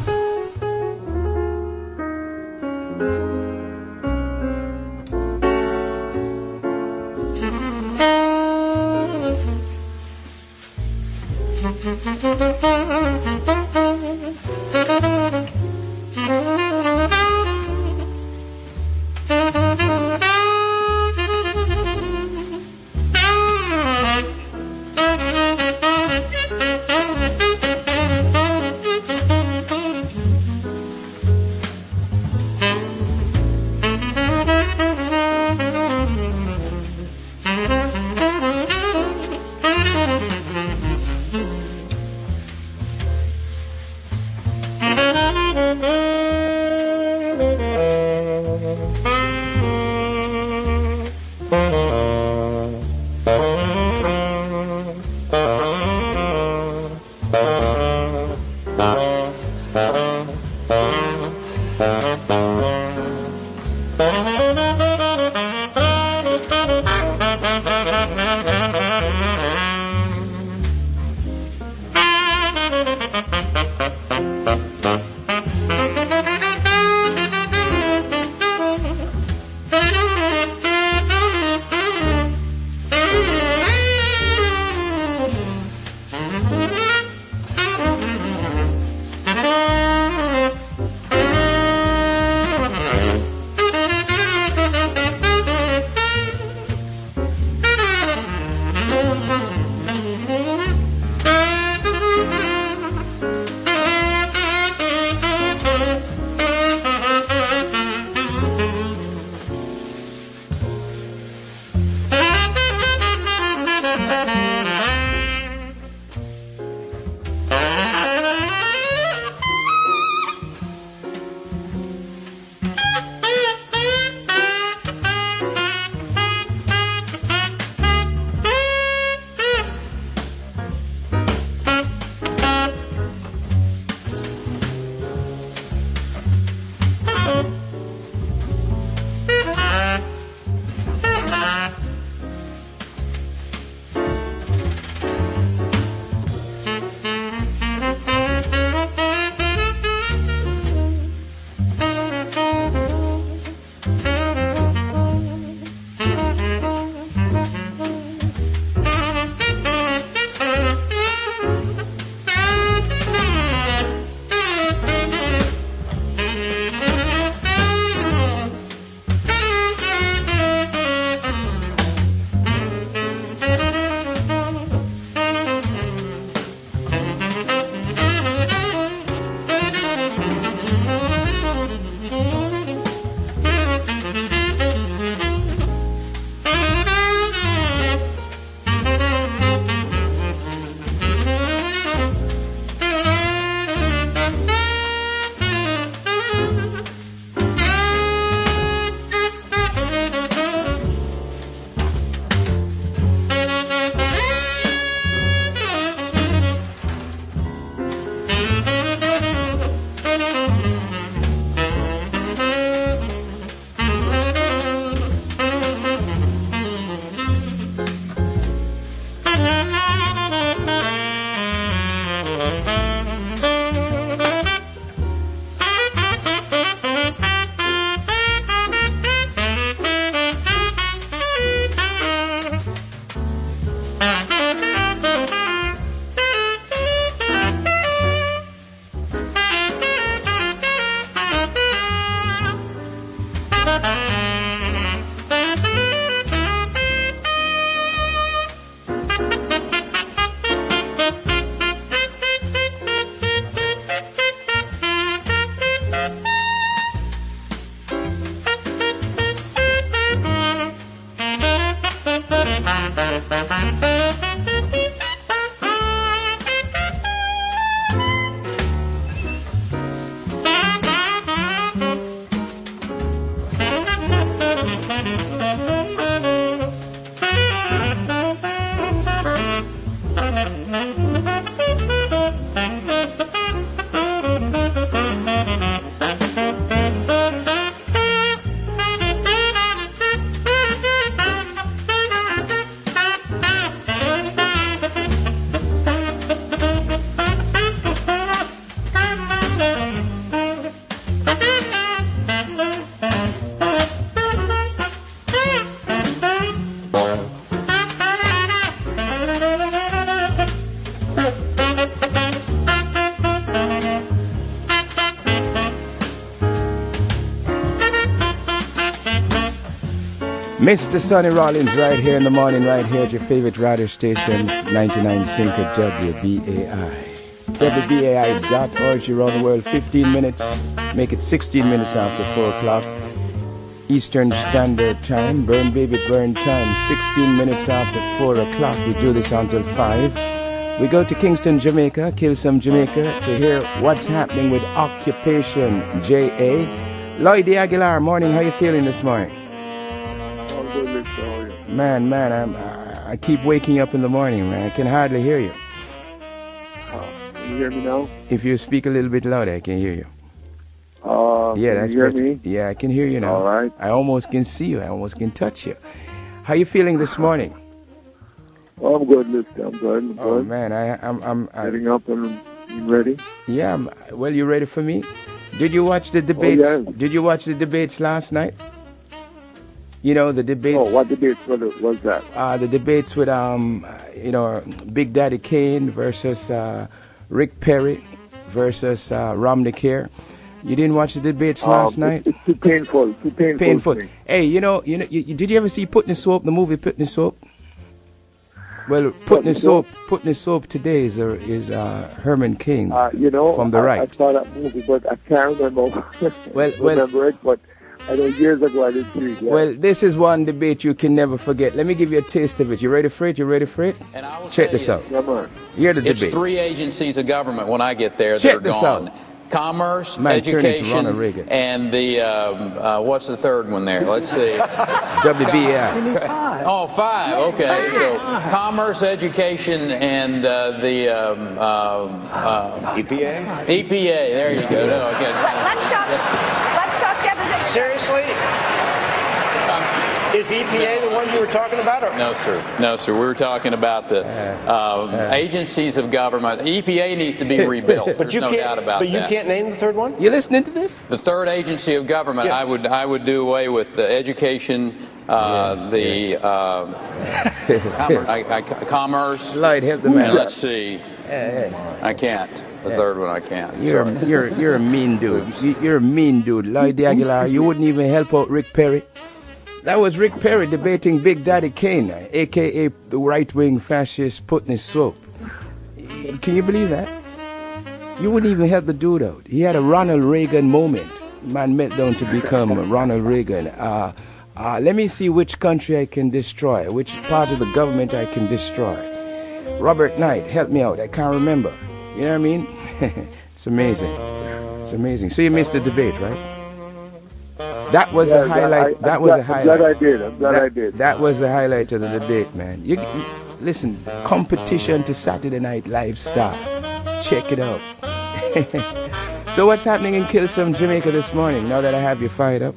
Mr. Sonny Rollins right here in the morning, right here at your favorite radio station, 99.5 WBAI. WBAI.org around the world, 15 minutes, make it 16 minutes after 4 o'clock. Eastern Standard Time, Burn Baby Burn Time, 16 minutes after 4 o'clock. We do this until 5. We go to Kingston, Jamaica, Kill Some Jamaica, to hear what's happening with Occupation JA. Lloyd Aguilar, morning, how you feeling this morning? I'm good, Mr. How are you? Man, I keep waking up in the morning, man. I can hardly hear you. Can you hear me now? If you speak a little bit louder, I can hear you. Yeah, that's can you hear better. me? Yeah, I can hear you now. All right. I almost can see you. I almost can touch you. How you feeling this morning? Oh, I'm good, Mister. I'm good. I'm Oh good. man, I'm Getting up and being ready. Yeah, well, you ready for me? Did you watch the debates? Oh, yes. Did you watch the debates last night? You know the debates. Oh, what debates was that? The debates with Big Daddy Kane versus Rick Perry versus Romney Care. You didn't watch the debates last night? It's too painful. Too painful. Hey, did you ever see Putting the Soap? The movie Putting the Soap. Well, Putting the Soap today is Herman King from the right. I saw that movie, but I can't remember. Remember it, but I know years ago I did see it. Yeah. Well, this is one debate you can never forget. Let me give you a taste of it. You ready for it? And I will Check this out. Come on. Hear the It's debate. 3 agencies of government when I get there Check that are this gone. out. Commerce, Man, turn it to Ronald education, Reagan. and the, what's the third one there? Let's see. WBAI. Oh, 5. Okay. So commerce, education, and the EPA? EPA. There you go. No, okay. Let's talk deposition. Seriously? Is EPA the one you were talking about? Or? No, sir. We were talking about the agencies of government. EPA needs to be rebuilt. There's no doubt about that. But you can't name the third one? You listening to this? The third agency of government, Yeah. I would do away with the education, commerce. Lloyd, help the man. And let's see. I can't. The third one I can't. You're a mean dude. You're a mean dude. Lloyd Aguilar, you wouldn't even help out Rick Perry. That was Rick Perry debating Big Daddy Kane, a.k.a. the right-wing fascist Putting the Soap. Can you believe that? You wouldn't even help the dude out. He had a Ronald Reagan moment. Man meltdown to become Ronald Reagan. Let me see which country I can destroy, which part of the government I can destroy. Robert Knight, help me out. I can't remember. You know what I mean? It's amazing. It's amazing. So you missed the debate, right? That was the highlight. That was the highlight. I'm glad I did. That was the highlight of the debate, man. You listen, competition to Saturday Night Live star. Check it out. So what's happening in Kill Some Jamaica this morning? Now that I have you fired up.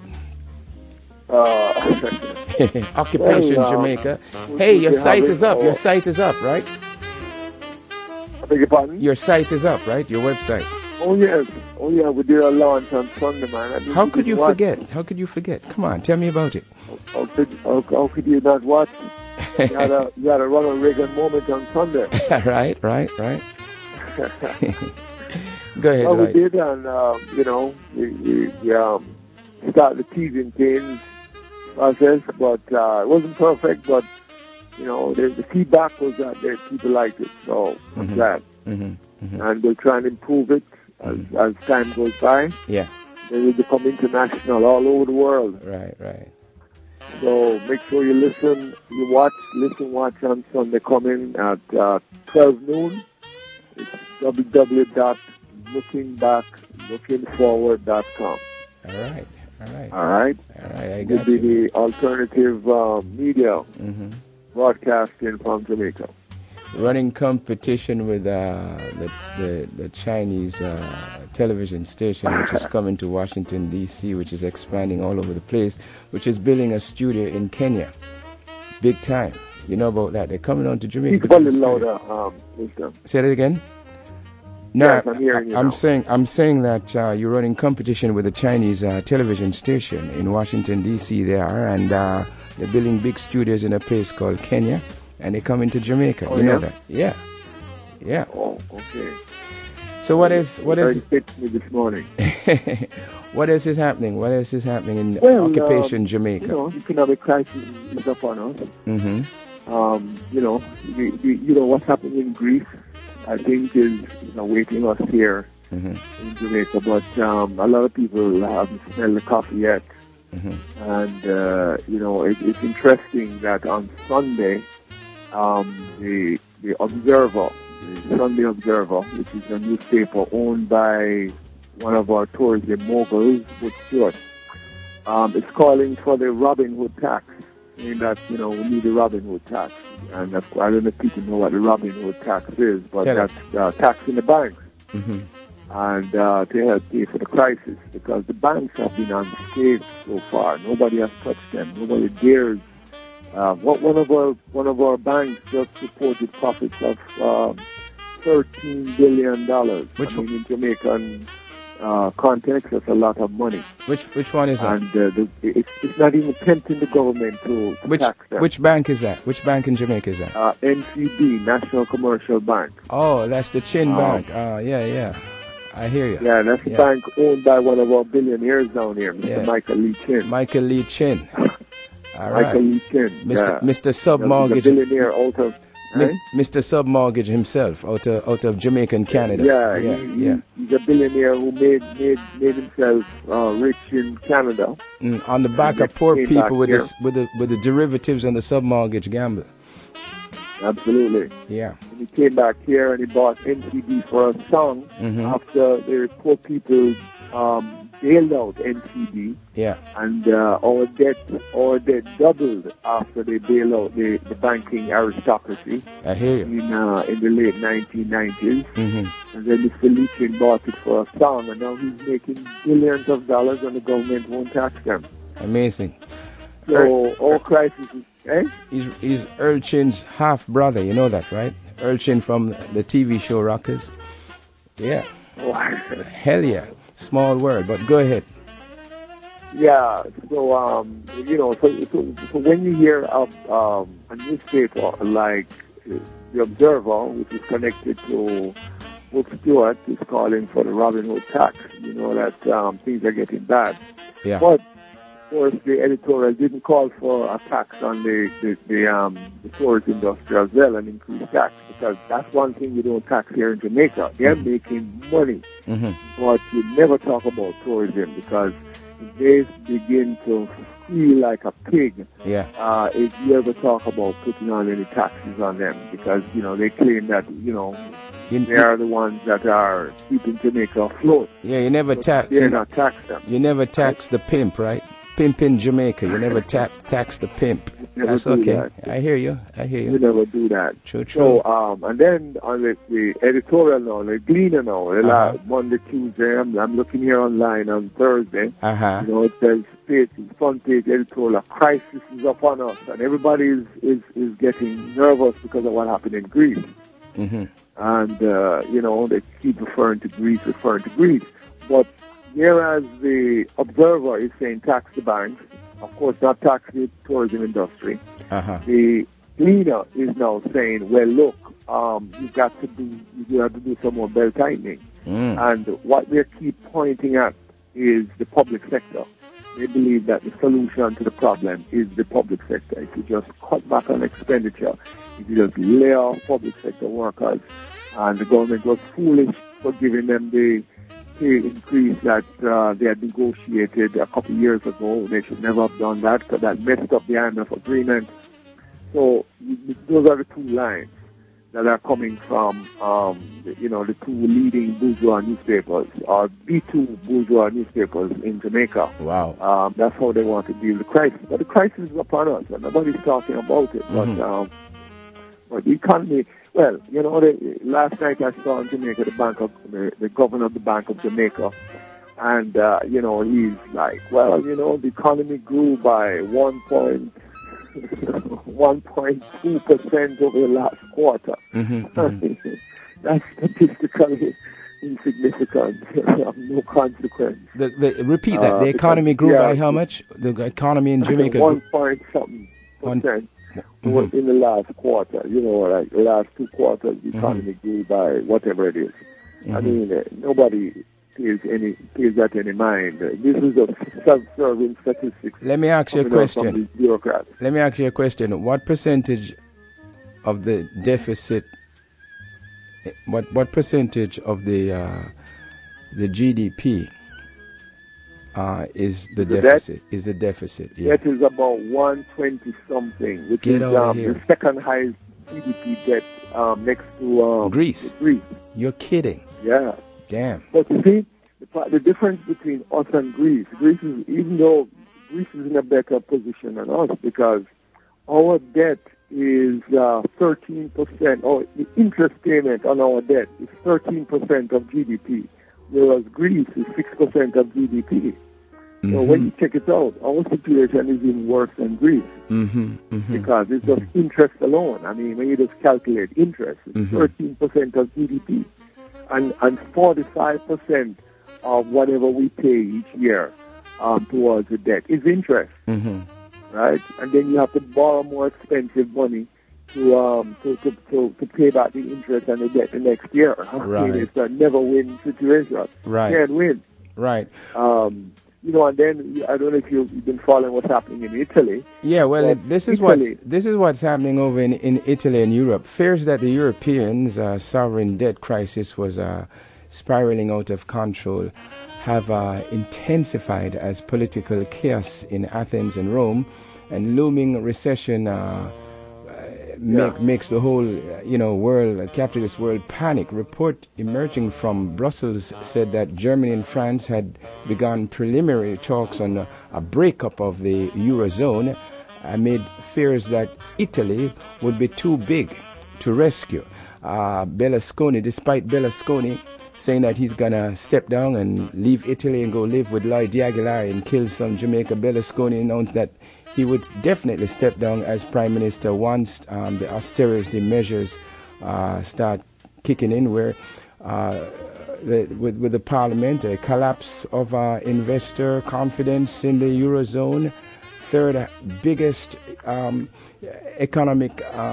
Occupation Jamaica. Hey, your site is up. Your site is up, right? I beg your pardon? Your site is up, right? Your website. Oh yes. Oh yeah. We did a launch on Sunday, man. How could you forget? How could you forget? Come on, tell me about it. How could you not watch? You had a Ronald Reagan moment on Sunday. Right. Go ahead, Well, we Lloyd. did, and we started the teasing things process, but it wasn't perfect. But the feedback was that people liked it, so I'm glad. And we'll try and improve it as time goes by. Yeah. It will become international all over the world. Right. So make sure you listen, watch on Sunday coming at 12 noon. It's www.lookingforward.com. All right. I got you. The alternative media broadcasting from Jamaica. Running competition with the Chinese television station, which is coming to Washington, D.C., which is expanding all over the place, which is building a studio in Kenya. Big time. You know about that. They're coming on to Jamaica. Speak a little louder, Mr. Say that again? No, Yes, I'm hearing you now. I'm saying that you're running competition with a Chinese television station in Washington, D.C. there, and they're building big studios in a place called Kenya. And they come into Jamaica. Oh, you know yeah? that? Yeah. Oh, okay. So what is hit me this morning? What else is happening? What else is happening in occupation Jamaica? You know, economic crisis is upon us. Mm-hmm. You know what's happening in Greece, I think is awaiting us here in Jamaica. But a lot of people haven't smelled the coffee yet. Mm-hmm. And it's interesting that on Sunday, the Observer, the Sunday Observer, which is a newspaper owned by one of our tourism moguls, Wood Stewart, is calling for the Robin Hood tax, meaning that, we need the Robin Hood tax. And I don't know if people know what the Robin Hood tax is, but that's tax in the banks. Mm-hmm. And to help pay for the crisis, because the banks have been unscathed so far. Nobody has touched them. Nobody dares. One of our banks just reported profits of $13 billion. In Jamaican context, that's a lot of money. Which one is that? And it's not even tempting the government to tax them. Which bank is that? Which bank in Jamaica is that? NCB, National Commercial Bank. Oh, that's the Chin Bank. Yeah. I hear you. Yeah, that's the bank owned by one of our billionaires down here, Mr. Michael Lee Chin. Michael Lee Chin. All right. Michael Lee Chin. Mr. Submortgage. He's a billionaire out of... Mr. Submortgage himself, out of Jamaican Canada. Yeah. He's a billionaire who made himself rich in Canada. On the back of poor people with the derivatives and the submortgage gamble. Absolutely. Yeah. And he came back here and he bought NCB for a song after the poor people bailed out NCB. Yeah. And our debt doubled after they bailed out the banking aristocracy. I hear you. In the late 1990s. Mm-hmm. And then Mr. Leachin bought it for a song, and now he's making billions of dollars and the government won't tax them. Amazing. So all crisis is... He's Earl Chin's half brother, you know that, right? Earl Chin from the TV show Rockers. Yeah. Hell yeah. Small word, but go ahead. Yeah. So so when you hear of a newspaper like the Observer, which is connected to Wood Stewart, is calling for the Robin Hood tax, you know that things are getting bad. Yeah. But of course, the editorial didn't call for a tax on the tourist industry as well, an increased tax, because that's one thing you don't tax here in Jamaica. They're making money, but you never talk about tourism, because if they begin to squeal like a pig, if you ever talk about putting on any taxes on them, because they claim that they are the ones that are keeping Jamaica afloat. Yeah, you never tax. They're not tax them. You never tax the pimp, right? Pimp in Jamaica. You never tax the pimp. That's okay. That. I hear you. You never do that. True. So, and then on the editorial now, the Gleaner now, Monday, Tuesday, I'm looking here online on Thursday. It says front page editorial, a crisis is upon us, and everybody is getting nervous because of what happened in Greece. And, they keep referring to Greece. But whereas the Observer is saying tax the banks, of course not tax the tourism industry, the Gleaner is now saying, well, look, you have to do some more belt tightening. And what they keep pointing at is the public sector. They believe that the solution to the problem is the public sector. If you just cut back on expenditure, if you just lay off public sector workers, and the government was foolish for giving them the pay increase that they had negotiated a couple of years ago. They should never have done that, because that messed up the IMF agreement. So those are the two lines that are coming from, the two leading bourgeois newspapers, or B2 bourgeois newspapers in Jamaica. Wow. That's how they want to deal with the crisis. But the crisis is upon us, and nobody's talking about it. But the economy, well, last night I saw in Jamaica the governor of the Bank of Jamaica, and, he's like, well, the economy grew by 1.2% over the last quarter. That's statistically insignificant, no consequence. Repeat that. The economy grew by how much? The economy in Jamaica 1.something% in the last quarter. The last 2 quarters, the economy grew by whatever it is. I mean, nobody pays that any mind. This is a self-serving statistics. Let me ask you a coming out from question. these bureaucrats. Let me ask you a question. What percentage of the deficit? What percentage of the GDP is the deficit? Is the deficit? Yeah. That is about 120 something, which Get is over here. the second highest GDP debt next to Greece. Greece. You're kidding. Yeah. Damn. But you see, the difference between us and Greece is, even though Greece is in a better position than us, because our debt is 13%, or the interest payment on our debt is 13% of GDP, whereas Greece is 6% of GDP. So when you check it out, our situation is even worse than Greece, because it's just interest alone. I mean, when you just calculate interest, it's 13% of GDP, and 45% of whatever we pay each year towards the debt is interest, right? And then you have to borrow more expensive money to pay back the interest and the debt the next year. Right. I mean, it's a never-win situation. Right. You can't win. Right. You know, and then I don't know if you've been following what's happening in Italy. Yeah, well, this is what's happening over in Italy and Europe. Fears that the Europeans' sovereign debt crisis was spiraling out of control have intensified as political chaos in Athens and Rome, and looming recession makes the whole world, capitalist world, panic. Report emerging from Brussels said that Germany and France had begun preliminary talks on a breakup of the Eurozone amid fears that Italy would be too big to rescue. Despite Berlusconi saying that he's gonna step down and leave Italy and go live with Lloyd Aguilar and kill some Jamaica, Berlusconi announced that he would definitely step down as prime minister once the austerity measures start kicking in, where with the parliament, a collapse of investor confidence in the Eurozone, third biggest economy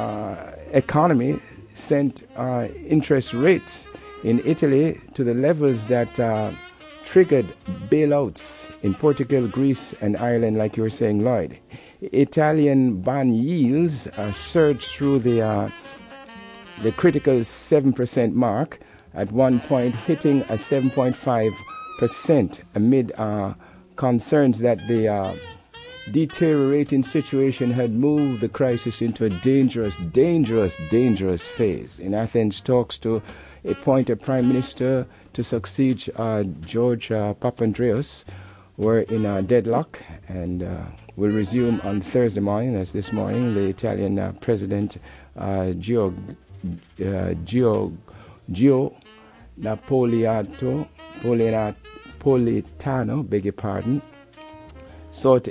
sent interest rates in Italy to the levels that triggered bailouts in Portugal, Greece, and Ireland, like you were saying, Lloyd. Italian bond yields surged through the critical 7% mark, at one point hitting a 7.5% amid concerns that the deteriorating situation had moved the crisis into a dangerous phase. In Athens, talks to appoint a prime minister to succeed George Papandreou were in a deadlock, and will resume on Thursday morning. As this morning, the Italian President Gio Napolitano, beg your pardon, sought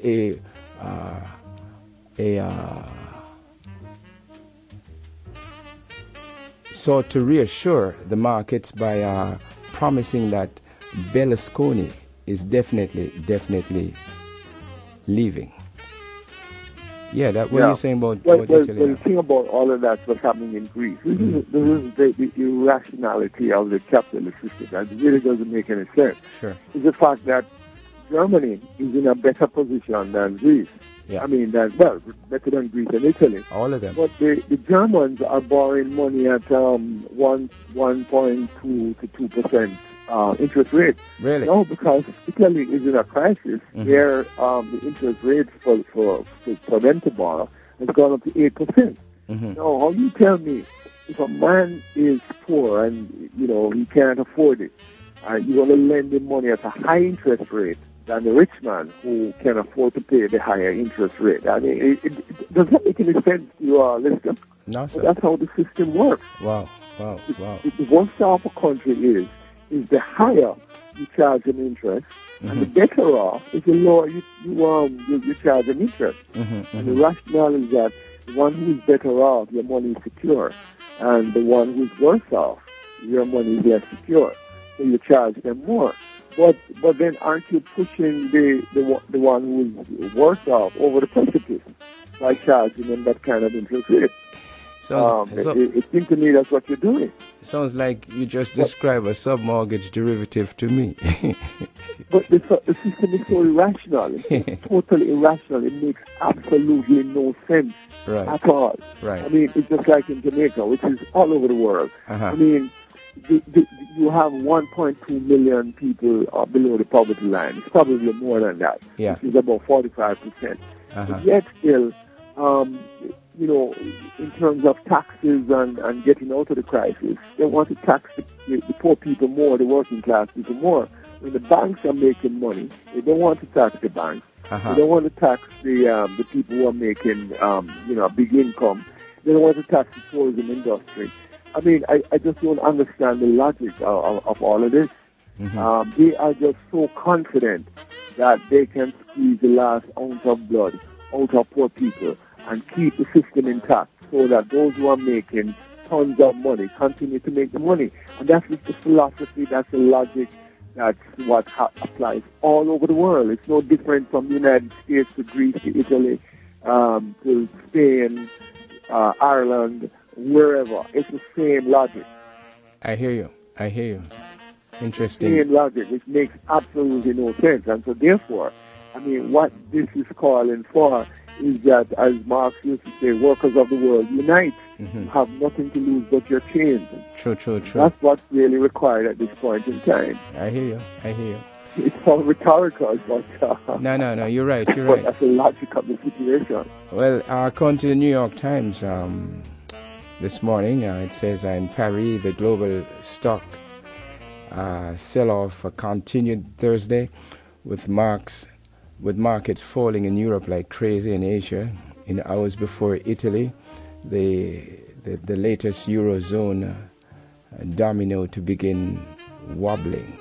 sought to reassure the markets by promising that Berlusconi is definitely leaving. Yeah, that what you're saying about Italy. The thing about all of that was happening in Greece. This is the irrationality of the capitalist system. That really doesn't make any sense. Sure. It's the fact that Germany is in a better position than Greece. Yeah. I mean, better than Greece and Italy. All of them. But the Germans are borrowing money at 1.2 to 2% interest rate. Really? No, because Italy is in a crisis where the interest rate for them to borrow has gone up to 8%. Now, how you tell me if a man is poor and he can't afford it, you're going to lend him money at a high interest rate than the rich man who can afford to pay the higher interest rate? I mean, it does not make any sense to you, Lester. No, sir. But that's how the system works. Wow. The worst off a country is the higher you charge an interest, and the better off is the lower you charge an interest. And the rationale is that the one who is better off, your money is secure, and the one who is worse off, your money is less secure. So you charge them more. But then aren't you pushing the one who is worse off over the precipice by charging them that kind of interest rate? So it seems to me that's what you're doing. Sounds like you just described a sub-mortgage derivative to me. But the system is so irrational. It's totally irrational. It makes absolutely no sense at all. Right. I mean, it's just like in Jamaica, which is all over the world. I mean, you have 1.2 million people below the poverty line. It's probably more than that, which is about 45%. But yet still, you know, in terms of taxes and getting out of the crisis, they want to tax the poor people more, the working class people more. When the banks are making money, they don't want to tax the banks. They don't want to tax the people who are making, you know, a big income. They don't want to tax the tourism industry. I mean, I just don't understand the logic of all of this. They are just so confident that they can squeeze the last ounce of blood out of poor people and keep the system intact so that those who are making tons of money continue to make the money. And that's just the philosophy, that's the logic, that's what applies all over the world. It's no different from the United States to Greece to Italy to Spain, Ireland, wherever. It's the same logic. I hear you. Interesting. Same logic, which makes absolutely no sense. And so therefore, I mean, what this is calling for is that, as Marx used to say, workers of the world unite. You have nothing to lose but your chains. True. That's what's really required at this point in time. I hear you. It's all rhetorical, but... No, you're right. But that's the logic of the situation. Well, according to the New York Times this morning, it says in Paris, the global stock sell-off continued Thursday with markets falling in Europe like crazy in Asia. In hours before Italy, the latest Eurozone domino to begin wobbling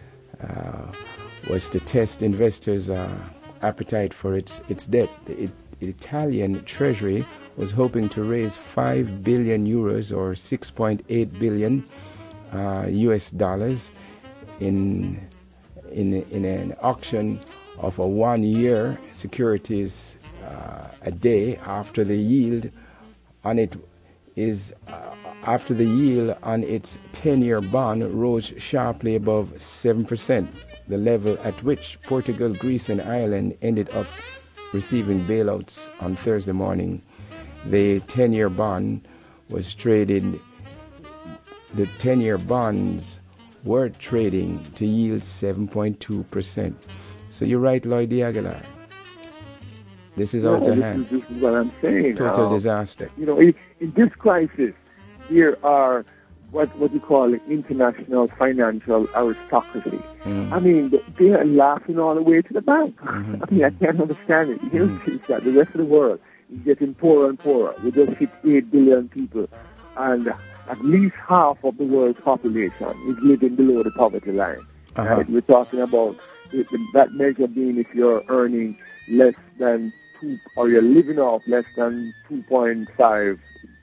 was to test investors' appetite for its debt. The Italian Treasury was hoping to raise 5 billion euros or 6.8 billion US dollars in an auction of a 1-year securities a day after the yield on its 10-year bond rose sharply above 7%, the level at which Portugal, Greece, and Ireland ended up receiving bailouts on Thursday morning. The 10-year bond was traded. The 10-year bonds were trading to yield 7.2%. So you're right, Lloyd D. Aguilar. This is out of hand. This is what I'm saying. Total disaster. You know, in this crisis, there are what you call international financial aristocracy. I mean, they are laughing all the way to the bank. I mean, I can't understand it. Here's that the rest of the world is getting poorer and poorer. We just hit 8 billion people, and at least half of the world's population is living below the poverty line. Right? We're talking about that measure being if you're earning less than or you're living off less than $2.5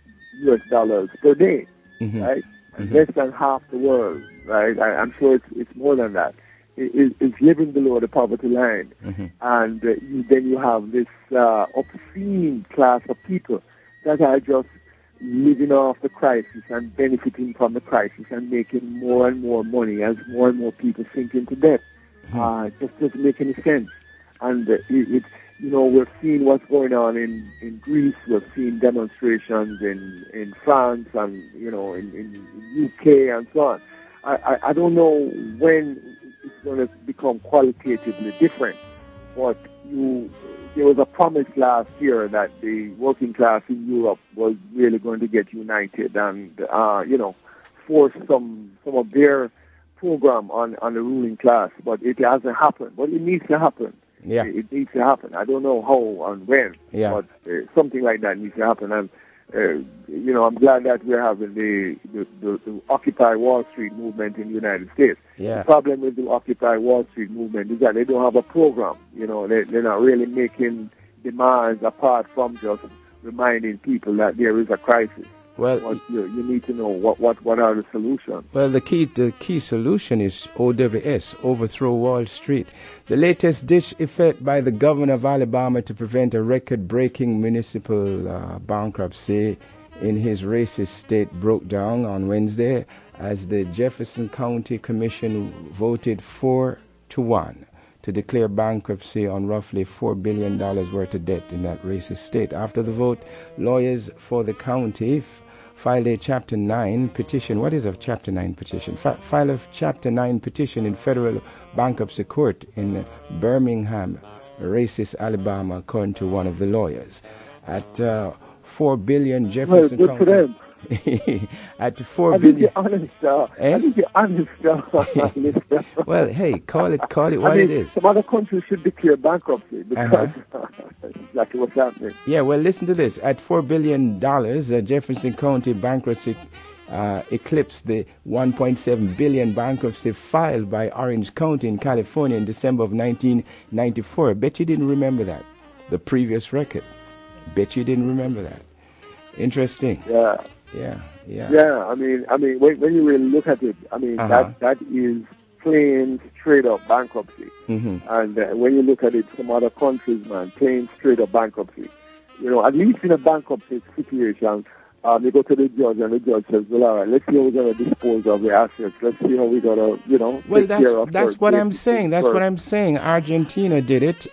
US per day, right? And less than half the world, right? I'm sure it's more than that. It's living below the poverty line, and then you have this obscene class of people that are just living off the crisis and benefiting from the crisis and making more and more money as more and more people sink into debt. It just doesn't make any sense. And it's, you know, we're seeing what's going on in Greece. We're seeing demonstrations in France and, you know, in UK and so on. I don't know when it's going to become qualitatively different, but there was a promise last year that the working class in Europe was really going to get united and, you know, force some of their program on the ruling class, but it hasn't happened. But it needs to happen. Yeah, it needs to happen. I don't know how and when, but something like that needs to happen. And you know, I'm glad that we're having the Occupy Wall Street movement in the United States. The problem with the Occupy Wall Street movement is that they don't have a program. You know, they're not really making demands apart from just reminding people that there is a crisis. Well, you need to know what are the solutions. Well, the key solution is OWS, overthrow Wall Street. The latest ditch effort by the governor of Alabama to prevent a record-breaking municipal bankruptcy in his racist state broke down on Wednesday as the Jefferson County Commission voted 4-1 to declare bankruptcy on roughly $4 billion worth of debt in that racist state. After the vote, lawyers for the county filed a Chapter 9 petition. What is a Chapter 9 petition? File a Chapter 9 petition in federal bankruptcy court in Birmingham, racist Alabama, according to one of the lawyers. At $4 billion, Jefferson good County. For them. At $4 billion. I think you're honest. Well, hey, call it what it is. Some other countries should declare bankruptcy because that's exactly what's happening. Yeah, well, listen to this. At $4 billion, Jefferson County bankruptcy eclipsed the $1.7 billion bankruptcy filed by Orange County in California in December of 1994. Bet you didn't remember that. The previous record. Bet you didn't remember that. Interesting. Yeah. Yeah. I mean, when you really look at it, I mean that is plain straight up bankruptcy. Mm-hmm. And when you look at it, some other countries, man, plain straight up bankruptcy. At least in a bankruptcy situation, they go to the judge, and the judge says, "Well, all right, let's see how we're going to dispose of the assets. Let's see how we're going to, Well, that's what I'm saying. That's what I'm saying. Argentina did it.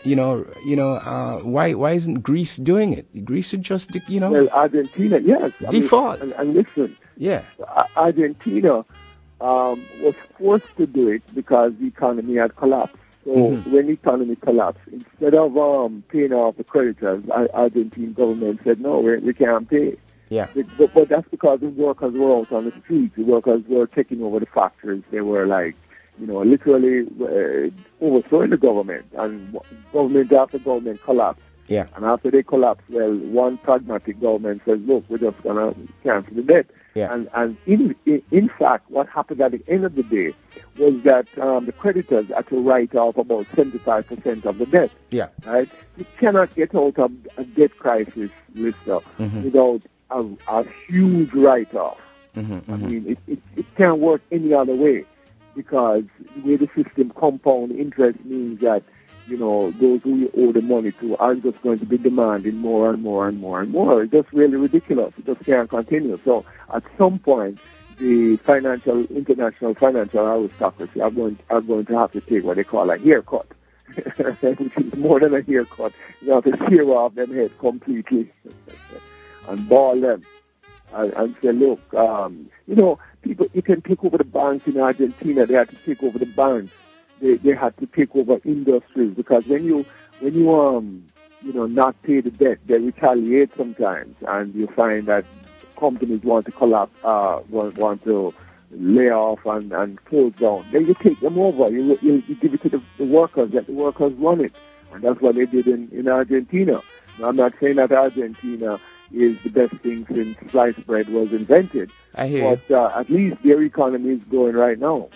Why isn't Greece doing it? Greece should just, Well, Argentina, yes. Default. And listen. Yeah. Argentina was forced to do it because the economy had collapsed. So when the economy collapsed, instead of paying off the creditors, Argentine government said, no, we can't pay. Yeah. But that's because the workers were out on the streets. The workers were taking over the factories. They were literally overthrowing the government. And government after government collapsed. Yeah. And after they collapsed, well, one pragmatic government says, look, we're just going to cancel the debt. Yeah. And in fact, what happened at the end of the day was that the creditors had to write off about 75% of the debt. Yeah. Right? You cannot get out of a debt crisis, Lister, without a huge write-off. I mean, it can't work any other way because the way the system compound interest means that, those who you owe the money to are just going to be demanding more and more and more and more. It's just really ridiculous. It just can't continue. So at some point, the international financial aristocracy are going to have to take what they call a haircut, which is more than a haircut. You have to shear off them head completely and ball them and say, look, people, you can take over the banks in Argentina. They had to take over the banks. They had to take over industries because when you not pay the debt, they retaliate sometimes, and you find that companies want to collapse, want to lay off and close down. Then you take them over. You give it to the workers. Let the workers run it, and that's what they did in Argentina. Now, I'm not saying that Argentina is the best thing since sliced bread was invented. I hear but at least their economy is going right now.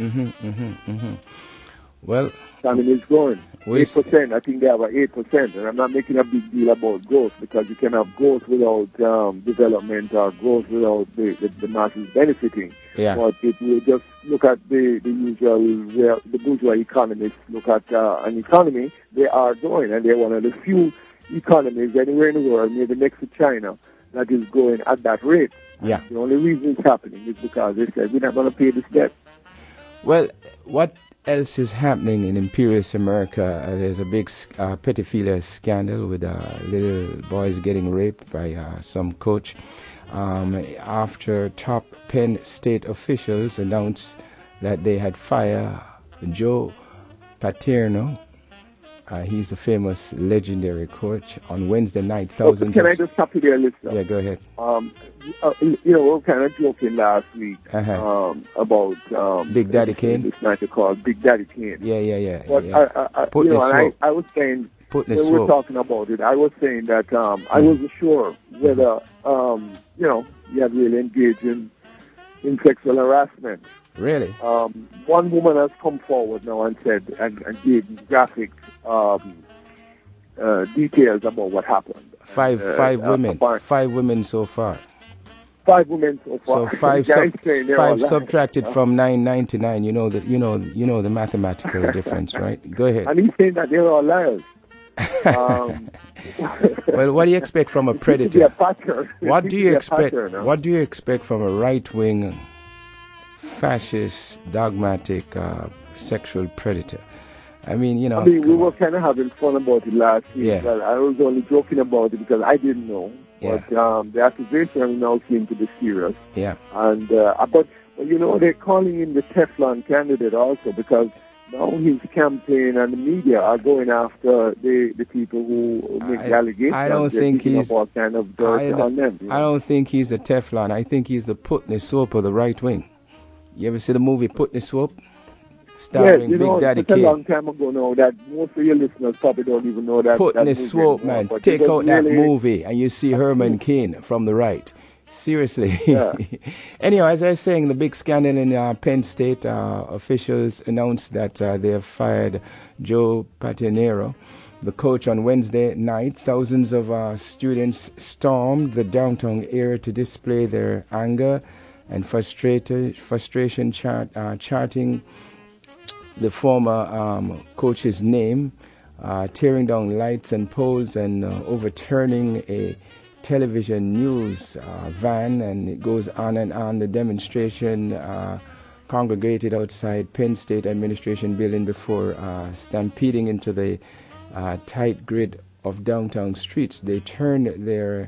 Well, economy is growing. 8%. I think they have 8%. And I'm not making a big deal about growth because you can have growth without development or growth without the masses benefiting. Yeah. But if you just look at the usual, where the bourgeois economists look at an economy, they are growing. And they're one of the few economies anywhere in the world, maybe next to China, that is growing at that rate. Yeah. The only reason it's happening is because they said, we're not going to pay this debt. Well, what else is happening in Imperious America? There's a big pedophilia scandal with little boys getting raped by some coach after top Penn State officials announced that they had fired Joe Paterno. He's a famous, legendary coach. On Wednesday night, thousands Can I just stop you there, listener? Yeah, go ahead. We were kind of joking last week about Big Daddy Kane. This night called Big Daddy Kane. Yeah. But I was saying when we were talking about it, I was saying that I wasn't sure whether you had really engaged in sexual harassment. Really? One woman has come forward now and said and gave graphic details about what happened. Five women so far. 5 women so far. So five subtracted from 999. You know the mathematical difference, right? Go ahead. And he's saying that they're all liars. Well, what do you expect from a predator? What do you expect? What do you expect from a right-wing, fascist, dogmatic, sexual predator? I mean, you know. we were kind of having fun about it last week. Yeah. Well, I was only joking about it because I didn't know. Yeah. But the accusation now seems to be serious. Yeah. And but you know, they're calling him the Teflon candidate also because now his campaign and the media are going after the people who make the allegations. I don't think he's all kind of dirt on them. I don't think he's a Teflon. I think he's the Putney Swope of the right wing. You ever see the movie Putney Swope? Starring Big Daddy it's a Kane. long time ago now that most of your listeners probably don't even know that. Putney Swope, man. Take out that movie and you see Herman Cain from the right. Seriously. Yeah. Anyhow, as I was saying, the big scandal in Penn State, officials announced that they have fired Joe Patinero, the coach, on Wednesday night. Thousands of students stormed the downtown area to display their anger and frustration, chanting the former coach's name, tearing down lights and poles and overturning a television news van, and it goes on and on. The demonstration congregated outside Penn State Administration Building before stampeding into the tight grid of downtown streets. They turned their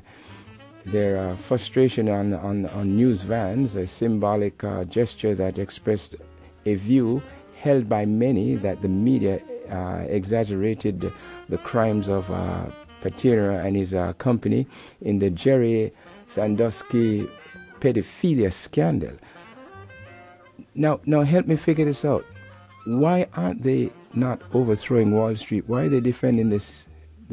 frustration on news vans, a symbolic gesture that expressed a view held by many that the media exaggerated the crimes of Patinero and his company in the Jerry Sandusky pedophilia scandal. Now help me figure this out. Why aren't they not overthrowing Wall Street? Why are they defending this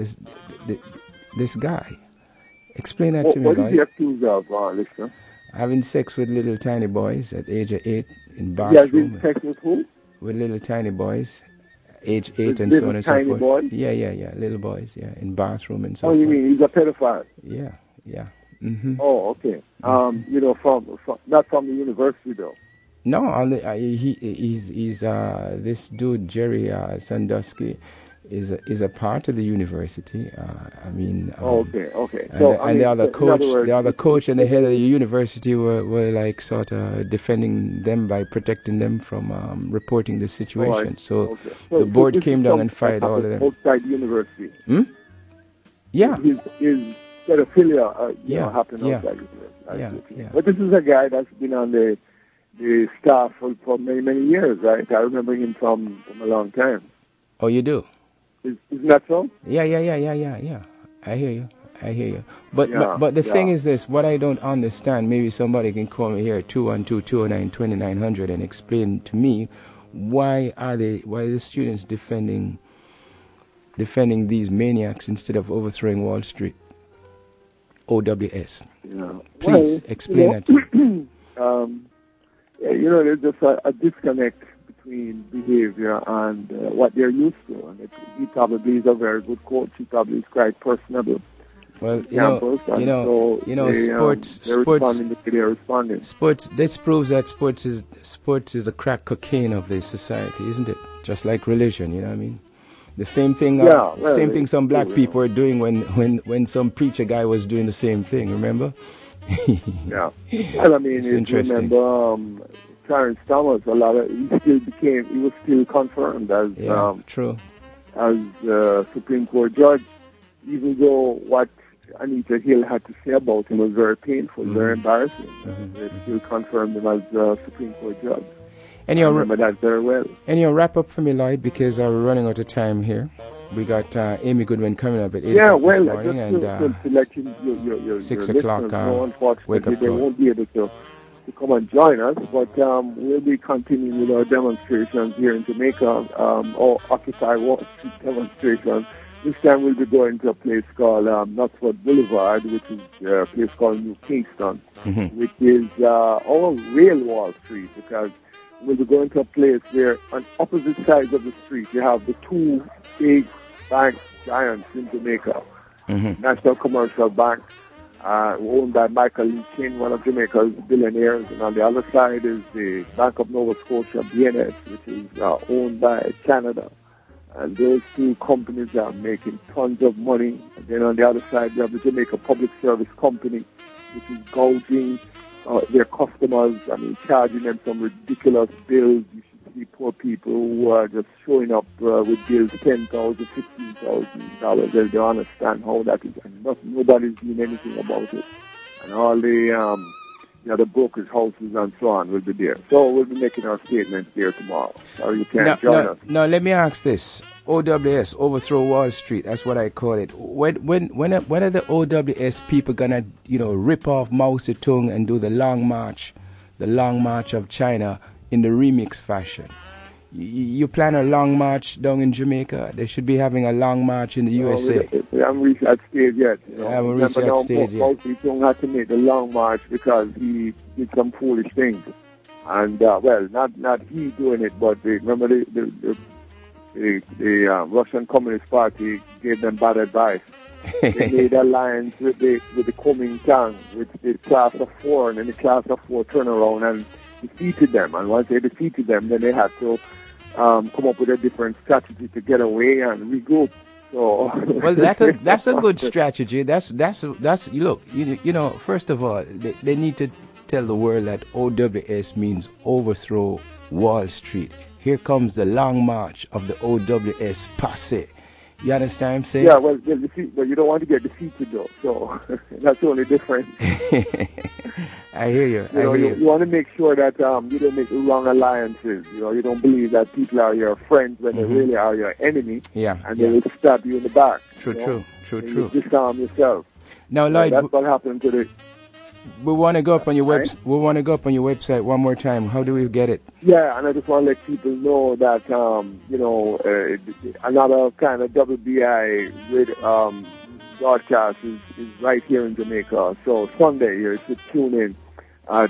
guy? Explain that to me, What is Lloyd. he accused of, listener? Having sex with little tiny boys at age of 8 in He has bathroom. been sex with who? With little tiny boys, age 8 With and so little on and so tiny forth. boys? Yeah, little boys, in bathroom and so Oh, forth. you mean he's a pedophile? Yeah. Mm-hmm. Oh, okay. You know, from not from the university though. No, he's this dude Jerry Sandusky is a part of the university. Okay. And the other coach and the head of the university were like sort of defending them by protecting them from reporting the situation. So the board came down and fired all of them. Outside the university. Yeah. His pedophilia happened outside the university. Yeah. But this is a guy that's been on the staff for many years, right? I remember him from a long time. Oh, you do? Isn't that so? Yeah. I hear you. But the thing is this, what I don't understand, maybe somebody can call me here, 212-209-2900, and explain to me why are the students defending these maniacs instead of overthrowing Wall Street? OWS. Yeah. Please explain that to me. There's just a disconnect between behavior and what they're used to. And he probably is a very good coach. He probably is quite personable. Well, sports. This proves that sports is a crack cocaine of the society, isn't it? Just like religion, you know what I mean? The same thing. Same thing. Some black people were doing when some preacher guy was doing the same thing. Remember? Yeah. Well, I mean, it's interesting. Remember, Clarence Thomas, he was still confirmed as true as Supreme Court judge, even though what Anita Hill had to say about him was very painful, very embarrassing. They still confirmed him as Supreme Court judge. I remember that very well. And you'll wrap up for me, Lloyd, because we're running out of time here. We got Amy Goodwin coming up at 8 o'clock this morning, and to let your 6 o'clock wake up they won't be able to come and join us, but we'll be continuing with our demonstrations here in Jamaica, or Occupy Wall Street demonstrations. This time we'll be going to a place called Knutsford Boulevard, which is a place called New Kingston, which is our real Wall Street, because we'll be going to a place where on opposite sides of the street you have the two big bank giants in Jamaica. National Commercial Bank, owned by Michael Lee King, one of Jamaica's billionaires, and on the other side is the Bank of Nova Scotia, BNS, which is owned by Canada. And those two companies are making tons of money. And then on the other side, you have the Jamaica Public Service Company, which is gouging their customers. I mean, charging them some ridiculous bills. You should see poor people who are just showing up with bills $10,000, $15,000. They don't understand how that is. And nobody's doing anything about it. And all the brokers' houses and so on will be there. So we'll be making our statements there tomorrow. So you can join us. Now, let me ask this. OWS, Overthrow Wall Street, that's what I call it. When are the OWS people gonna, rip off Mao Zedong and do the Long March of China in the remix fashion? You plan a long march down in Jamaica? They should be having a long march in the USA. We haven't reached that stage yet. Haven't reached that stage yet. Mao Zedong had to make the long march because he did some foolish things. And, not he doing it, but remember the Russian Communist Party gave them bad advice. They made alliance with the Kuomintang, with the class of 4, and then the class of 4 turned around and defeated them. And once they defeated them, then they had to come up with a different strategy to get away and regroup. So well, that's a good strategy. That's look. First of all, they need to tell the world that OWS means Overthrow Wall Street. Here comes the long march of the OWS posse. You understand what I'm saying? Yeah, well, you don't want to get defeated, though. So that's the only difference. I hear you. You want to make sure that you don't make the wrong alliances. You don't believe that people are your friends when they really are your enemy. Yeah. And they will stab you in the back. True. You disarm yourself. Now, Lloyd, that's what happened to the. We want to go up on your website. We want to go up on your website one more time. How do we get it? Yeah, and I just want to let people know that another kind of WBI broadcast is right here in Jamaica. So Sunday you should tune in at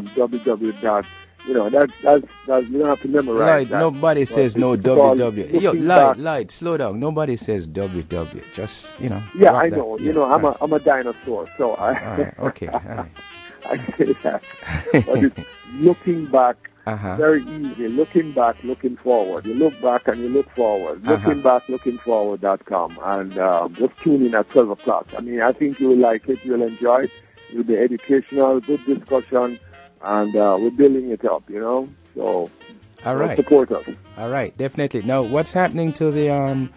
www. You don't have to memorize. Lloyd, nobody says no WW. Yo, Lloyd, slow down. Nobody says WW. Just Yeah, I know. That. I'm a dinosaur, so all right, okay. All right. I say that. But it's looking back, very easy. Looking back, looking forward. You look back and you look forward. Looking back, lookingforward.com, and just tune in at 12 o'clock. I mean, I think you will like it. You'll enjoy it. It'll be educational, good discussion. And we're building it up, So, all right. Support us. All right, definitely. Now, what's happening to the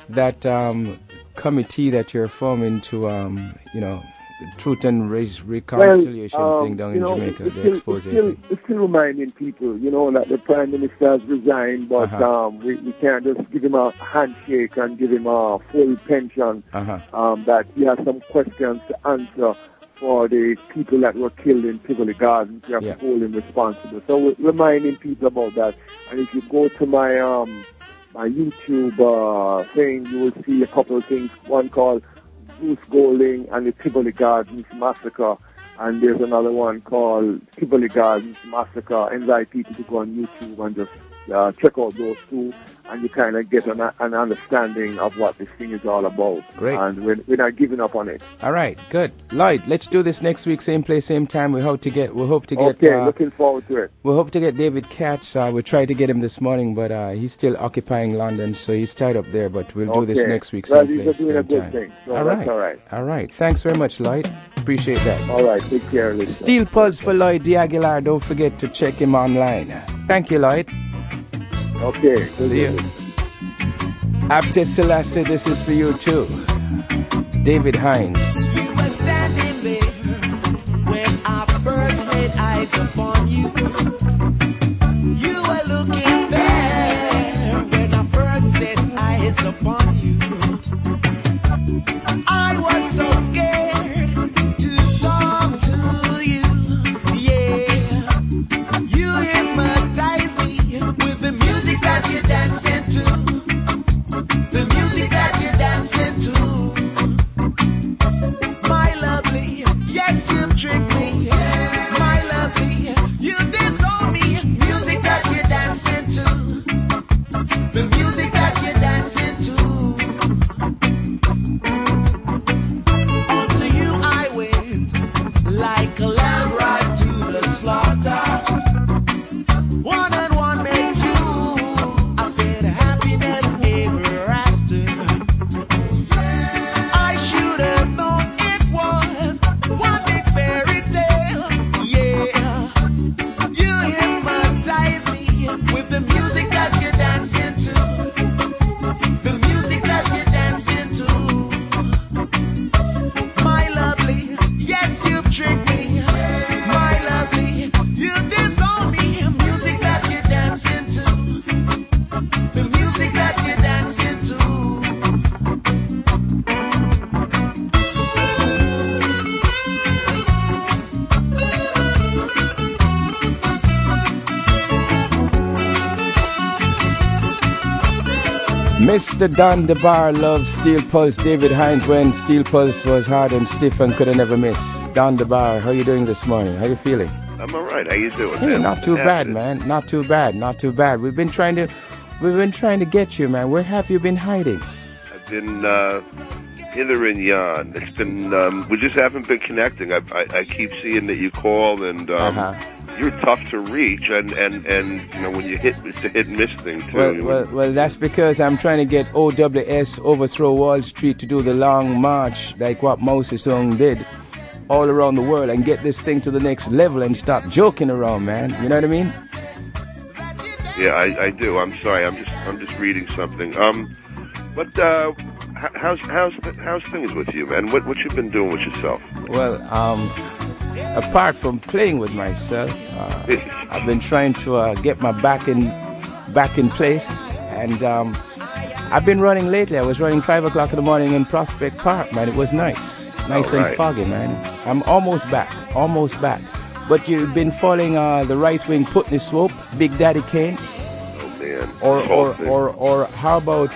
that committee that you're forming to the Truth and Reconciliation thing down in Jamaica? The expose. It's still reminding people, that the Prime Minister has resigned, but we can't just give him a handshake and give him a full pension. That he has some questions to answer for the people that were killed in Tivoli Gardens. We have to hold him responsible. So we're reminding people about that. And if you go to my my YouTube thing, you will see a couple of things. One called Bruce Golding and the Tivoli Gardens Massacre. And there's another one called Tivoli Gardens Massacre. I invite people to go on YouTube and just check out those two. And you kind of get an understanding of what this thing is all about. Great. And we're not giving up on it. All right, good. Lloyd, let's do this next week, same place, same time. We hope to get. Okay, looking forward to it. We hope to get David Katz. We tried to get him this morning, but he's still occupying London, so he's tied up there. But we'll do this next week, same place, doing same a good time. Thing, so all right. All right. Thanks very much, Lloyd. Appreciate that. All right, take care. Steel Pulse for Lloyd D'Aguilar. Don't forget to check him online. Thank you, Lloyd. Okay. See you. Abte Selassie, this is for you too. David Hines. You were standing there when I first laid eyes upon you. You were looking fair when I first set eyes upon you. I was so scared to talk to you. Yeah, you hypnotized me with the music that you're dancing to. The music that you're dancing to. My lovely, yes, you've tricked me. My lovely, you disown me. Music that you're dancing to. The music that you're dancing to. Mr. Don DeBar loves Steel Pulse. David Hines when Steel Pulse was hard and stiff and could have never miss. Don DeBar, how you doing this morning? How you feeling? I'm all right. How you doing, Hey, man? not too bad, man. Not too bad. Not too bad. We've been trying to get you, man. Where have you been hiding? I've been hither and yon. It's been we just haven't been connecting. I keep seeing that you call, and you're tough to reach, and you know when you hit, it's a hit and miss thing too. Well, that's because I'm trying to get OWS Overthrow Wall Street to do the long march like what Mao Zedong did all around the world and get this thing to the next level and stop joking around, man. You know what I mean? Yeah, I do. I'm sorry. I'm just reading something. But how's things with you, man? What you been doing with yourself? Well, apart from playing with myself, I've been trying to get my back in place, and I've been running lately. I was running 5 o'clock in the morning in Prospect Park, man. It was nice and foggy, man. I'm almost back. But you've been following the right wing Putney Swope, Big Daddy Kane. Oh man. Or how about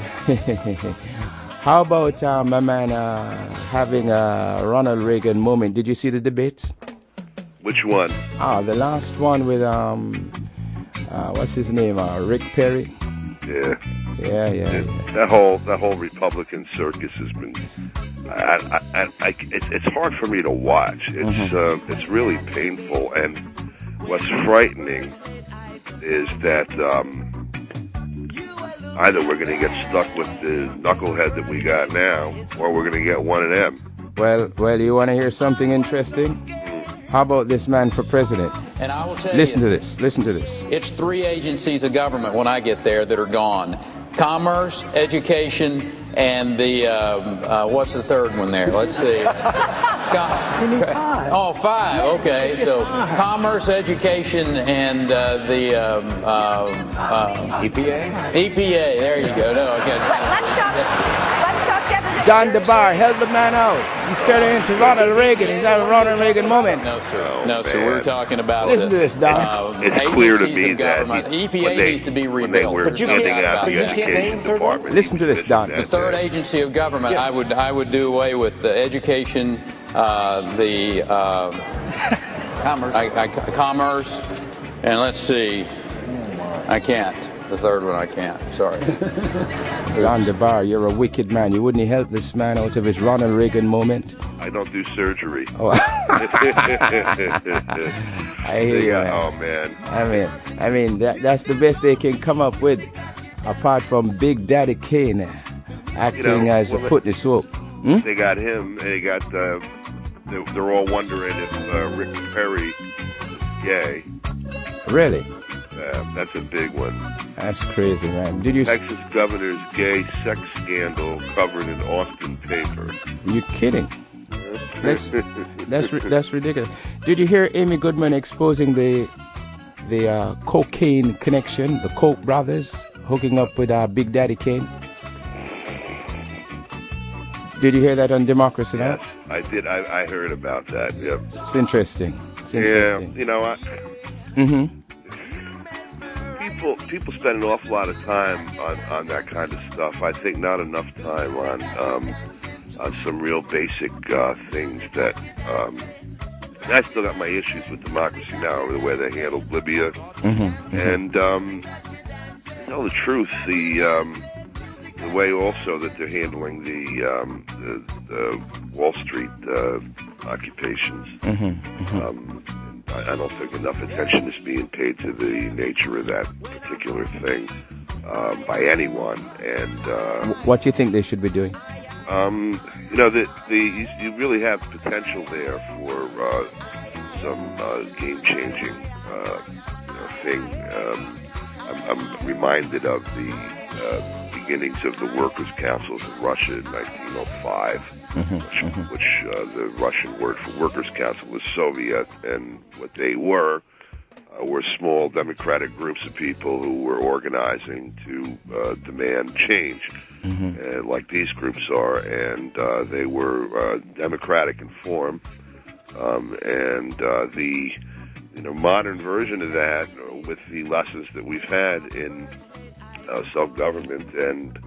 my man having a Ronald Reagan moment? Did you see the debates? Which one? The last one with what's his name? Rick Perry. Yeah. Yeah. That whole Republican circus has been. It's hard for me to watch. It's really painful, and what's frightening is that either we're going to get stuck with the knucklehead that we got now, or we're going to get one of them. Well, you want to hear something interesting? How about this man for president? And I will tell you. Listen to this. It's 3 agencies of government when I get there that are gone. Commerce, education, and the, what's the third one there? Let's see. Oh, 5. Okay. So commerce, education, and the EPA? EPA. There you go. No, okay. Let's talk deposition. Don DeBar, help the man out. He's turning into Ronald Reagan. He's having a Ronald Reagan moment. No, sir. We're talking about Listen to this, Don. It's clear to me that EPA needs to be rebuilt. But you can't name third one. Listen to this, Don. The third agency of government, I would do away with the education, commerce, and let's see. I can't. The third one I can't. Sorry. Don DeBar, you're a wicked man. You wouldn't help this man out of his Ronald Reagan moment? I don't do surgery. Oh. I hear you, man. Oh, man. I mean, that's the best they can come up with, apart from Big Daddy Kane acting as a Putney Swope. They got him, and they got, they're all wondering if Rick Perry is gay. Really? That's a big one. That's crazy, man. Did you? Texas governor's gay sex scandal covered in Austin paper. You kidding? That's ridiculous. Did you hear Amy Goodman exposing the cocaine connection, the Koch brothers hooking up with Big Daddy Kane? Did you hear that on Democracy Now? Yes, I did. I heard about that. Yep. It's interesting. Yeah, you know, people spend an awful lot of time on that kind of stuff. I think not enough time on some real basic things that. I still got my issues with Democracy Now over the way they handled Libya, and to tell the truth, the way also that they're handling the Wall Street occupations. I don't think enough attention is being paid to the nature of that particular thing by anyone. And what do you think they should be doing? You know, you really have potential there for some game-changing thing. I'm reminded of the beginnings of the workers' councils in Russia in 1905, which the Russian word for workers' council was Soviet, and what they were small democratic groups of people who were organizing to demand change, like these groups are, and they were democratic in form, and the modern version of that, with the lessons that we've had in self-government and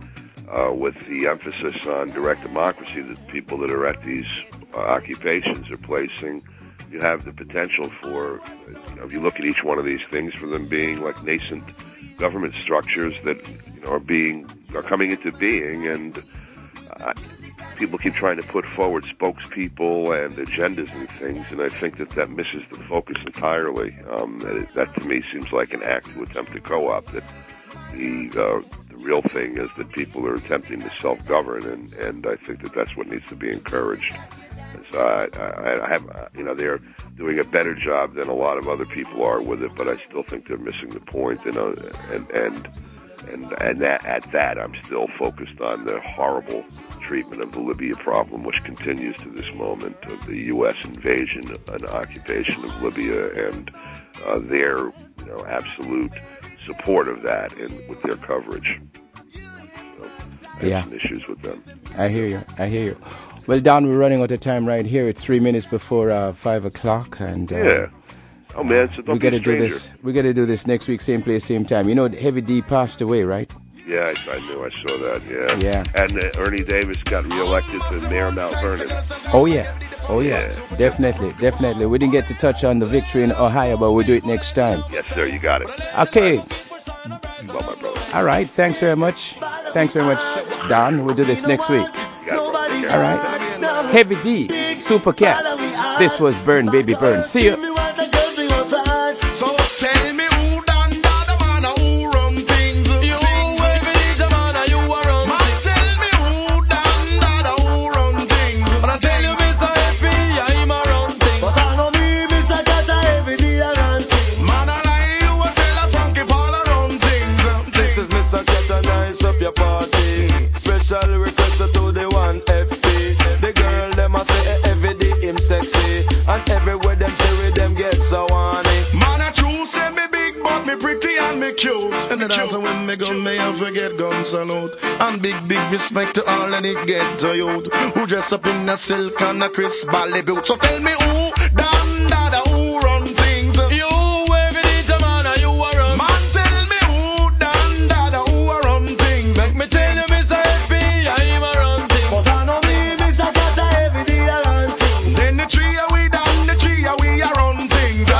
with the emphasis on direct democracy that people that are at these occupations are placing, you have the potential for, if you look at each one of these things, for them being like nascent government structures that are coming into being, and people keep trying to put forward spokespeople and agendas and things, and I think that misses the focus entirely. That to me seems like an act to attempt to co-opt that the real thing is that people are attempting to self-govern, and I think that's what needs to be encouraged. And so I have, they're doing a better job than a lot of other people are with it, but I still think they're missing the point, and at that, I'm still focused on the horrible treatment of the Libya problem, which continues to this moment, of the U.S. invasion and occupation of Libya, and their absolute support of that and with their coverage. So I have some issues with them. I hear you. Well, Don, we're running out of time right here. It's 3 minutes before 5 o'clock, and oh man, so don't be a stranger. We got to do this next week, same place, same time. Heavy D passed away, right? Yeah, I knew. I saw that. Yeah. And Ernie Davis got reelected to Mayor of Mount Vernon. Oh yeah. Definitely. We didn't get to touch on the victory in Ohio, but we'll do it next time. Yes, sir. You got it. Okay. Well, my brother. All right. Thanks very much, Don. We'll do this next week. All right. Heavy D, Super Cat. This was Burn Baby Burn. See you. So tell me who done that, man, who run things. You, every DJ man, you are run things. Tell me who done that, who run things. And I tell you, Mr. F.E., I'm a run things. But I know me, Mr. Kata, every day I run things. Man, I lie, you will tell a Funky Paul I run things. This is Mr. Kata, nice up your party. Special request to the one F.P. The girl, them a say every day him sexy. And everywhere them say with them get so horny. Say me big, but me pretty and me cute. And the dancer when me gun, me I forget gun salute. And big respect to all and it get to youth who dress up in a silk and a crisp ballet boot. So tell me who done that, who run things. You, every DJ man, you are run. Man, tell me who done that, who are run things. Make me tell you, Mr. F.B., I'm a run things. But I know me, Mr. Kata, every day I run things. Then the tree we down, the tree we are run things.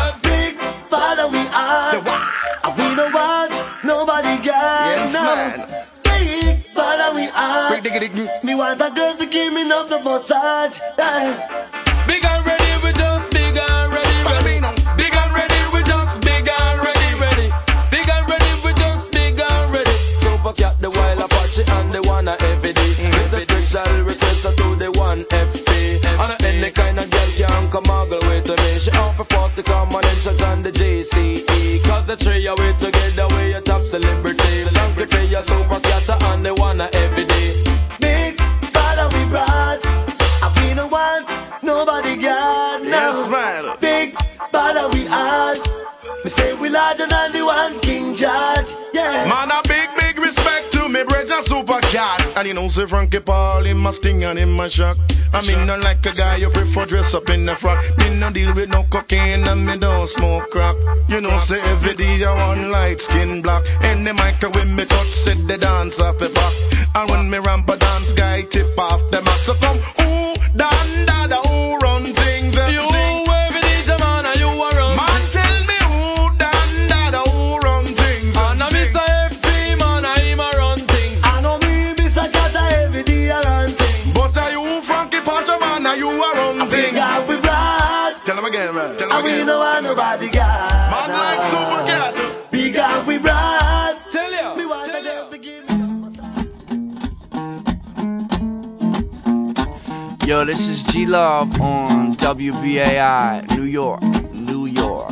So we don't want nobody got. Yes, man. Big bad we are. Me want a girl to give me enough the massage. Big and ready, we just big and ready. Big and ready, we just big and ready. Big and ready, we just big and ready. So fuck out the wild Apache and the one every day. It's a special request to the one FP. And any kind of girl can come angle with me. She offer 40 combinations on the JCE. Cause the three of we together, we a top celebrity. Long to play a super cat and the one every day. Big bad we brought. And we don't want nobody got. Yes, man. Big bad we had. Me say we larger than the one King George. Yes. Man, a big respect to me brother Super Cat. And say Frankie Paul in my sting and in my shock. I mean not like a guy you prefer dress up in a frock. Me no deal with no cocaine and me don't smoke crack. Say every day I want light skin black. And the mic when me touch set the dance off the back. And when me ramp a dance guy tip off the max. So come who done that, who run things. You every DJ man you a run. Man tell me who done that, who run things. And I Mr. FP man I'm a run things. I know me Mr. Kata every day I run things. But are you Frankie Pancho man are you a run things? Big and we brought. Tell him again man. And we don't want nobody got. Man like Super Cat. Big and we brought. Tell you. Me want a girl to give me. Yo, this is G Love on WBAI, New York, New York.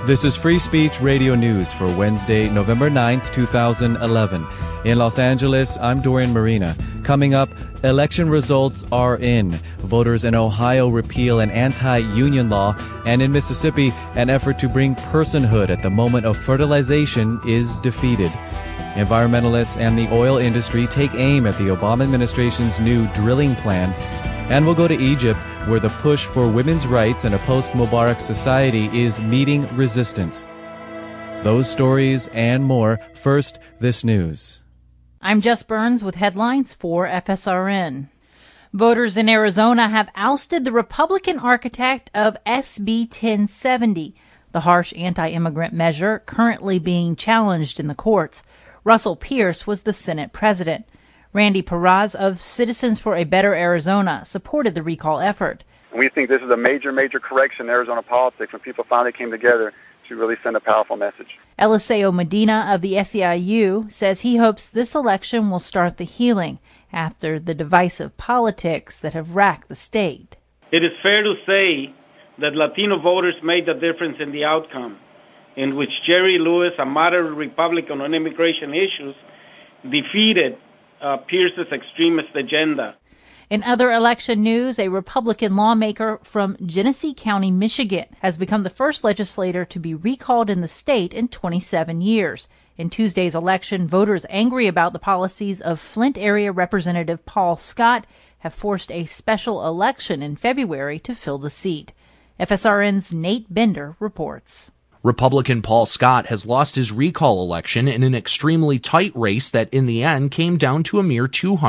This is Free Speech Radio News for Wednesday, November 9th, 2011. In Los Angeles, I'm Dorian Marina. Coming up, election results are in. Voters in Ohio repeal an anti-union law, and in Mississippi, an effort to bring personhood at the moment of fertilization is defeated. Environmentalists and the oil industry take aim at the Obama administration's new drilling plan. And we'll go to Egypt, where the push for women's rights in a post-Mubarak society is meeting resistance. Those stories and more. First, this news. I'm Jess Burns with headlines for FSRN. Voters in Arizona have ousted the Republican architect of SB 1070, the harsh anti-immigrant measure currently being challenged in the courts. Russell Pierce was the Senate president. Randy Peraz of Citizens for a Better Arizona supported the recall effort. We think this is a major, major correction in Arizona politics when people finally came together to really send a powerful message. Eliseo Medina of the SEIU says he hopes this election will start the healing after the divisive politics that have racked the state. It is fair to say that Latino voters made the difference in the outcome, in which Jerry Lewis, a moderate Republican on immigration issues, defeated Pierce's extremist agenda. In other election news, a Republican lawmaker from Genesee County, Michigan, has become the first legislator to be recalled in the state in 27 years. In Tuesday's election, voters angry about the policies of Flint area Representative Paul Scott have forced a special election in February to fill the seat. FSRN's Nate Bender reports. Republican Paul Scott has lost his recall election in an extremely tight race that in the end came down to a mere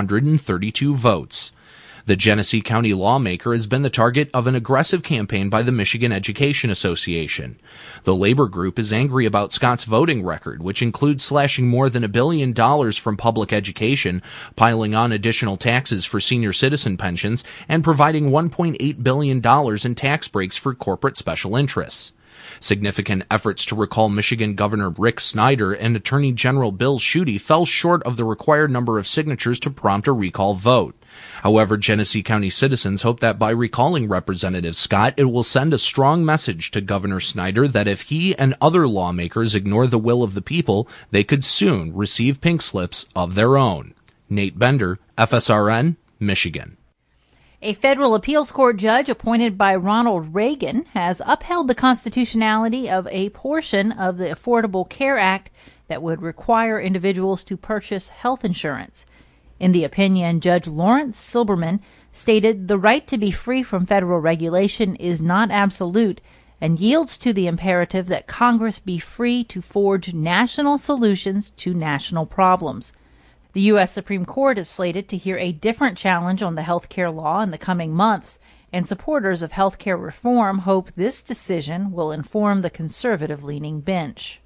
232 votes. The Genesee County lawmaker has been the target of an aggressive campaign by the Michigan Education Association. The labor group is angry about Scott's voting record, which includes slashing more than $1 billion from public education, piling on additional taxes for senior citizen pensions, and providing $1.8 billion in tax breaks for corporate special interests. Significant efforts to recall Michigan Governor Rick Snyder and Attorney General Bill Schuette fell short of the required number of signatures to prompt a recall vote. However, Genesee County citizens hope that by recalling Representative Scott, it will send a strong message to Governor Snyder that if he and other lawmakers ignore the will of the people, they could soon receive pink slips of their own. Nate Bender, FSRN, Michigan. A federal appeals court judge appointed by Ronald Reagan has upheld the constitutionality of a portion of the Affordable Care Act that would require individuals to purchase health insurance. In the opinion, Judge Lawrence Silberman stated the right to be free from federal regulation is not absolute and yields to the imperative that Congress be free to forge national solutions to national problems. The U.S. Supreme Court is slated to hear a different challenge on the health care law in the coming months, and supporters of health care reform hope this decision will inform the conservative-leaning bench.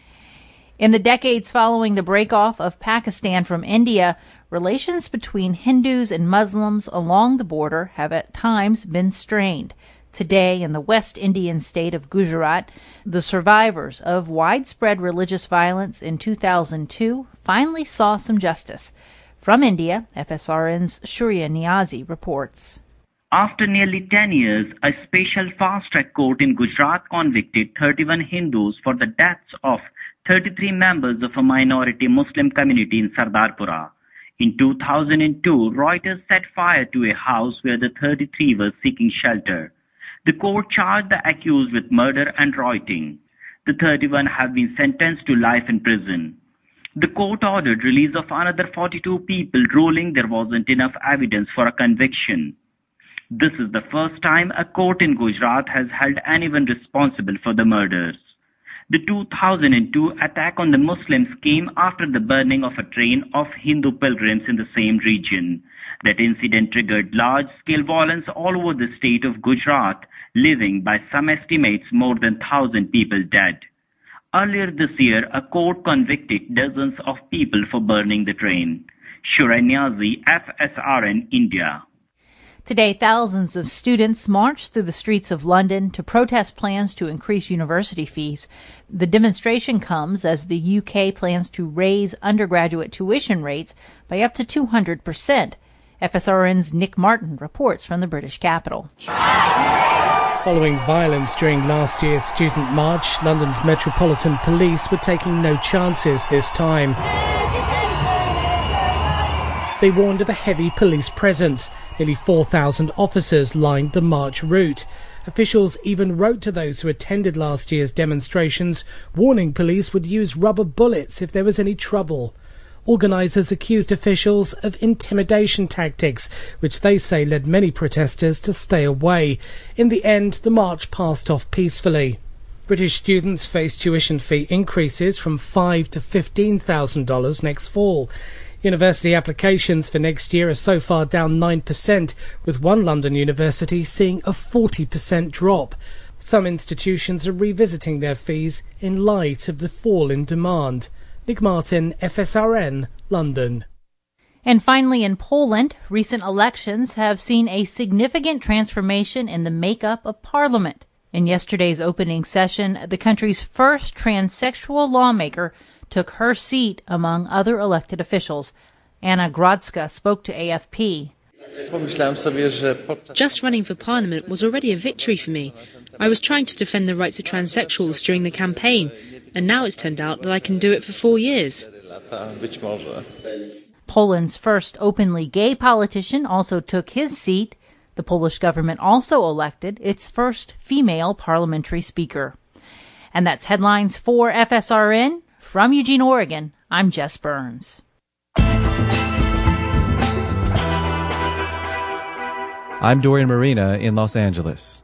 In the decades following the breakoff of Pakistan from India, relations between Hindus and Muslims along the border have at times been strained. Today, in the West Indian state of Gujarat, the survivors of widespread religious violence in 2002 finally saw some justice. From India, FSRN's Shurya Niazi reports. After nearly 10 years, a special fast-track court in Gujarat convicted 31 Hindus for the deaths of 33 members of a minority Muslim community in Sardarpura. In 2002, Reuters set fire to a house where the 33 were seeking shelter. The court charged the accused with murder and rioting. The 31 have been sentenced to life in prison. The court ordered release of another 42 people, ruling there wasn't enough evidence for a conviction. This is the first time a court in Gujarat has held anyone responsible for the murders. The 2002 attack on the Muslims came after the burning of a train of Hindu pilgrims in the same region. That incident triggered large-scale violence all over the state of Gujarat, leaving, by some estimates, more than 1,000 people dead. Earlier this year, a court convicted dozens of people for burning the train. Shurya Niazi, FSRN, India. Today, thousands of students marched through the streets of London to protest plans to increase university fees. The demonstration comes as the UK plans to raise undergraduate tuition rates by up to 200%. FSRN's Nick Martin reports from the British capital. Following violence during last year's student march, London's Metropolitan Police were taking no chances this time. They warned of a heavy police presence. Nearly 4,000 officers lined the march route. Officials even wrote to those who attended last year's demonstrations, warning police would use rubber bullets if there was any trouble. Organisers accused officials of intimidation tactics, which they say led many protesters to stay away. In the end, the march passed off peacefully. British students face tuition fee increases from $5,000 to $15,000 next fall. University applications for next year are so far down 9%, with one London university seeing a 40% drop. Some institutions are revisiting their fees in light of the fall in demand. Nick Martin, FSRN, London. And finally, in Poland, recent elections have seen a significant transformation in the makeup of parliament. In yesterday's opening session, the country's first transsexual lawmaker took her seat among other elected officials. Anna Grodzka spoke to AFP. Just running for parliament was already a victory for me. I was trying to defend the rights of transsexuals during the campaign, and now it's turned out that I can do it for 4 years. Poland's first openly gay politician also took his seat. The Polish government also elected its first female parliamentary speaker. And that's headlines for FSRN. From Eugene, Oregon, I'm Jess Burns. I'm Dorian Marina in Los Angeles.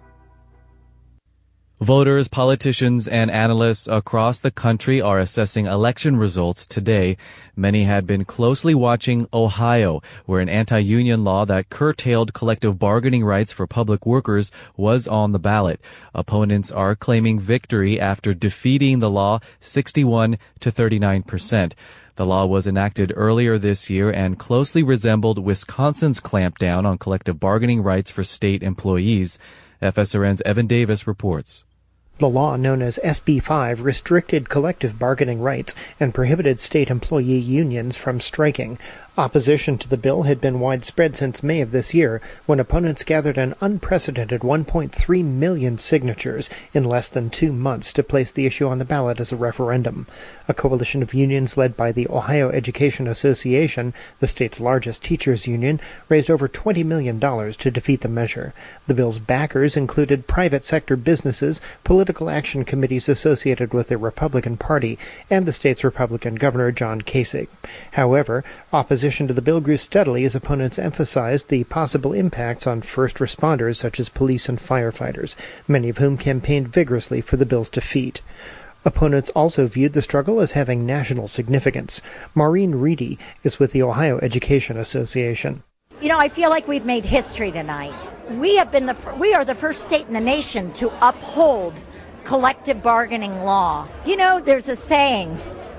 Voters, politicians, and analysts across the country are assessing election results today. Many had been closely watching Ohio, where an anti-union law that curtailed collective bargaining rights for public workers was on the ballot. Opponents are claiming victory after defeating the law 61 to 39%. The law was enacted earlier this year and closely resembled Wisconsin's clampdown on collective bargaining rights for state employees. FSRN's Evan Davis reports. The law, known as SB 5, restricted collective bargaining rights and prohibited state employee unions from striking. Opposition to the bill had been widespread since May of this year, when opponents gathered an unprecedented 1.3 million signatures in less than 2 months to place the issue on the ballot as a referendum. A coalition of unions led by the Ohio Education Association, the state's largest teachers union, raised over $20 million to defeat the measure. The bill's backers included private sector businesses, political action committees associated with the Republican Party, and the state's Republican Governor John Kasich. However, opposition to the bill grew steadily as opponents emphasized the possible impacts on first responders such as police and firefighters, many of whom campaigned vigorously for the bill's defeat. Opponents also viewed the struggle as having national significance. Maureen Reedy is with the Ohio Education Association. You know, I feel like we've made history tonight. We are the first state in the nation to uphold collective bargaining law. You know, there's a saying,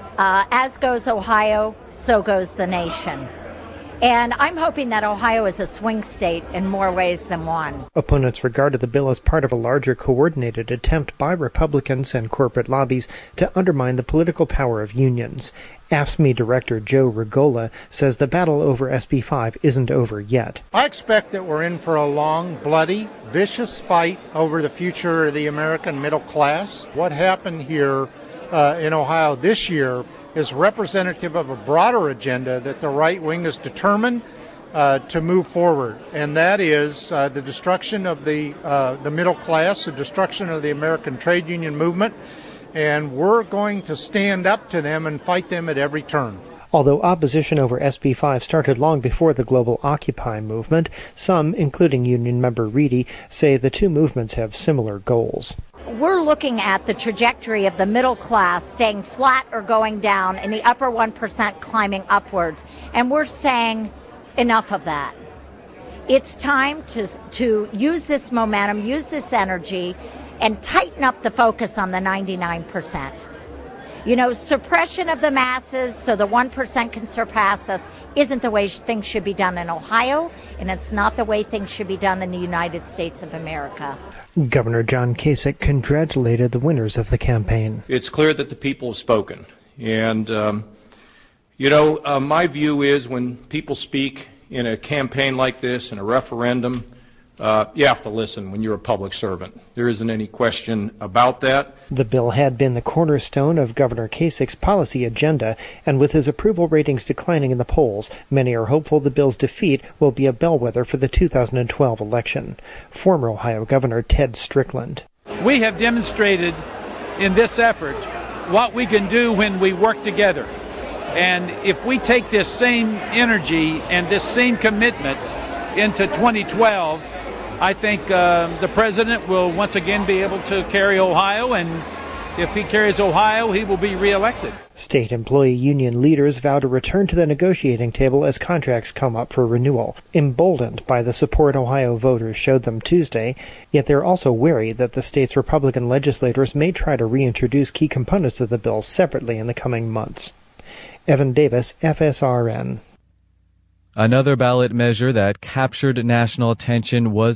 as goes Ohio, so goes the nation. And I'm hoping that Ohio is a swing state in more ways than one. Opponents regarded the bill as part of a larger coordinated attempt by Republicans and corporate lobbies to undermine the political power of unions. AFSCME Director Joe Regola says the battle over SB 5 isn't over yet. I expect that we're in for a long, bloody, vicious fight over the future of the American middle class. What happened here in Ohio this year is representative of a broader agenda that the right wing is determined to move forward, and that is the destruction of the middle class, the destruction of the American trade union movement, and we're going to stand up to them and fight them at every turn. Although opposition over SB 5 started long before the global Occupy movement, some, including union member Reedy, say the two movements have similar goals. We're looking at the trajectory of the middle class staying flat or going down and the upper 1% climbing upwards. And we're saying enough of that. It's time to use this momentum, use this energy, and tighten up the focus on the 99%. You know, suppression of the masses so the 1% can surpass us isn't the way things should be done in Ohio, and it's not the way things should be done in the United States of America. Governor John Kasich congratulated the winners of the campaign. It's clear that the people have spoken. And, my view is when people speak in a campaign like this, in a referendum, you have to listen when you're a public servant. There isn't any question about that. The bill had been the cornerstone of Governor Kasich's policy agenda, and with his approval ratings declining in the polls, many are hopeful the bill's defeat will be a bellwether for the 2012 election. Former Ohio Governor Ted Strickland. We have demonstrated in this effort what we can do when we work together. And if we take this same energy and this same commitment into 2012, I think the president will once again be able to carry Ohio, and if he carries Ohio, he will be reelected. State employee union leaders vow to return to the negotiating table as contracts come up for renewal, emboldened by the support Ohio voters showed them Tuesday, yet they're also wary that the state's Republican legislators may try to reintroduce key components of the bill separately in the coming months. Evan Davis, FSRN. Another ballot measure that captured national attention was